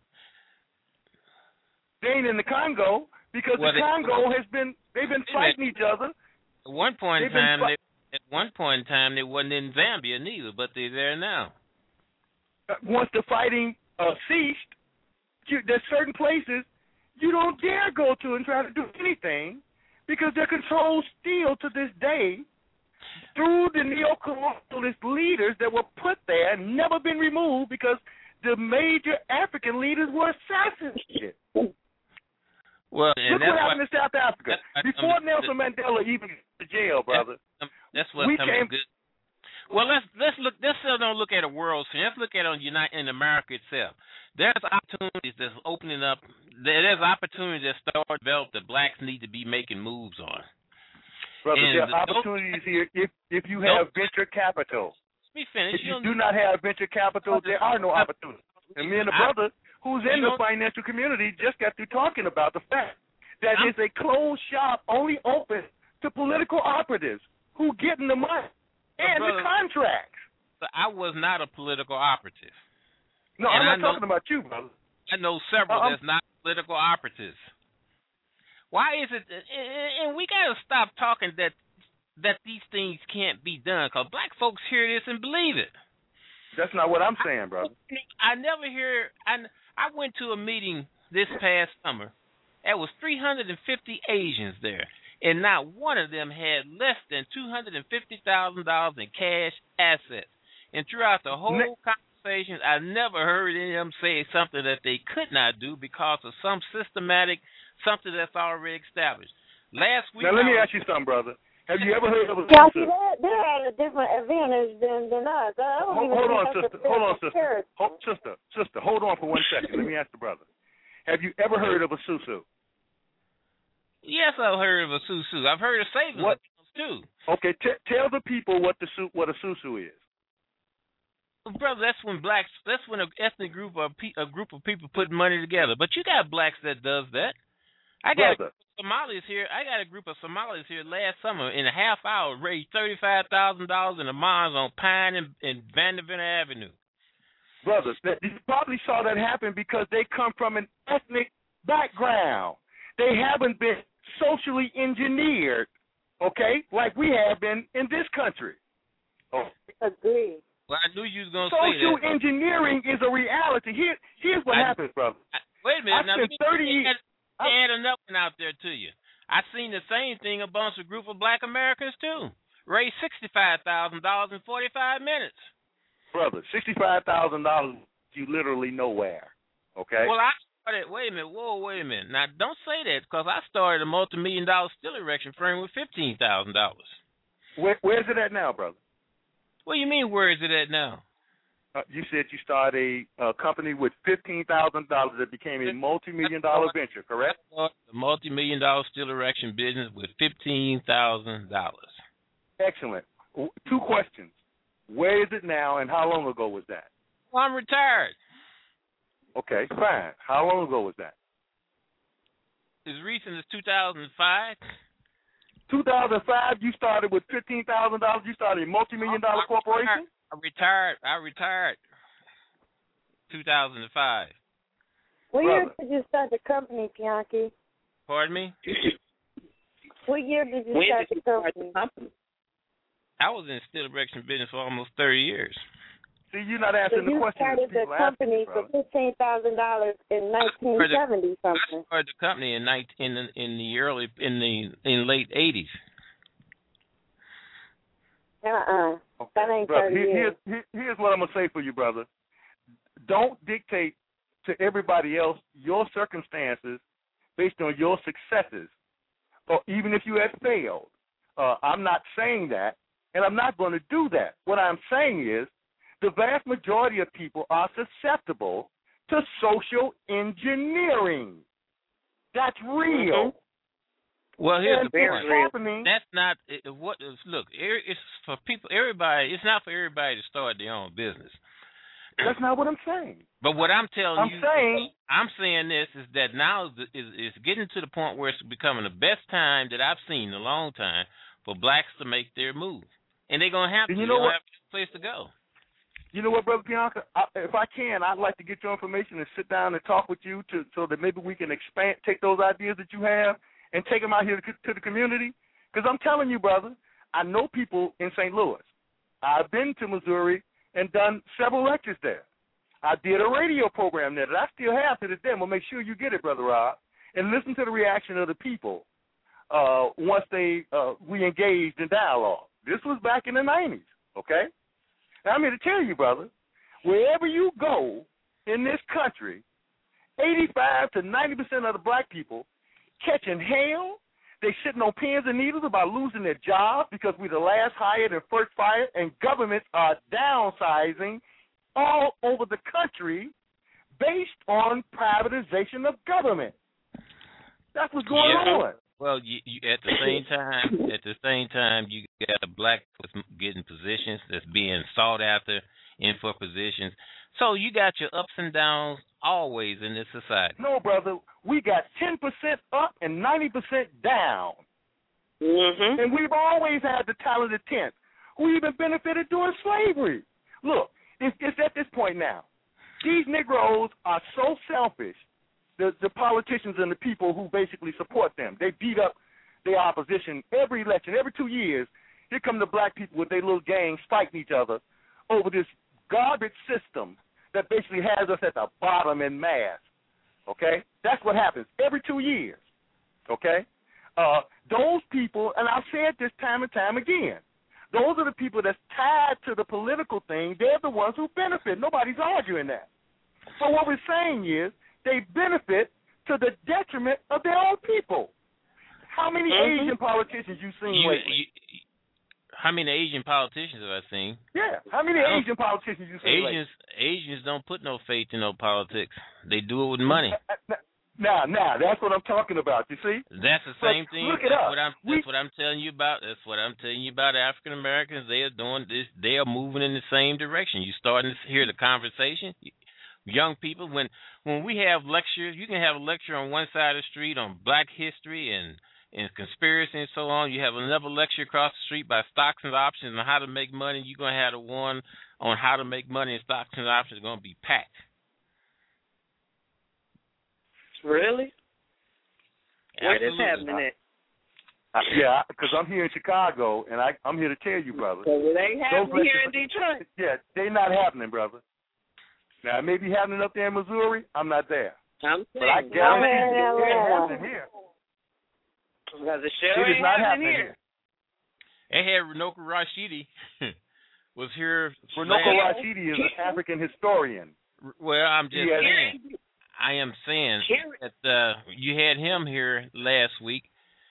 They ain't in the Congo because well, the they, Congo has been. They've been fighting each other. At one point in They've time, fi- they, at one point in time, they wasn't in Zambia neither, but they're there now. Once the fighting uh, ceased, you, there's certain places you don't dare go to and try to do anything because they're controlled still to this day through the neo-colonialist leaders that were put there and never been removed because the major African leaders were assassinated. Well, and Look that's what happened what, in South Africa. that, Before um, Nelson Mandela even went to jail, brother. That's, that's what we some came, good. Well, let's let's look. Let's still don't look at a world scene. Let's look at it on United in America itself. There's opportunities that's opening up. There's opportunities that start to develop that blacks need to be making moves on. Brother, and there are opportunities here if if you have venture capital. Let me finish. If you, you do not have venture capital, there are no opportunities. And me and the brother who's in the financial community just got through talking about the fact that I'm, it's a closed shop only open to political operatives who getting the money and brother, the contracts. So I was not a political operative. No, and I'm not I know, talking about you, brother. I know several uh, that's not political operatives. Why is it? And we got to stop talking that that these things can't be done, because black folks hear this and believe it. That's not what I'm saying, brother. I never hear. I I went to a meeting this past summer. There was three hundred fifty Asians there, and not one of them had less than two hundred fifty thousand dollars in cash assets. And throughout the whole ne- conversation, I never heard any of them say something that they could not do because of some systematic, something that's already established. Last week. Now let me was, ask you something, brother. Have you ever heard of a yeah, see, they're, they're at a different advantage than, than us. I don't hold, even hold on, think sister. that's a Hold on, sister. comparison. Hold, sister. Sister, hold on for one second. Let me ask the brother. Have you ever heard of a susu? Yes, I've heard of a susu. I've heard of savings what? too. Okay, t- tell the people what the su- what a susu is. Brother, that's when blacks. That's when an ethnic group or a group of people put money together. But you got blacks that does that. I got Brother. Somalis here. I got a group of Somalis here last summer in a half hour raised thirty-five thousand dollars in the mines on Pine and, and Vanderbilt Avenue. Brothers, that, you probably saw that happen because they come from an ethnic background. They haven't been socially engineered, okay, like we have been in this country. Oh. Agree. Well, I knew you was gonna say that. Social engineering is a reality. Here, here's what I, happens, brother. I, wait a minute. I now, spent let me thirty years. add, add another one out there to you. I seen the same thing amongst a group of Black Americans too. Raised sixty-five thousand dollars in forty-five minutes. Brother, sixty-five thousand dollars you literally nowhere. Okay. Well, I started. Wait a minute. Whoa, wait a minute. Now, don't say that because I started a multi-million dollar steel erection firm with fifteen thousand dollars. Where, where's it at now, brother? What do you mean? Where is it at now? Uh, you said you started a, a company with fifteen thousand dollars that became a multi-million dollar venture, correct? A multi-million dollar steel erection business with fifteen thousand dollars. Excellent. Two questions. Where is it now, and how long ago was that? Well, I'm retired. Okay, fine. How long ago was that? As recent as two thousand five. two thousand five, you started with fifteen thousand dollars. You started a multi-million dollar corporation? I retired. I retired. two thousand five. What year did you start the company, Bianchi? Pardon me? What year did you when start did the you company? start the company? I was in steel erection business for almost thirty years. See, you're not answering so the you question. started the company for fifteen thousand dollars in nineteen seventy something. I started the company in nineteen in the, in the early in the in late eighties. Uh-uh. Okay. That ain't brother, thirty here, years. Here's, here's what I'm going to say for you, brother. Don't dictate to everybody else your circumstances based on your successes, or even if you had failed. Uh, I'm not saying that, and I'm not going to do that. What I'm saying is the vast majority of people are susceptible to social engineering. That's real. Mm-hmm. Well, here's and the point. Happening. That's not what. Look, it's for people. Everybody. It's not for everybody to start their own business. That's not what I'm saying. But what I'm telling I'm you, saying, I'm saying this is that now is, is is getting to the point where it's becoming the best time that I've seen in a long time for blacks to make their move, and they're gonna have to. You know they what? have a place to go. You know what, Brother Bianca? I, if I can, I'd like to get your information and sit down and talk with you to so that maybe we can expand, take those ideas that you have and take them out here to, to the community. Because I'm telling you, brother, I know people in Saint Louis. I've been to Missouri and done several lectures there. I did a radio program there that I still have to this day. We'll make sure you get it, Brother Rob, and listen to the reaction of the people uh, once they uh, we engaged in dialogue. This was back in the nineties, okay? Now, I'm here to tell you, brother, wherever you go in this country, eighty-five to ninety percent of the black people catching hell. They sitting on pins and needles about losing their jobs because we're the last hired and first fired, and governments are downsizing all over the country based on privatization of government. That's what's going yeah. on. Well, you, you, at the same time, at the same time, you got a black folks getting positions that's being sought after in for positions. So you got your ups and downs always in this society. No, brother, we got ten percent up and ninety percent down. Mm-hmm. And we've always had the talented tenth who even benefited during slavery. Look, it's, it's at this point now. These Negroes are so selfish, the, the politicians and the people who basically support them. They beat up their opposition every election. Every two years, here come the black people with their little gangs fighting each other over this garbage system that basically has us at the bottom in mass, okay? That's what happens every two years, okay? Uh, those people, and I've said this time and time again, those are the people that's tied to the political thing. They're the ones who benefit. Nobody's arguing that. So what we're saying is they benefit to the detriment of their own people. How many mm-hmm. Asian politicians you seen you, lately? you, How many Asian politicians have I seen? Yeah, how many Asian politicians you seen Asians, lately? Asians don't put no faith in no politics. They do it with money. Now, now, that's what I'm talking about. You see? That's the same but thing. Look it that's up. what I'm. We, that's what I'm telling you about. That's what I'm telling you about African Americans. They are doing this. They are moving in the same direction. You starting to hear the conversation. Young people, when when we have lectures, you can have a lecture on one side of the street on Black history and and conspiracy and so on. You have another lecture across the street by stocks and options and how to make money. You're gonna have the one on how to make money in stocks and options. Going to be packed. Really? Where Absolutely. this happening at? Uh, yeah, because I'm here in Chicago, and I, I'm here to tell you, brother. So it ain't happening here in Detroit. Yeah, they not happening, brother. Now, it may be happening up there in Missouri. I'm not there. I'm but I guarantee you it ain't happening here. Because the show it is ain't not happening happening here. They had Runoko Rashidi was here. Runoko Rashidi is an African historian. Well, I'm just yeah. saying. I am saying that uh, you had him here last week,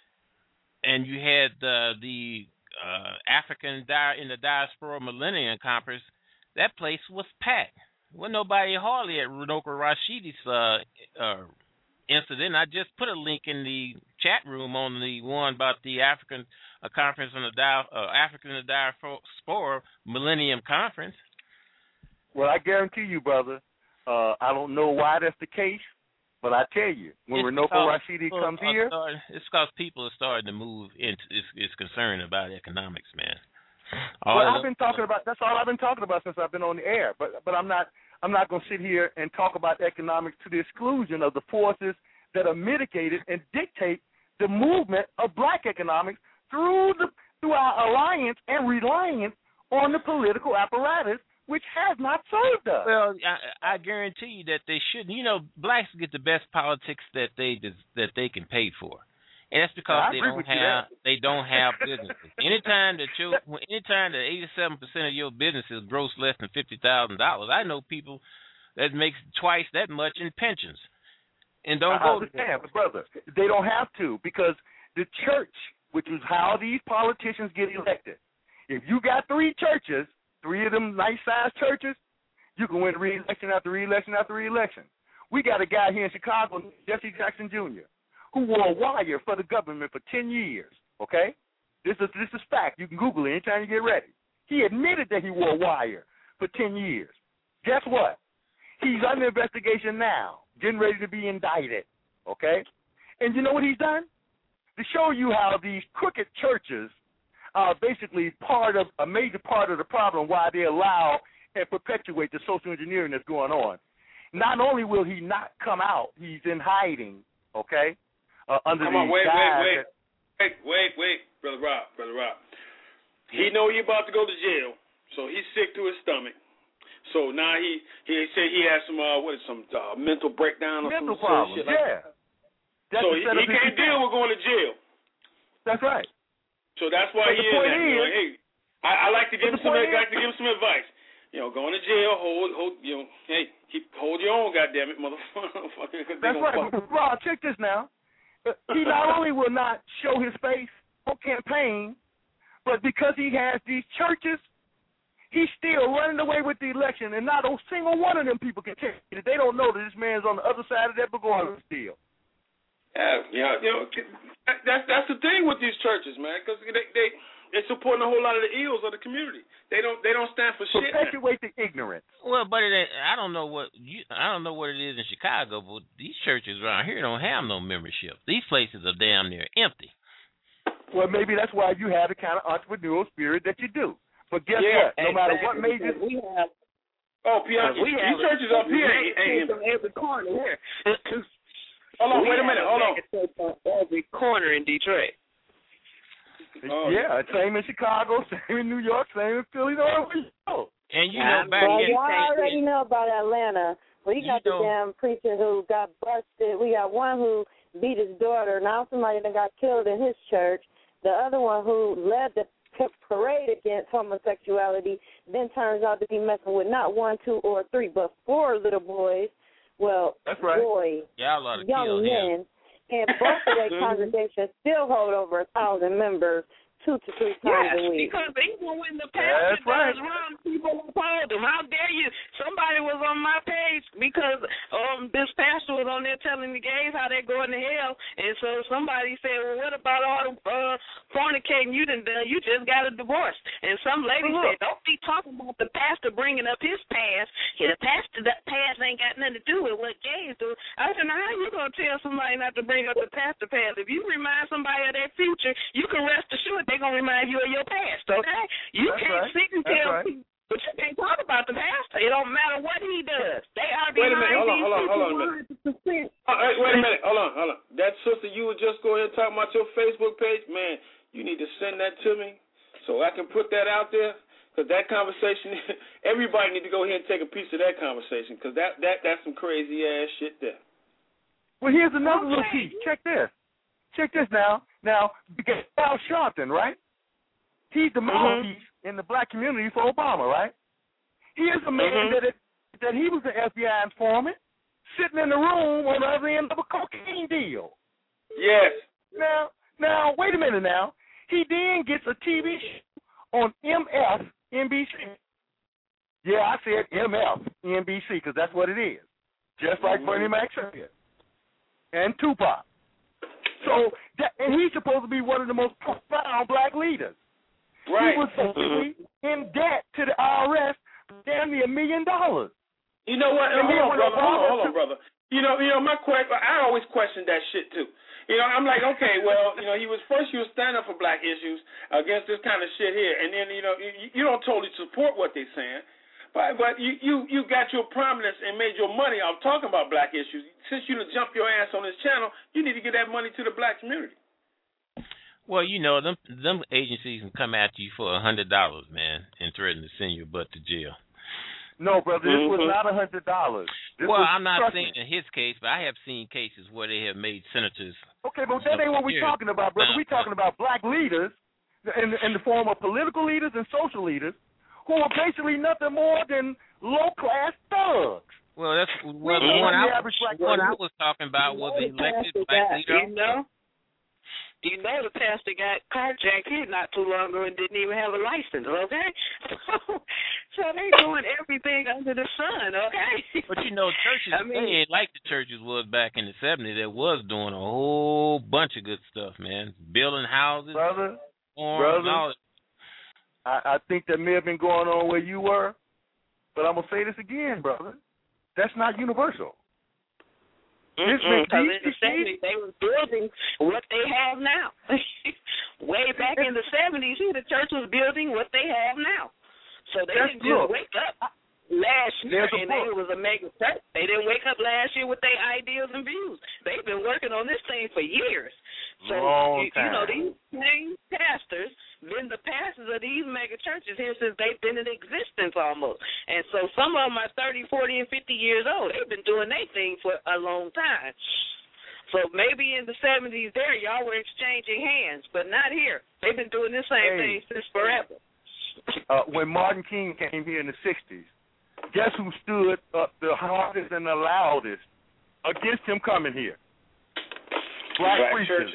and you had uh, the uh, African di- in the Diaspora Millennium Conference. That place was packed. Wasn't nobody hardly at Runoko Rashidi's uh, uh, incident. I just put a link in the chat room on the one about the African uh, conference on the di- uh, African in the Diaspora Millennium Conference. Well, I guarantee you, brother. Uh, I don't know why that's the case, but I tell you, when Runoko Rashidi comes here, starting, it's because people are starting to move into is is concerned about economics, man. All well, I've been talking about that's all I've been talking about since I've been on the air. But but I'm not I'm not going to sit here and talk about economics to the exclusion of the forces that are mitigated and dictate the movement of black economics through the through our alliance and reliance on the political apparatus, which has not served us. Well, I, I guarantee you that they shouldn't. You know, blacks get the best politics that they that they can pay for, and that's because I they agree don't with have you they don't have businesses. anytime that you, anytime that eighty-seven percent of your businesses gross less than fifty thousand dollars, I know people that makes twice that much in pensions, and don't I go. understand, but brother, they don't have to because the church, which is how these politicians get elected. If you got three churches. Three of them nice-sized churches, you can win re-election after re-election after re-election. We got a guy here in Chicago, Jesse Jackson Junior, who wore a wire for the government for ten years, okay? This is this is fact. You can Google it anytime you get ready. He admitted that he wore a wire for ten years. Guess what? He's under investigation now, getting ready to be indicted, okay? And you know what he's done? To show you how these crooked churches are basically part of a major part of the problem why they allow and perpetuate the social engineering that's going on. Not only will he not come out, he's in hiding, okay, uh, under come the on, wait, guise wait, wait, that, wait, wait, wait, Brother Rob, Brother Rob. He know he about to go to jail, so he's sick to his stomach. So now he he said he has some uh what is some uh, mental breakdown or mental some problems, shit like yeah. that. So he, he can't deal with going to jail. That's right. So that's why but he the is point that. Is, you know, hey, I, I like to give him some. I is, like to give him some advice. You know, going to jail, hold, hold. You know, hey, keep hold your own, goddamn it, motherfucker. That's right, Rob. Check this now. He not only will not show his face on campaign, but because he has these churches, he's still running away with the election, and not a single one of them people can tell you that they don't know that this man's on the other side of that Begorra still. Yeah, yeah, you know, that's that's the thing with these churches, man, because they they they're supporting a whole lot of the ills of the community. They don't they don't stand for shit. Perpetuate the ignorance. Well, but it ain't, I don't know what you I don't know what it is in Chicago, but these churches around here don't have no membership. These places are damn near empty. Well, maybe that's why you have the kind of entrepreneurial spirit that you do. But guess yeah, what? No exactly. matter what major we have, oh, Pianki, we these have churches up here ain't, ain't from every corner here. Hold on, we wait a minute, hold on. On every corner in Detroit. Oh, yeah, same in Chicago, same in New York, same in Philly, no And you know, back well, in y'all already know about Atlanta. We got you the know, damn preacher who got busted. We got one who beat his daughter. Now somebody that got killed in his church. The other one who led the parade against homosexuality then turns out to be messing with not one, two, or three, but four little boys. Well, That's right. boys, y'all ought to young kill men. him. And both of their congregations still hold over a thousand members two to three times yes, a week. because even when the pastor That's right. does run people apart, told them, how dare you? Somebody was on my page because um this pastor was on there telling the gays how they're going to hell, and so somebody said, well, what about all the uh, fornicating you done done? You just got a divorce. And some lady well, said, don't be talking about the pastor bringing up his past. Yeah, the pastor, that past ain't got nothing to do with what gays do. I said, now how you going to tell somebody not to bring up the pastor past? If you remind somebody of their future, you can rest assured they're going to remind you of your past, okay? You That's can't right. sit and That's tell right. people, but you can't talk about the pastor. It don't matter what he does. They are Wait a behind minute, hold on, these hold on, people hold on a minute. one hundred percent. Uh, hey, wait a minute, hold on, hold on. That sister you were just going ahead and talking about your Facebook page, man, you need to send that to me so I can put that out there. Because that conversation, everybody need to go ahead and take a piece of that conversation. Because that, that, that's some crazy ass shit there. Well, here's another little piece. Check this. Check this now. Now, because Al Sharpton, right? He's the mouthpiece mm-hmm. in the black community for Obama, right? He is a man mm-hmm. that it, that he was the F B I informant sitting in the room on the other end of a cocaine deal. Yes. Now, now, wait a minute now. He then gets a T V show on M F N B C. Yeah, I said M F N B C because that's what it is. Just like mm-hmm. Bernie Mac said. And Tupac. So, that, and he's supposed to be one of the most profound black leaders. Right. He was supposedly in debt to the I R S for damn near a million dollars. You know what? Hold on, brother. Hold on, hold on, brother. You know, you know, my question. I always question that shit too. You know, I'm like, okay, well, you know, he was first he was standing up for black issues against this kind of shit here, and then you know, you, you don't totally support what they're saying, but but you you you got your prominence and made your money off talking about black issues. Since you done jumped your ass on this channel, you need to get that money to the black community. Well, you know, them them agencies can come after you for a hundred dollars, man, and threaten to send your butt to jail. No, brother, this was not a hundred dollars. Well, I'm not saying in his case, but I have seen cases where they have made senators. Okay, but that ain't what we're talking about, brother. We're talking about black leaders in, in the form of political leaders and social leaders who are basically nothing more than low-class thugs. Well, that's well, the one, I, one I was talking about was the elected black leader. You know? You know the pastor got carjacked here not too long ago and didn't even have a license, okay? So they doing everything under the sun, okay? But you know, churches, I mean, they ain't like the churches was back in the seventies that was doing a whole bunch of good stuff, man. Building houses, brother, farms, brother, all that. I, I think that may have been going on where you were, but I'm going to say this again, brother. That's not universal. Because in the seventies, they were building what they have now. Way back in the seventies, the church was building what they have now. So they That's didn't just look, wake up last year and book. it was a mega church. They didn't wake up last year with their ideas and views. They've been working on this thing for years. So, Long you, time. you know, these same pastors been the pastors of these mega churches here since they've been in existence almost. And so some of them are thirty, forty, and fifty years old. They've been doing their thing for a long time. So maybe in the seventies there, y'all were exchanging hands, but not here. They've been doing the same hey. thing since forever. Uh, when Martin King came here in the sixties, guess who stood up the hardest and the loudest against him coming here? Black, Black preachers. churches.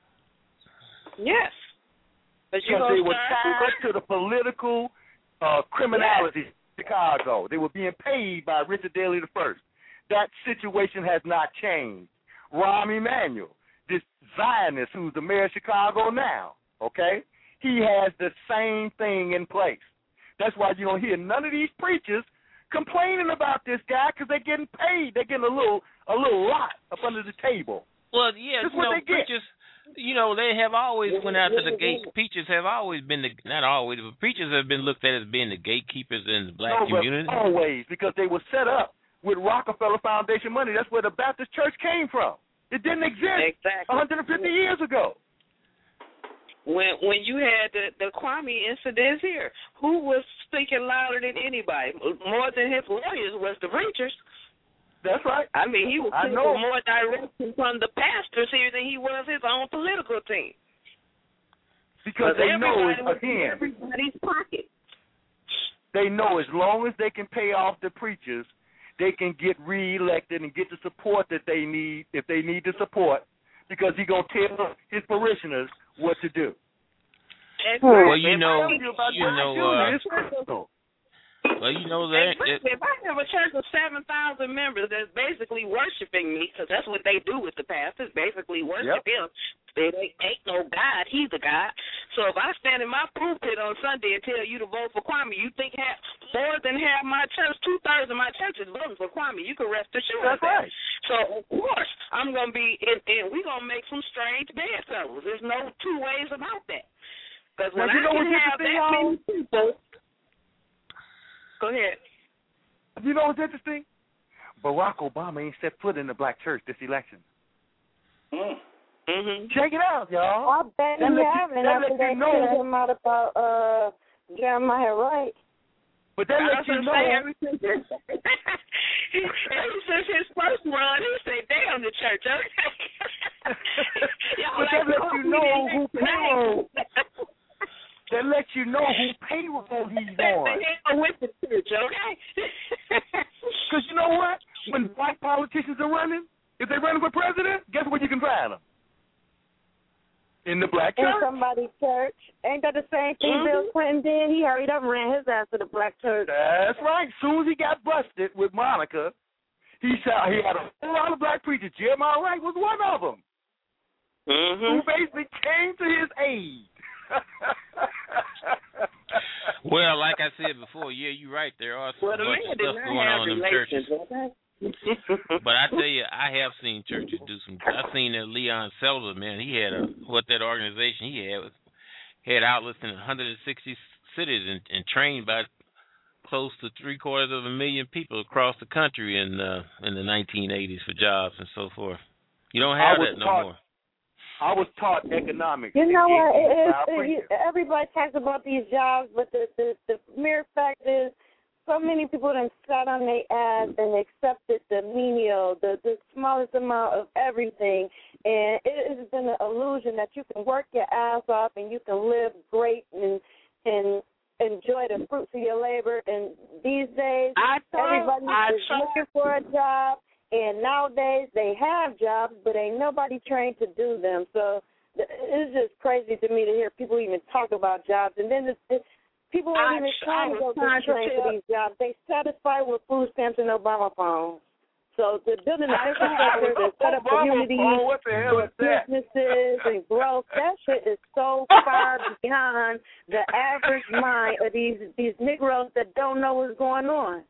Yes. Because they were tied to the political uh, criminality yes. in Chicago. They were being paid by Richard Daley the First. That situation has not changed. Rahm Emanuel, this Zionist who's the mayor of Chicago now, okay, he has the same thing in place. That's why you don't hear none of these preachers complaining about this guy because they're getting paid. They're getting a little a little lot up under the table. Well, yeah, That's you know, preachers, you know, they have always went out to the gate. Preachers have always been the, not always, but preachers have been looked at as being the gatekeepers in the black no, community. Always, because they were set up with Rockefeller Foundation money. That's where the Baptist church came from. It didn't exist exactly. one hundred fifty years ago. When when you had the, the Kwame incidents here, who was speaking louder than anybody? More than his lawyers was the preachers. That's right. I mean, he was I know. more direction from the pastors here than he was his own political team. Because they know, again, everybody's pocket. They know as long as they can pay off the preachers, they can get reelected and get the support that they need if they need the support, because he's going to tell his parishioners what to do. Well, you know, you know, uh, Well, you know that. Exactly. If I have a church of seven thousand members that's basically worshiping me, because that's what they do with the pastors, basically worship yep. him. They, they ain't no God. He's a God. So if I stand in my pulpit on Sunday and tell you to vote for Kwame, you think half, more than half my church, two-thirds of my church is voting for Kwame. You can rest assured that's of that. Right. So, of course, I'm going to be, and, and we're going to make some strange bedfellows. There's no two ways about that. Because when you I know can have that many people, go ahead. You know what's interesting? Barack Obama ain't set foot in the black church this election. Mm. Mm-hmm. Check it out, y'all. I bet he haven't. After they cleared him out about uh, Jeremiah Wright. But that lets you know. Ever since, ever since his first run, he stayed down the church. Okay? But that lets you know who payroll. That lets you know who payroll he's on. With the church, okay? Because you know what? When black politicians are running, if they're running for president, guess what you can find them? In the black church. In somebody's church. Ain't that the same thing mm-hmm. Bill Clinton did? He hurried up and ran his ass to the black church. That's right. As soon as he got busted with Monica, he saw he had a whole lot of black preachers. Jeremiah Wright was one of them. Mm-hmm. Who basically came to his aid. Well, like I said before, yeah, you're right. There are some well, the bunch of stuff going on in them churches. Okay? But I tell you, I have seen churches do some. I've seen that Leon Selzer, man. He had a what that organization he had was had outlets in one hundred sixty cities and, and trained by close to three quarters of a million people across the country in uh, in the nineteen eighties for jobs and so forth. You don't have that no taught, more. I was taught economics. You know what? It, it, it, everybody talks about these jobs, but the, the the mere fact is, so many people done sat on their ass and accepted the menial, the, the smallest amount of everything. And it has been an illusion that you can work your ass off and you can live great and and enjoy the fruits of your labor. And these days, everybody is looking for a job. And nowadays, they have jobs, but ain't nobody trained to do them. So it's just crazy to me to hear people even talk about jobs. And then it's, it's people aren't even trying to go to train for these jobs. They satisfied with food stamps and Obama phones. So they're building the infrastructure to set up communities, businesses, and growth. That shit is so far beyond the average mind of these these Negroes that don't know what's going on.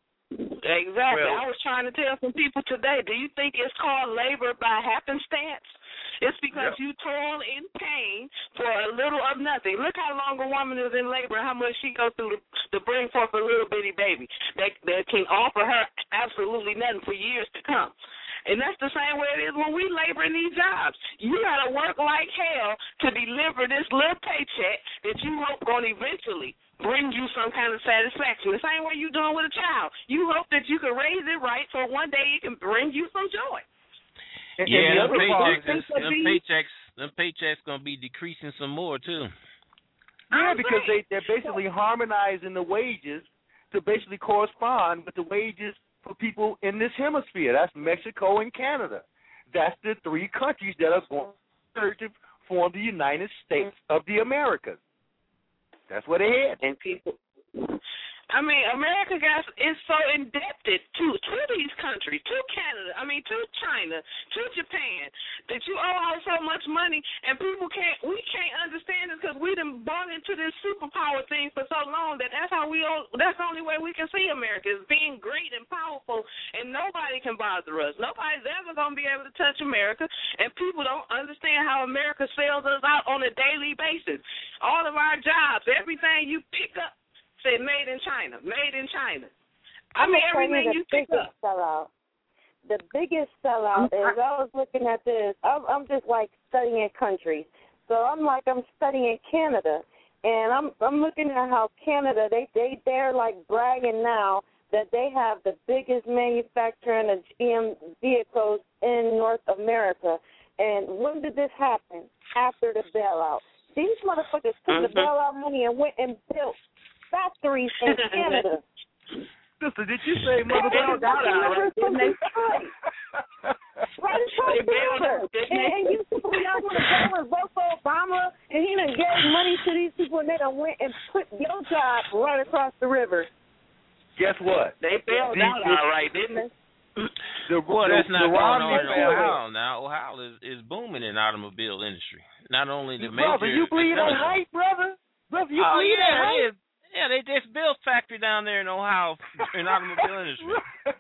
Exactly. Well, I was trying to tell some people today, do you think it's called labor by happenstance? It's because yep. you toil in pain for a little of nothing. Look how long a woman is in labor, how much she goes through to, to bring forth a little bitty baby that, that can offer her absolutely nothing for years to come. And that's the same way it is when we labor in these jobs. You got to work like hell to deliver this little paycheck that you hope going to eventually bring you some kind of satisfaction. The same way you're doing with a child. You hope that you can raise it right so one day it can bring you some joy. And, yeah, and the paychecks, them paychecks, them paychecks going to be decreasing some more, too. Yeah, because they, they're basically harmonizing the wages to basically correspond with the wages for people in this hemisphere. That's Mexico and Canada. That's the three countries that are going to form the United States of the Americas. That's where they head. And people, I mean, America got is so indebted to to these countries, to Canada, I mean, to China, to Japan, that you owe out so much money, and people can't, we can't understand it because we done bought into this superpower thing for so long that that's how we, owe, that's the only way we can see America is being great and powerful, and nobody can bother us. Nobody's ever going to be able to touch America, and people don't understand how America sells us out on a daily basis. All of our jobs, everything you pick up, say made in China, made in China. I mean, everything you pick up. Sellout. The biggest sellout is, I was looking at this, I'm, I'm just like studying countries. So I'm like, I'm studying Canada. And I'm I'm looking at how Canada, they, they, they're like bragging now that they have the biggest manufacturing of G M vehicles in North America. And when did this happen? After the bailout. These motherfuckers took mm-hmm. the bailout money and went and built factories in Canada. Sister, did you say motherfucker? Right across the river. And you people, y'all want to go and vote for Obama, and he done gave money to these people, and they done went and put your job right across the river. guess what? They bailed The- out all right, didn't they? The, Well, the, that's not the going Romney on in family- Ohio now. Ohio is, is booming in the automobile industry. Not only the major. Brother, you believe that facilities. hype, brother? Brother, you oh, believe yeah, that hype? it is. Yeah, they just built factory down there in Ohio in the automobile industry.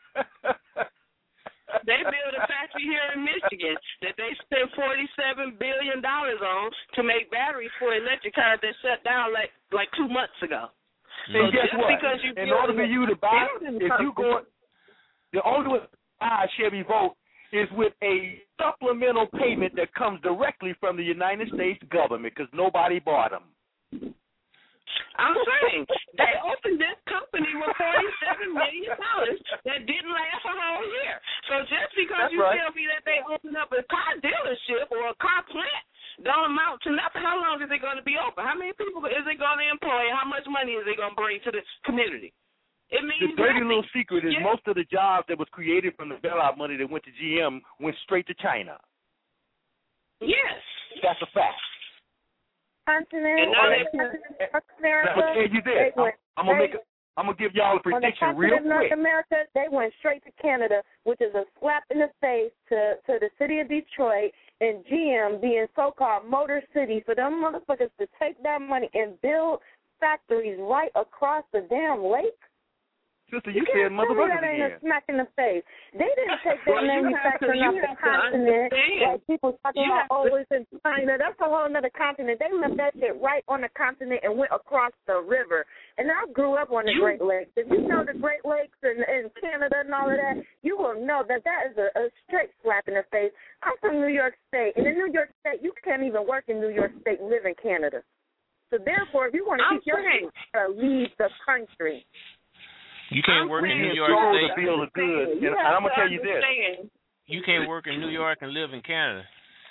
They built a factory here in Michigan that they spent forty-seven billion dollars on to make batteries for electric cars that shut down like like two months ago. And So guess just what? because you In build order for you to buy, building if you go, the only way to buy a Chevy Volt is with a supplemental payment that comes directly from the United States government because nobody bought them. I'm saying they opened this company with forty-seven million dollars that didn't last a whole year. So just because That's you right. tell me that they opened up a car dealership or a car plant don't amount to nothing. How long is it going to be open? How many people is it going to employ? How much money is it going to bring to the community? It means The dirty nothing. little secret is Yeah. most of the jobs that was created from the bailout money that went to G M went straight to China. Yes. That's a fact. Continent, And now on they- the continent of America, Now, I'll tell you this. they went I'm, I'm gonna make. straight- A, I'm gonna give y'all a on the prediction real continent of North quick. America, they went straight to Canada, which is a slap in the face to, to the city of Detroit and G M being so-called Motor City for them motherfuckers to take that money and build factories right across the damn lake. Sister, you can't said tell me motherfuckers that ain't again. a smack in the face. They didn't take Well, their you have to- manufacturing you off the have to continent understand. like people talking You about, have oh, to- it's in China. That's a whole other continent. They left that shit right on the continent and went across the river. And I grew up on the You- Great Lakes. If you know the Great Lakes and, and Canada and all of that, you will know that that is a, a straight slap in the face. I'm from New York State. And in New York State, you can't even work in New York State and live in Canada. So therefore, if you want to I'm keep your saying- you gotta leave the country. You can't I'm work in saying New it's York sold State. the bill of goods, You and have I'm gonna to tell you this. understand. You can't work in New York and live in Canada.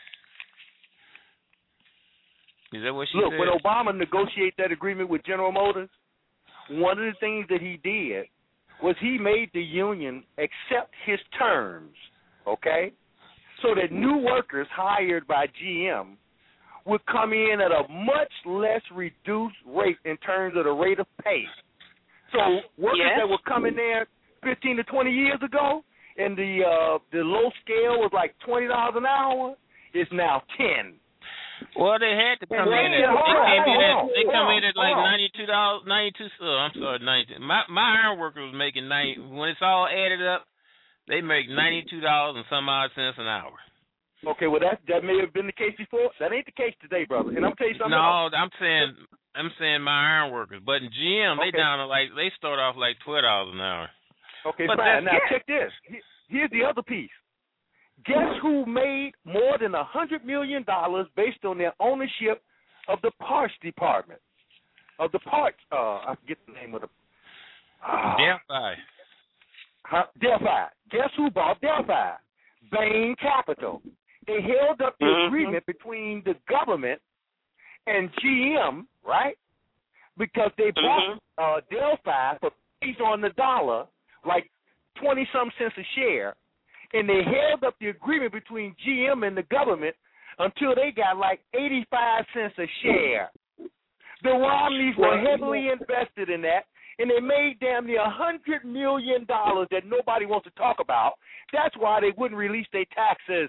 Is that what she Look, said? when Obama negotiated that agreement with General Motors, one of the things that he did was he made the union accept his terms, okay? So that new workers hired by G M would come in at a much less reduced rate in terms of the rate of pay. So workers Yes. that were coming there fifteen to twenty years ago, and the uh, the low scale was like twenty dollars an hour, is now ten. Well, they had to come Wait, in at hold they on, came in hold at on, they hold come on, in at like hold on. ninety two dollars, ninety two. Oh, I'm sorry, ninety. My my iron worker was making ninety. When it's all added up, they make ninety two dollars and some odd cents an hour. Okay, well that that may have been the case before. That ain't the case today, brother. And I'm tell you something. No, else. I'm saying I'm saying my iron workers, but in G M they Okay. down to like they start off like twelve dollars an hour. Okay, But fine. Now that's- check this. He- Here's the other piece. Guess who made more than a hundred million dollars based on their ownership of the parts department? Of the parts, uh, I forget the name of the. Uh, Delphi. Huh? Delphi. Guess who bought Delphi? Bain Capital. They held up the Mhm. agreement between the government and G M, right? Because they bought uh, Delphi for based on the dollar, like twenty some cents a share, and they held up the agreement between G M and the government until they got like eighty-five cents a share. The Romneys were heavily invested in that, and they made damn near a hundred million dollars that nobody wants to talk about. That's why they wouldn't release their taxes.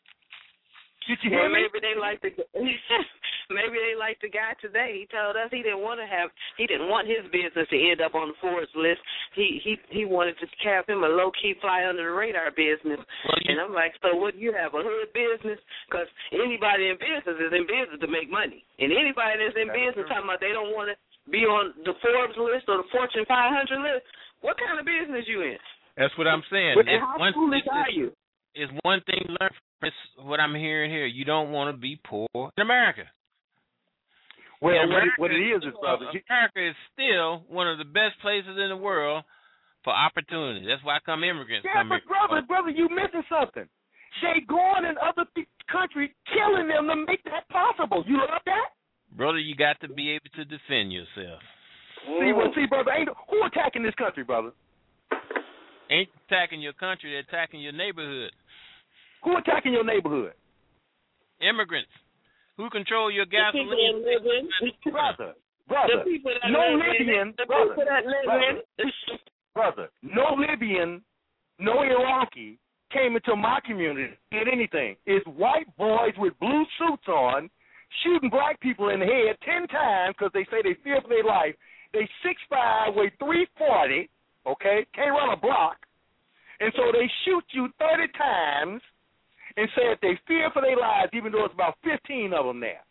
Did you hear Well, me? maybe they like the maybe they like the guy today. He told us he didn't want to have he didn't want his business to end up on the Forbes list. He he he wanted to have him a low key fly under the radar business. Well, you, And I'm like, so what? You have a hood business? Because anybody in business is in business to make money. And anybody that's in That's business true. talking about they don't want to be on the Forbes list or the Fortune five hundred list. What kind of business you in? that's what I'm saying. But It's how one, foolish it's, are it's, you? it's one thing to learn from this, what I'm hearing here. You don't want to be poor in America. Well, And what it, America what it is is, still- brother, you- America is still one of the best places in the world for opportunity. That's why come immigrants yeah, come but here. brother, brother, you missing something. They going in other pe- countries killing them to make that possible. You love that? Brother, you got to be able to defend yourself. See, well, see, brother, ain't who attacking this country, brother? Ain't attacking your country, they're attacking your neighborhood. Who attacking your neighborhood? Immigrants. Who control your The people that gasoline? live in, Brother, the brother, people that no live in, Libyan, the brother, people that live brother, in. brother, no Libyan, no Iraqi came into my community and did anything. It's white boys with blue suits on shooting black people in the head ten times because they say they fear for their life. They six five, weigh three forty, okay, can't run a block. And so they shoot you thirty times and say that they fear for their lives, even though it's about fifteen of them there.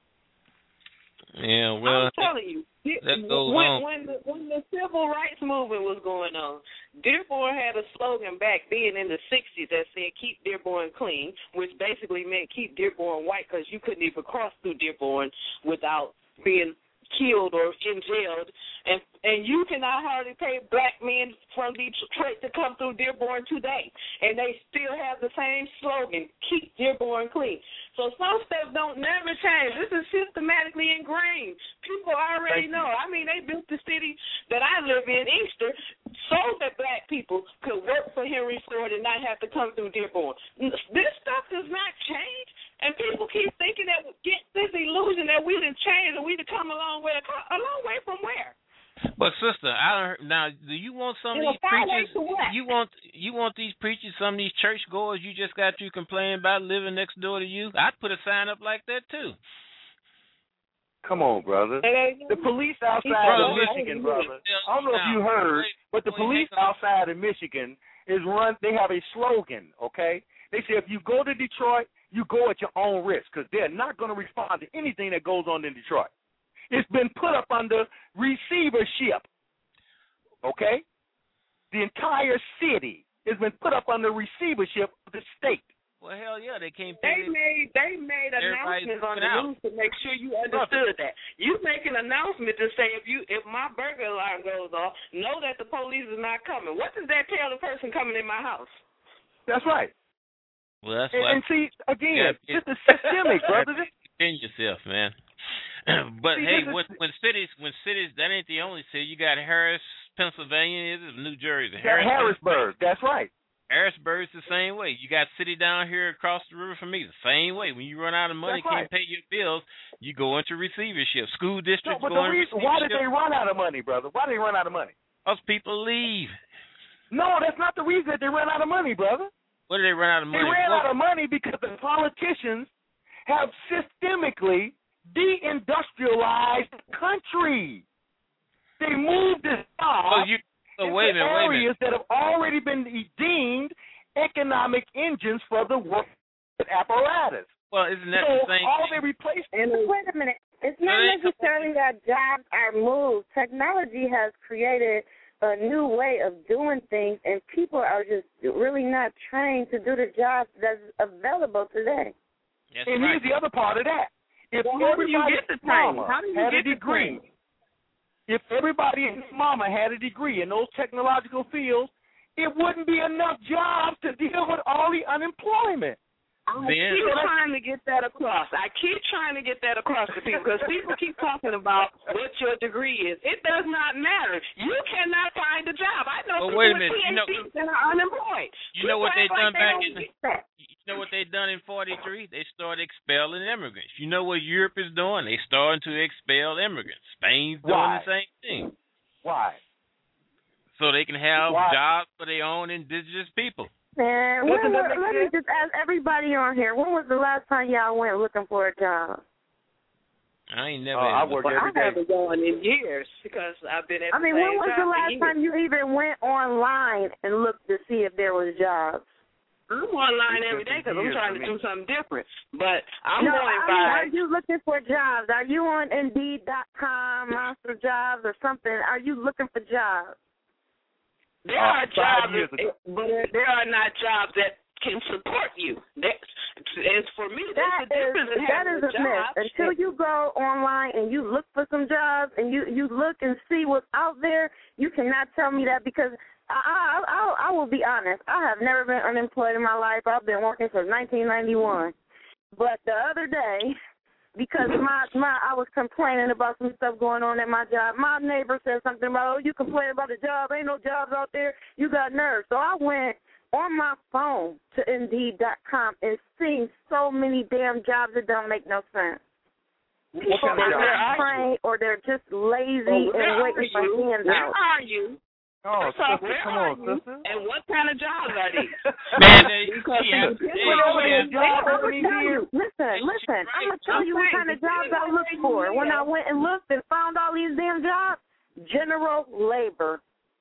Yeah, well, I'm telling you, that goes when, on. when, the, when the civil rights movement was going on, Dearborn had a slogan back then in the sixties that said, keep Dearborn clean, which basically meant keep Dearborn white because you couldn't even cross through Dearborn without being killed or in jail. And and you cannot hardly pay black men from Detroit to come through Dearborn today. And they still have the same slogan, keep Dearborn clean. So some stuff don't never change. This is systematically ingrained. People already know. I mean, they built the city that I live in, Easter, so that black people could work for Henry Ford and not have to come through Dearborn. This stuff does not change. And people keep thinking that, get this illusion that we done changed and we done come a long way. A long way from where? But sister, I don't, now do you want some of these preachers? You want you want these preachers, some of these churchgoers you just got to complain about living next door to you? I'd put a sign up like that too. Come on, brother. The police outside brother, of Michigan, brother. I don't know if you heard, but the police outside of Michigan is run. They have a slogan. Okay, they say if you go to Detroit, you go at your own risk because they're not going to respond to anything that goes on in Detroit. It's been put up under receivership, okay? The entire city has been put up under receivership of the state. Well, hell yeah, they can't pay. They it. made they made announcements on the news to make sure you understood that. You make an announcement to say if you if my burglar alarm goes off, know that the police is not coming. What does that tell the person coming in my house? That's right. Well, that's and, why. And see, again, yeah, this is systemic, brother. Defend yourself, man. But see, hey, when, when cities, when cities, that ain't the only city. You got Harris, Pennsylvania. This is New Jersey. Harris, Harrisburg. That's right. Harrisburg's the same way. You got city down here across the river from me, the same way. When you run out of money, That's can't right. pay your bills, you go into receivership. School districts no, but go the into reason, why did receivership. they run out of money, brother? Why did they run out of money? Because people leave. No, that's not the reason that they ran out of money, brother. What did they run out of money? They ran for? out of money because the politicians have systemically deindustrialized the country. They moved the jobs oh, you, oh, wait a minute, wait a areas minute. that have already been deemed economic engines for the work apparatus. Well, isn't that so the same all thing? they replaced? And wait a minute. It's not necessarily that jobs are moved. Technology has created a new way of doing things, and people are just really not trained to do the jobs that's available today. That's and right. here's the other part of that. If well, how do you everybody's get the mama How do you had get a degree, if everybody and his mama had a degree in those technological fields, it wouldn't be enough jobs to deal with all the unemployment. I keep trying to get that across. I keep trying to get that across to people because people keep talking about what your degree is. It does not matter. You cannot find a job. I know well, people wait a with minute. P H Ds you know, that are unemployed. You know what they like done they back don't in the, get that. you know what they done in forty-three? They started expelling immigrants. You know what Europe is doing? They starting to expel immigrants. Spain's doing Why? the same thing. Why? So they can have Why? jobs for their own indigenous people. Man, when, let me just ask everybody on here, when was the last time y'all went looking for a job? I ain't never. Uh, I work well, every I day. haven't gone in years because I've been at I the mean, same when was job the for last years. time you even went online and looked to see if there was jobs? I'm online every day because I'm trying to do something different. But I'm no, going I mean, by. are you looking for jobs? Are you on Indeed dot com, Monster Jobs, or something? Are you looking for jobs? There Uh, are five jobs, years ago. but there are not jobs that can support you. That's, and for me, that's That the difference is in that having is a a job. myth. Until you go online and you look for some jobs and you you look and see what's out there, you cannot tell me that because I I I, I will be honest. I have never been unemployed in my life. I've been working since nineteen ninety-one. But the other day, because my my I was complaining about some stuff going on at my job. My neighbor said something about, oh, you complain about the job, ain't no jobs out there, you got nerves. So I went on my phone to Indeed dot com and seen so many damn jobs that don't make no sense. People What kind of are job? not trained or they're just lazy Well, where and are waiting for you? Where handouts. are you? Oh, First off, sister, where come are on, you? sister. And what kind of jobs are these? Man, they, Because she has, see, they, whatever she the has, job I'm gonna opening tell you. is, Listen, listen. I'm gonna tell you what kind of jobs I looked for when I went and looked and found all these damn jobs. General labor.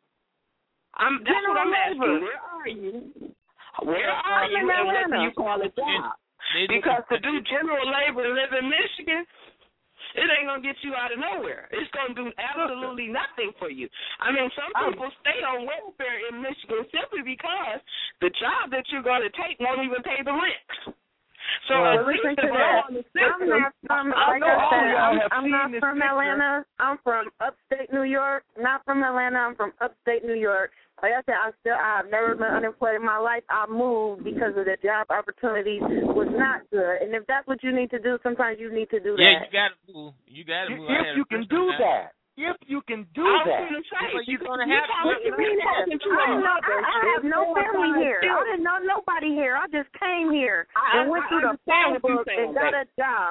I'm, that's General what I'm labor. asking. Where are you? Where are I'm you, in and what do Atlanta. you call a job? they, Because to do general labor and live in Michigan, it ain't going to get you out of nowhere. It's going to do absolutely nothing for you. I mean, some people stay on welfare in Michigan simply because the job that you're going to take won't even pay the rent. So well, at least listen if to I'm that. on the I'm system, not from, I like know I all said, y'all I'm, have I'm seen not this from picture. Atlanta. I'm from upstate New York. Not from Atlanta. I'm from upstate New York. Like I said, I still, I've never been unemployed in my life. I moved because of the job opportunities was not good. And if that's what you need to do, sometimes you need to do yeah, that. you got to move. You got to move. If you can do that. If you can do I was that. going to say, Well, you're going to you have talking- What you mean you talking that? to I, a don't know, mother I, I have and no four or family five here. I children. didn't know nobody here. I just came here I- and went I through the understand phone what you're book saying, and got babe. a job.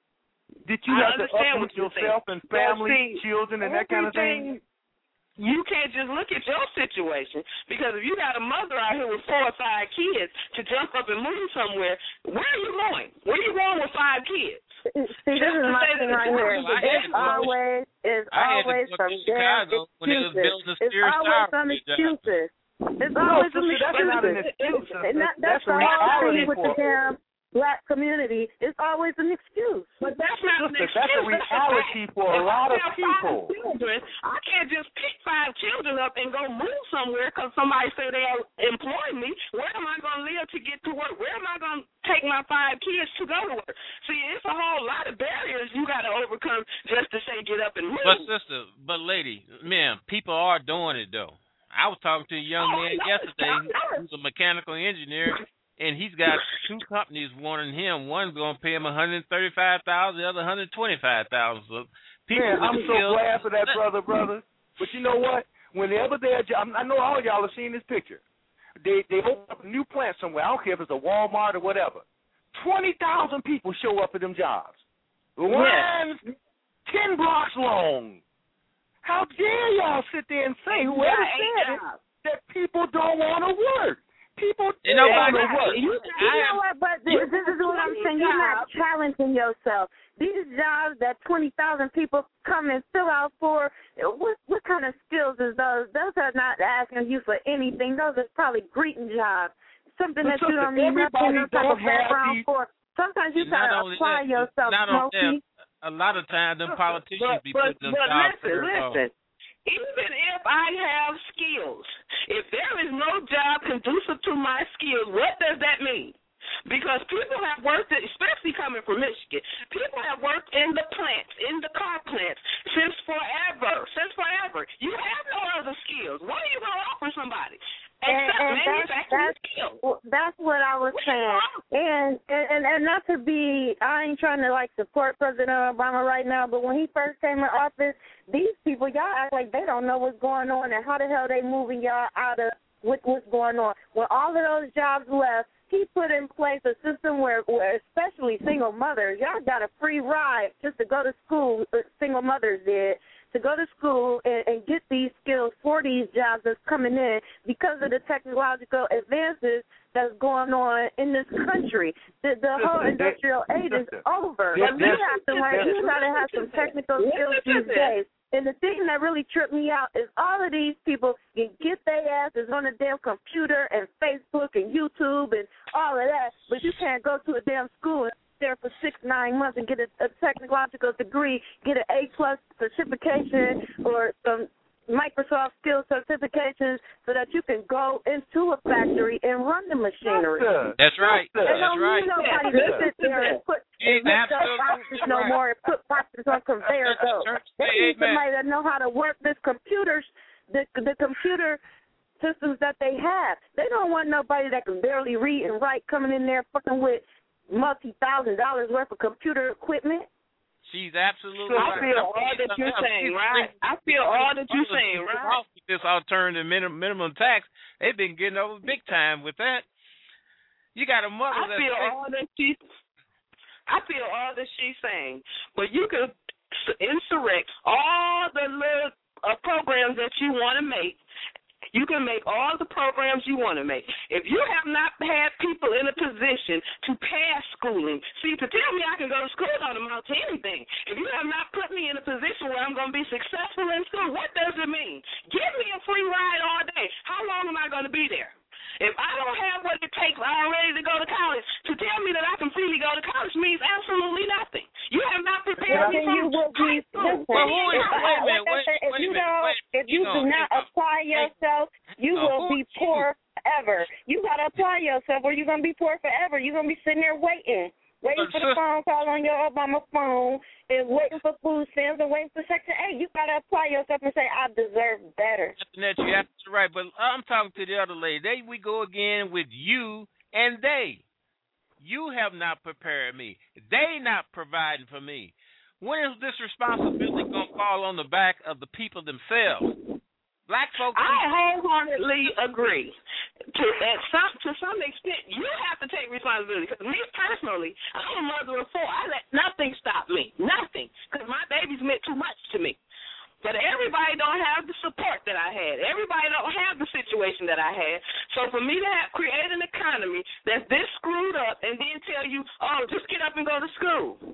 Did you I have to understand uproot what you're yourself saying. and family, But see, children, and that kind of thing? everything- You can't just look at your situation, because if you got a mother out here with four or five kids to jump up and move somewhere, where are you going? Where are you going with five kids? See, this is my thing right here. It's always, it's always some damn excuses. It's always some excuses. It's always some excuses. And that, that's the whole thing with the damn black community. It's always an excuse. But that's not an excuse. That's a reality for a lot of people. Children, I can't just pick five children up and go move somewhere because somebody say they'll employ me. Where am I going to live to get to work? Where am I going to take my five kids to go to work? See, it's a whole lot of barriers you got to overcome just to say get up and move. But sister, but lady, man, people are doing it though. I was talking to a young man yesterday who's a mechanical engineer, and he's got two companies wanting him. One's going to pay him one hundred thirty-five thousand dollars, the other one hundred twenty-five thousand dollars. So people Man, I'm so skills, glad for that, brother, brother. But you know what? Whenever they're, I know all y'all have seen this picture. They they open up a new plant somewhere. I don't care if it's a Walmart or whatever. twenty thousand people show up for them jobs. Lines yeah. ten blocks long. How dare y'all sit there and say, whoever said it, that people don't want to work? People you know, want to you, work. You, you know what? But this, this is what I'm saying. You're not challenging yourself. These jobs that twenty thousand people come and fill out for, what what kind of skills is those? Those are not asking you for anything. Those are probably greeting jobs. Something but that you don't need nothing type of background for. Sometimes you got to apply that, yourself, Smokey. A lot of times them politicians but, be but, putting them but jobs listen, for listen. Even if I have skills, if there is no job conducive to my skills, what does that mean? Because people have worked, especially coming from Michigan, people have worked in the plants, in the car plants, since forever, since forever. You have no other skills. What are you going to offer somebody? And, and that's, that's, that's what I was saying. And, and and not to be, I ain't trying to like support President Obama right now, but when he first came in office, these people, y'all act like they don't know what's going on and how the hell they moving y'all out of what, what's going on. When all of those jobs left, he put in place a system where, where especially single mothers, y'all got a free ride just to go to school, single mothers did, to go to school and, and get these skills for these jobs that's coming in because of the technological advances that's going on in this country. The, the whole industrial age is over. But you have to learn, you got to have some technical skills these days. And the thing that really tripped me out is all of these people can get their asses on a damn computer and Facebook and YouTube and all of that, but you can't go to a damn school and sit there for six, nine months and get a, a technological degree, get an A-plus certification or some Microsoft skills certifications so that you can go into a factory and run the machinery. That's right. They That's don't right. need nobody to sit there and put and lift up boxes no more and put boxes on conveyor belts. They need somebody that know how to work this computers, the the computer systems that they have. They don't want nobody that can barely read and write coming in there fucking with multi-thousand dollars worth of computer equipment. She's absolutely I right. feel all that you're saying, right? I feel all that you're saying, right? With this alternative minimum, minimum tax, they've been getting over big time with that. You got a mother I that's feel all that she, I feel all that she's saying, but you could insurrect all the little uh, programs that you want to make You can make all the programs you want to make. If you have not had people in a position to pass schooling, see, to tell me I can go to school don't amount to anything. If you have not put me in a position where I'm going to be successful in school, what does it mean? Give me a free ride all day. How long am I going to be there? If I don't have what it takes already to go to college, to tell me that I can freely go to college means absolutely nothing. You have not prepared me for you will be, listen, well, wait, wait, wait a minute, wait, if wait you a minute, don't, wait, if you you do know, not you know, apply yourself, you uh, will be poor forever. You gotta apply yourself, or you're gonna be poor forever. You're gonna be sitting there waiting. Waiting for the phone call on your Obama phone, and waiting for food stamps, and waiting for Section eight. You got to apply yourself and say, I deserve better. That you're absolutely right, but I'm talking to the other lady. There we go again with you and they. You have not prepared me. They not providing for me. When is this responsibility going to fall on the back of the people themselves? Black folks. I wholeheartedly agree. To at some to some extent, you have to take responsibility. Because me personally, I'm a mother of four. I let nothing stop me, nothing, because my babies meant too much to me. But everybody don't have the support that I had. Everybody don't have the situation that I had. So for me to have create an economy that's this screwed up and then tell you, oh, just get up and go to school.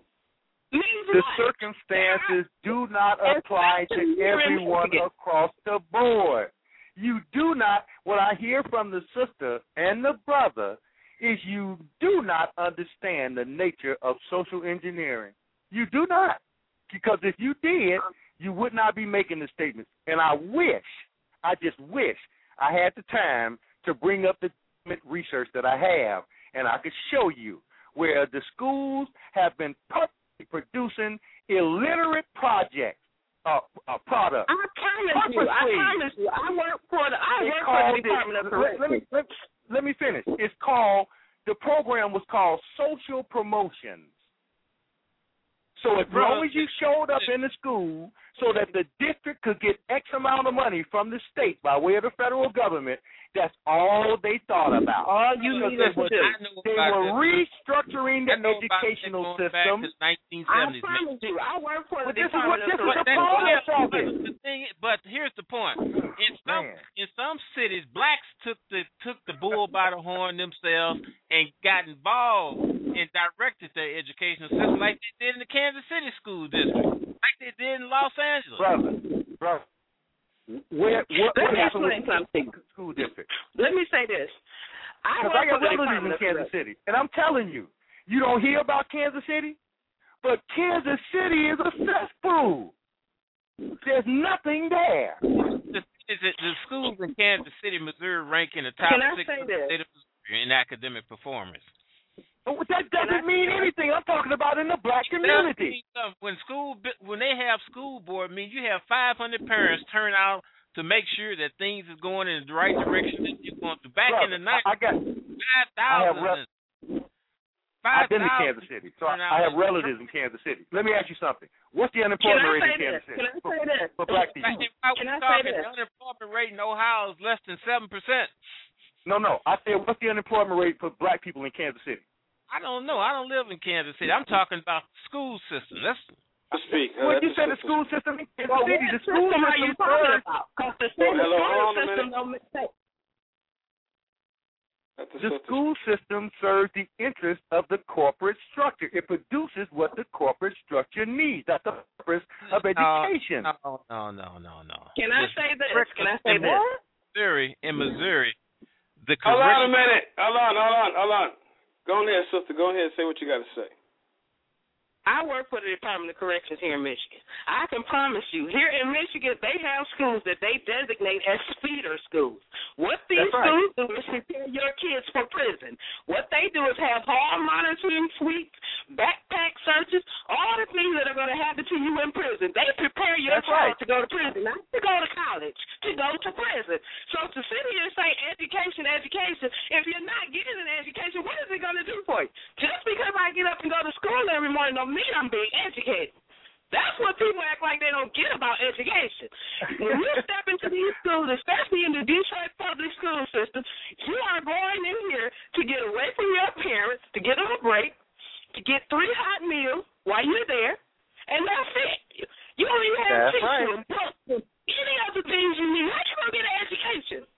The circumstances do not apply to everyone across the board. You do not, what I hear from the sister and the brother is you do not understand the nature of social engineering. You do not. Because if you did, you would not be making the statements. And I wish, I just wish I had the time to bring up the research that I have, and I could show you where the schools have been put producing illiterate projects, uh, uh, products. I promise you, I promise you, I work for the, I work for the Department of Corrections. Let me, let, let me finish. It's called, the program was called Social Promotions. So as long as you showed up in the school so that the district could get X amount of money from the state by way of the federal government, that's all they thought about. All you need to do. They were restructuring the educational system. I promise you, I work for the but this is what this is but, the problem of it. The thing, but here's the point: in some Man. in some cities, blacks took the took the bull by the horn themselves and got involved and directed their educational system, like they did in the Kansas City school district, like they did in Los Angeles. Brother, brother. Where, what, Let what me happened explain with something. the school district? Let me say this. I, Because I got work for the relatives in Department of Kansas Corrections. City, and I'm telling you, you don't hear about Kansas City, but Kansas City is a cesspool. There's nothing there. The, the, the schools in Kansas City, Missouri, rank in the top Can I six say of the this? state of Missouri in academic performance. But that doesn't mean anything. I'm talking about in the black community. When school, when they have school board meetings, you have five hundred parents turn out to make sure that things is going in the right direction that you're going to. Back Brother, in the night, I got five I have thousand. rep- Five I've been to thousand. Kansas City, so I, I have relatives in Kansas City. Let me ask you something. What's the unemployment rate in Kansas City Can I say this? for black people? If I was Can I say talking, this? the unemployment rate in Ohio is less than seven percent. No, no. I said, what's the unemployment rate for black people in Kansas City? I don't know. I don't live in Kansas City. I'm talking about the school system. That's To speak. Uh, What that's you said a the school system in Kansas Well, City? what The school system are you system talking serves about? Because the Well, school hello, hold on a system minute. don't make That's a the sister. school system serves the interest of the corporate structure. It produces what the corporate structure needs. That's the purpose of education. No, no, no, no, no. Can I The say this? curriculum Can I say in this? Missouri, in Missouri, the Hold on a curriculum. minute. Hold on, hold on, hold on. Go ahead, sister. Go ahead and say what you got to say. I work for the Department of Corrections here in Michigan. I can promise you, here in Michigan, they have schools that they designate as feeder schools. What these That's right. schools do is prepare your kids for prison. What they do is have hall monitoring suites, backpack searches, all the things that are going to happen to you in prison. They prepare your That's child right. to go to prison, not to go to college, to go to prison. So to sit here and say education, education, if you're not getting an education, what is it going to do for you? Just because I get up and go to school every morning don't mean I'm being educated. That's what people act like they don't get about education. When you step into these schools, especially in the Detroit public school system, you are going in here to get away from your parents, to get on a break, to get three hot meals while you're there, and that's it. You don't even have That's tissue right. and books and any other things you need. How you going to get an education?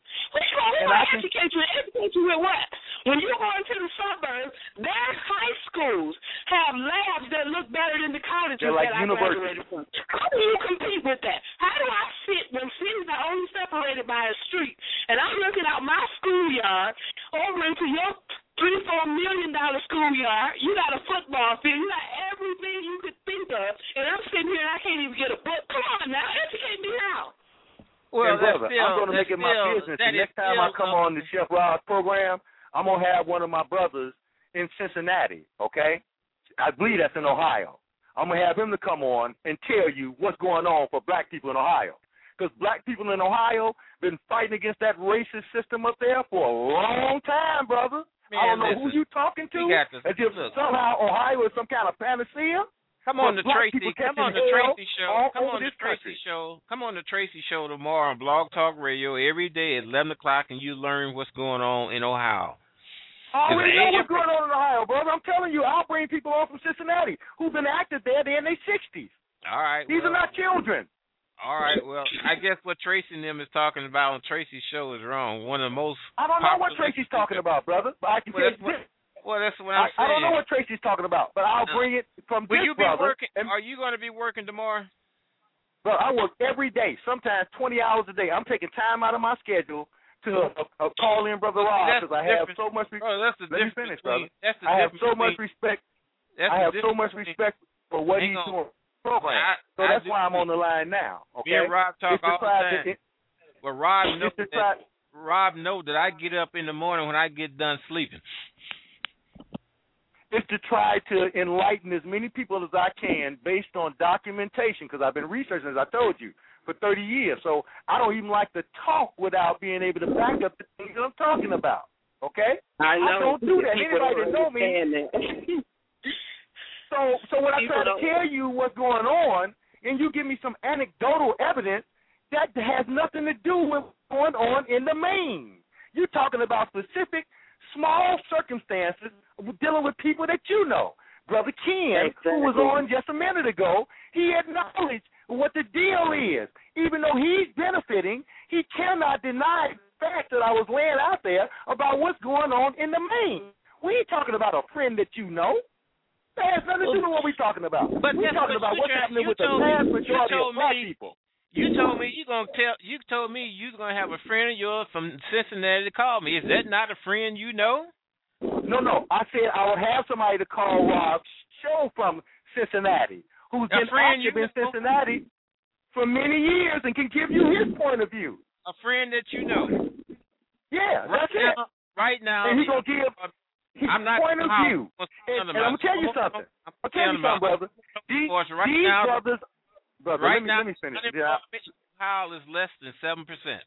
want to educate you. Educate you with what? When you go into the suburbs, their high schools have labs that look better than the colleges like that I graduated from. How do you compete with that? How do I sit when cities are only separated by a street, and I'm looking out my schoolyard over into your three, four million dollar schoolyard? You got a football field. You got everything you could think of, and I'm sitting here and I can't even get a book. Come on now, educate me now. Well, and brother, still, I'm going to make it my still, business. The next time I come on the Chef Rod's program, I'm going to have one of my brothers in Cincinnati, okay? I believe that's in Ohio. I'm going to have him to come on and tell you what's going on for black people in Ohio. Because black people in Ohio been fighting against that racist system up there for a long time, brother. Man, I don't know listen, who you talking to. As if look. somehow Ohio is some kind of panacea. Come on the Tracy. Come on the Tracy show. Come on the Tracy show. Come on the Tracy show tomorrow on Blog Talk Radio every day at eleven o'clock, and you learn what's going on in Ohio. I already know what's going on in Ohio, brother. I'm telling you, I'll bring people on from Cincinnati who've been active there. They're in their sixties. All right. These well, are not children. All right. Well, I guess what Tracy and them is talking about on Tracy's show is wrong. One of the most. I don't know what Tracy's talking about, brother. But I can well, tell you this. Well, that's what I'm I, saying. I don't know what Tracy's talking about, but I'll no. bring it from Will this you be brother. Working, and, are you going to be working tomorrow? Bro, I work every day, sometimes twenty hours a day. I'm taking time out of my schedule to uh, uh, call in Brother Rob because I have so much respect. Oh, that's the Let me finish, between, brother. That's the I have so between, much respect. I have so much respect for what he's doing. Program. I, so that's I why I'm on the line now. Okay. Me and Rob talk all the time. To, it, well, Rob knows that, try, Rob know that I get up in the morning when I get done sleeping. It's to try to enlighten as many people as I can based on documentation, because I've been researching, as I told you, for thirty years. So I don't even like to talk without being able to back up the things that I'm talking about. Okay? I know. I don't do that. Anybody that know me. so, so when I try to tell you what's going on, and you give me some anecdotal evidence, that has nothing to do with what's going on in the main. You're talking about specific, small circumstances dealing with people that you know. Brother Ken, exactly. who was on just a minute ago, he acknowledged what the deal is. Even though he's benefiting, he cannot deny the fact that I was laying out there about what's going on in the main. We ain't talking about a friend that you know. That has nothing to do with what we're talking about. But we're talking about what's happening with the vast majority of black people. You told me you gonna tell. You told me you gonna have a friend of yours from Cincinnati to call me. Is that not a friend you know? No, no. I said I would have somebody to call Rob Show from Cincinnati, who's a been active in Cincinnati for many years and can give you his point of view. A friend that you know. Yeah, right that's now, it. Right now, and he's gonna give his I'm not point of view. And, and I'm gonna tell you something. I'm gonna tell you something, brother. These, right these now, brothers. Brother, right let me, now, let me finish. Powell is less than seven percent.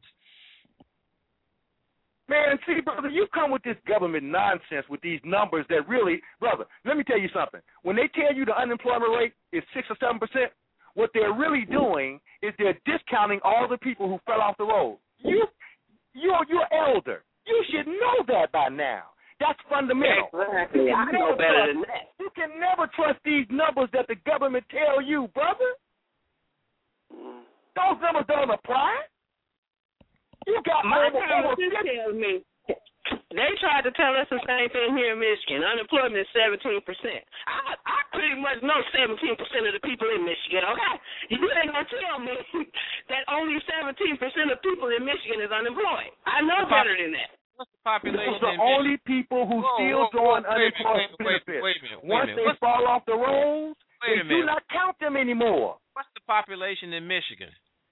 Man, see, brother, you come with this government nonsense with these numbers that really, brother, let me tell you something. When they tell you the unemployment rate is six or seven percent, what they're really doing is they're discounting all the people who fell off the road. You, you're, you're elder. You should know that by now. That's fundamental. Exactly. I know better than that. You can never trust these numbers that the government tell you, brother. Mm. Those numbers don't apply. You got my over, over tells me. They tried to tell us the same thing here in Michigan. Unemployment is seventeen percent. I, I pretty much know seventeen percent of the people in Michigan, okay? You ain't going to tell me that only seventeen percent of people in Michigan is unemployed. I know better than that. What's the population? Those are the only people who whoa, still drawing unemployment benefits. Wait a minute. Once they what's fall off the rolls, they do not count them anymore. What's the population in Michigan?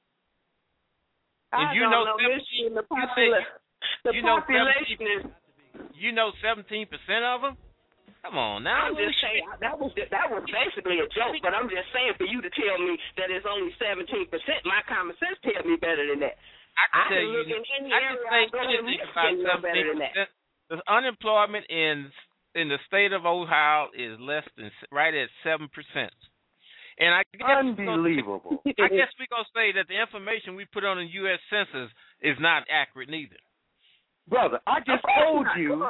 I you don't know, know Michigan, the, popula- the you population know, is. You know, seventeen percent of them. Come on now. I'm just saying that was that was basically a joke, but I'm just saying for you to tell me that it's only seventeen percent, my common sense tells me better than that. I can I tell can you, look in any I area can say I go in Michigan know better than that. The unemployment in in the state of Ohio is less than right at seven percent. And I guess unbelievable. Gonna, I guess we're gonna say that the information we put on the U S Census is not accurate neither. Brother, I just told you.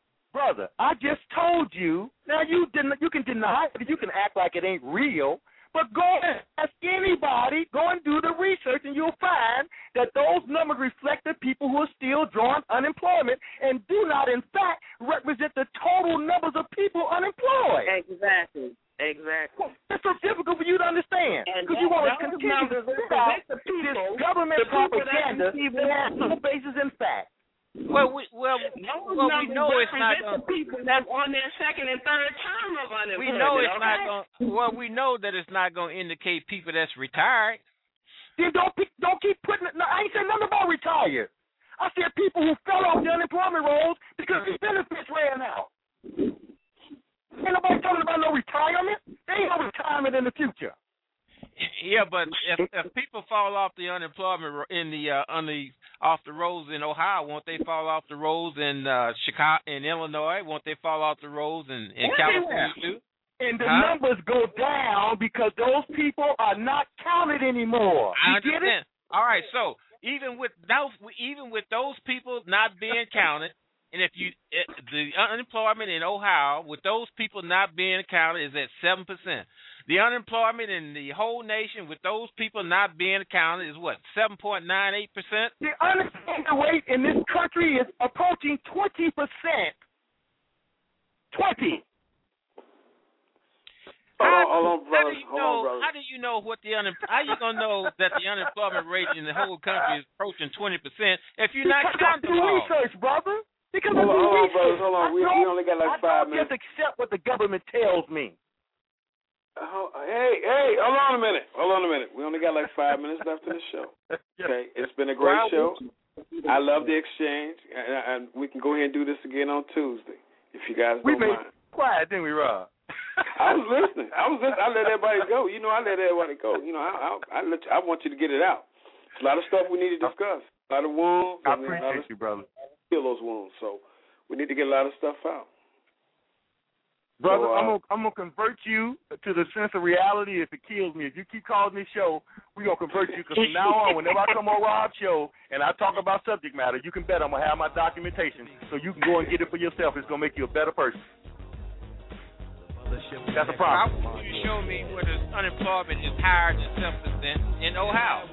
Brother, I just told you. Now you didn't. You can deny it. You can act like it ain't real. But go and ask anybody, go and do the research, and you'll find that those numbers reflect the people who are still drawing unemployment and do not, in fact, represent the total numbers of people unemployed. Exactly. Exactly. It's so difficult for you to understand because you want to continue to spit out this government propaganda that has no basis in fact. Well, we well, well we know it's not going. The people that's on their second and third term of unemployment. We know it's okay? not going. Well, we know that it's not going to indicate people that's retired. Then don't don't keep putting it. No, I ain't saying nothing about retired. I said people who fell off the unemployment rolls because the benefits ran out. Ain't nobody talking about no retirement. There ain't no retirement in the future. Yeah, but if if people fall off the unemployment in the uh, on the off the rolls in Ohio, won't they fall off the rolls in uh, Chicago, in Illinois? Won't they fall off the rolls in, in California too? And the huh? numbers go down because those people are not counted anymore. I you understand. Get it? All right, so even with those, even with those people not being counted, and if you it, the unemployment in Ohio with those people not being counted is at seven percent. The unemployment in the whole nation with those people not being counted is what, seven point nine eight percent? The unemployment rate in this country is approaching twenty percent. twenty. How, hold on, how do you hold know? on, brothers. How do you know what the un? How you gonna know that the unemployment rate in the whole country is approaching twenty percent if you're not counting them all? Research, brother. Because hold on, hold on, research. brothers. Hold on. We, we only got like I five don't minutes. just accept what the government tells me. Oh, hey, hey, hold on a minute. Hold on a minute. We only got like five minutes left in the show. Okay, it's been a great Wow. show. I love the exchange, and, and we can go ahead and do this again on Tuesday if you guys we don't made mind. Quiet, didn't we, Rob? I was listening. I was listening. I let everybody go. You know, I let everybody go. You know, I I, I, let you, I want you to get it out. There's a lot of stuff we need to discuss. A lot of wounds. I and appreciate of, you, brother. Heal those wounds. So we need to get a lot of stuff out. Brother, so, uh, I'm gonna I'm gonna convert you to the sense of reality if it kills me. If you keep calling this show, we're gonna convert you because from now on, whenever I come on Rob's show and I talk about subject matter, you can bet I'm gonna have my documentation so you can go and get it for yourself. It's gonna make you a better person. That's a problem. How would you show me where the unemployment is higher than seven percent in Ohio?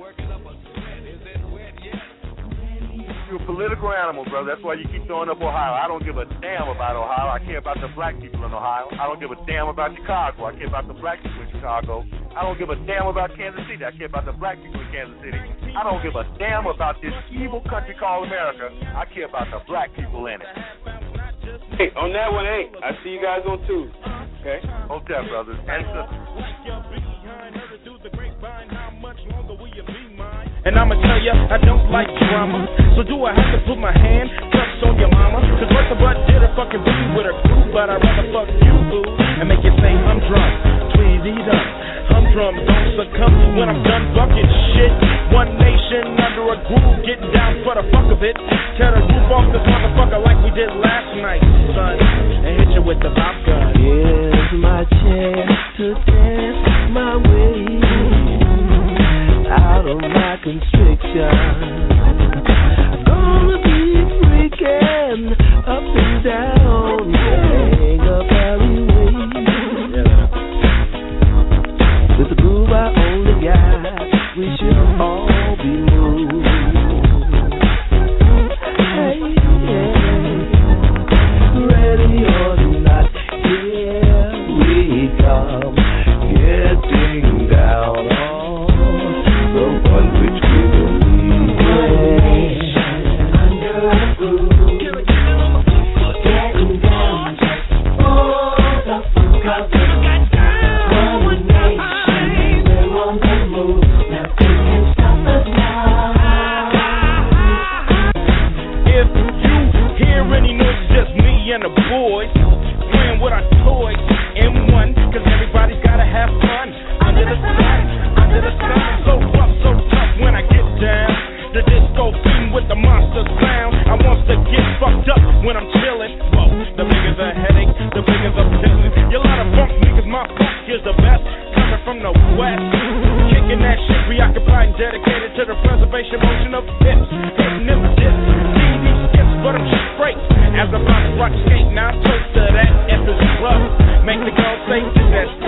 You're a political animal, brother. That's why you keep throwing up Ohio. I don't give a damn about Ohio. I care about the black people in Ohio. I don't give a damn about Chicago. I care about the black people in Chicago. I don't give a damn about Kansas City. I care about the black people in Kansas City. I don't give a damn about this evil country called America. I care about the black people in it. Hey, on that one, hey, I see you guys on Tuesday. Okay? Hold that, brothers and sisters. And I'ma tell ya, I don't like drama. So do I have to put my hand first on your mama? Cause what the butt did a fucking booty with her crew, but I'd rather fuck you, boo, and make you say I'm drunk. Please eat up. Humdrum, don't succumb when I'm done bucking shit. One nation under a groove, getting down for the fuck of it. Tear the roof off this motherfucker like we did last night, son, and hit you with the pop gun. Here's my chance to dance my way out of my constriction. I'm gonna be freaking up and down, hang up alleyway. With the groove I only got, we should all be moved. Hey, yeah. Ready or not, here we come, getting down on the one which we believe in. Under the groove, getting down just for the funk of it. One nation, we're on the move. Nothing can stop us now. If you hear any noise, just me and the boys playing with our toys. M one, cause everybody's gotta have fun. Under the sun, under the sun. So rough, so tough when I get down. The disco beam with the monster sound. I want to get fucked up when I'm chillin'. Whoa, the bigger the headache, the bigger the feeling. You lot of funk niggas, my funk is the best. Coming from the west, kicking that shit, preoccupied and dedicated to the preservation motion of hips. Hitting them dips, C D skips, but I'm straight. As I bounce rock skate, now toast to that F is club. Make the girl say, do that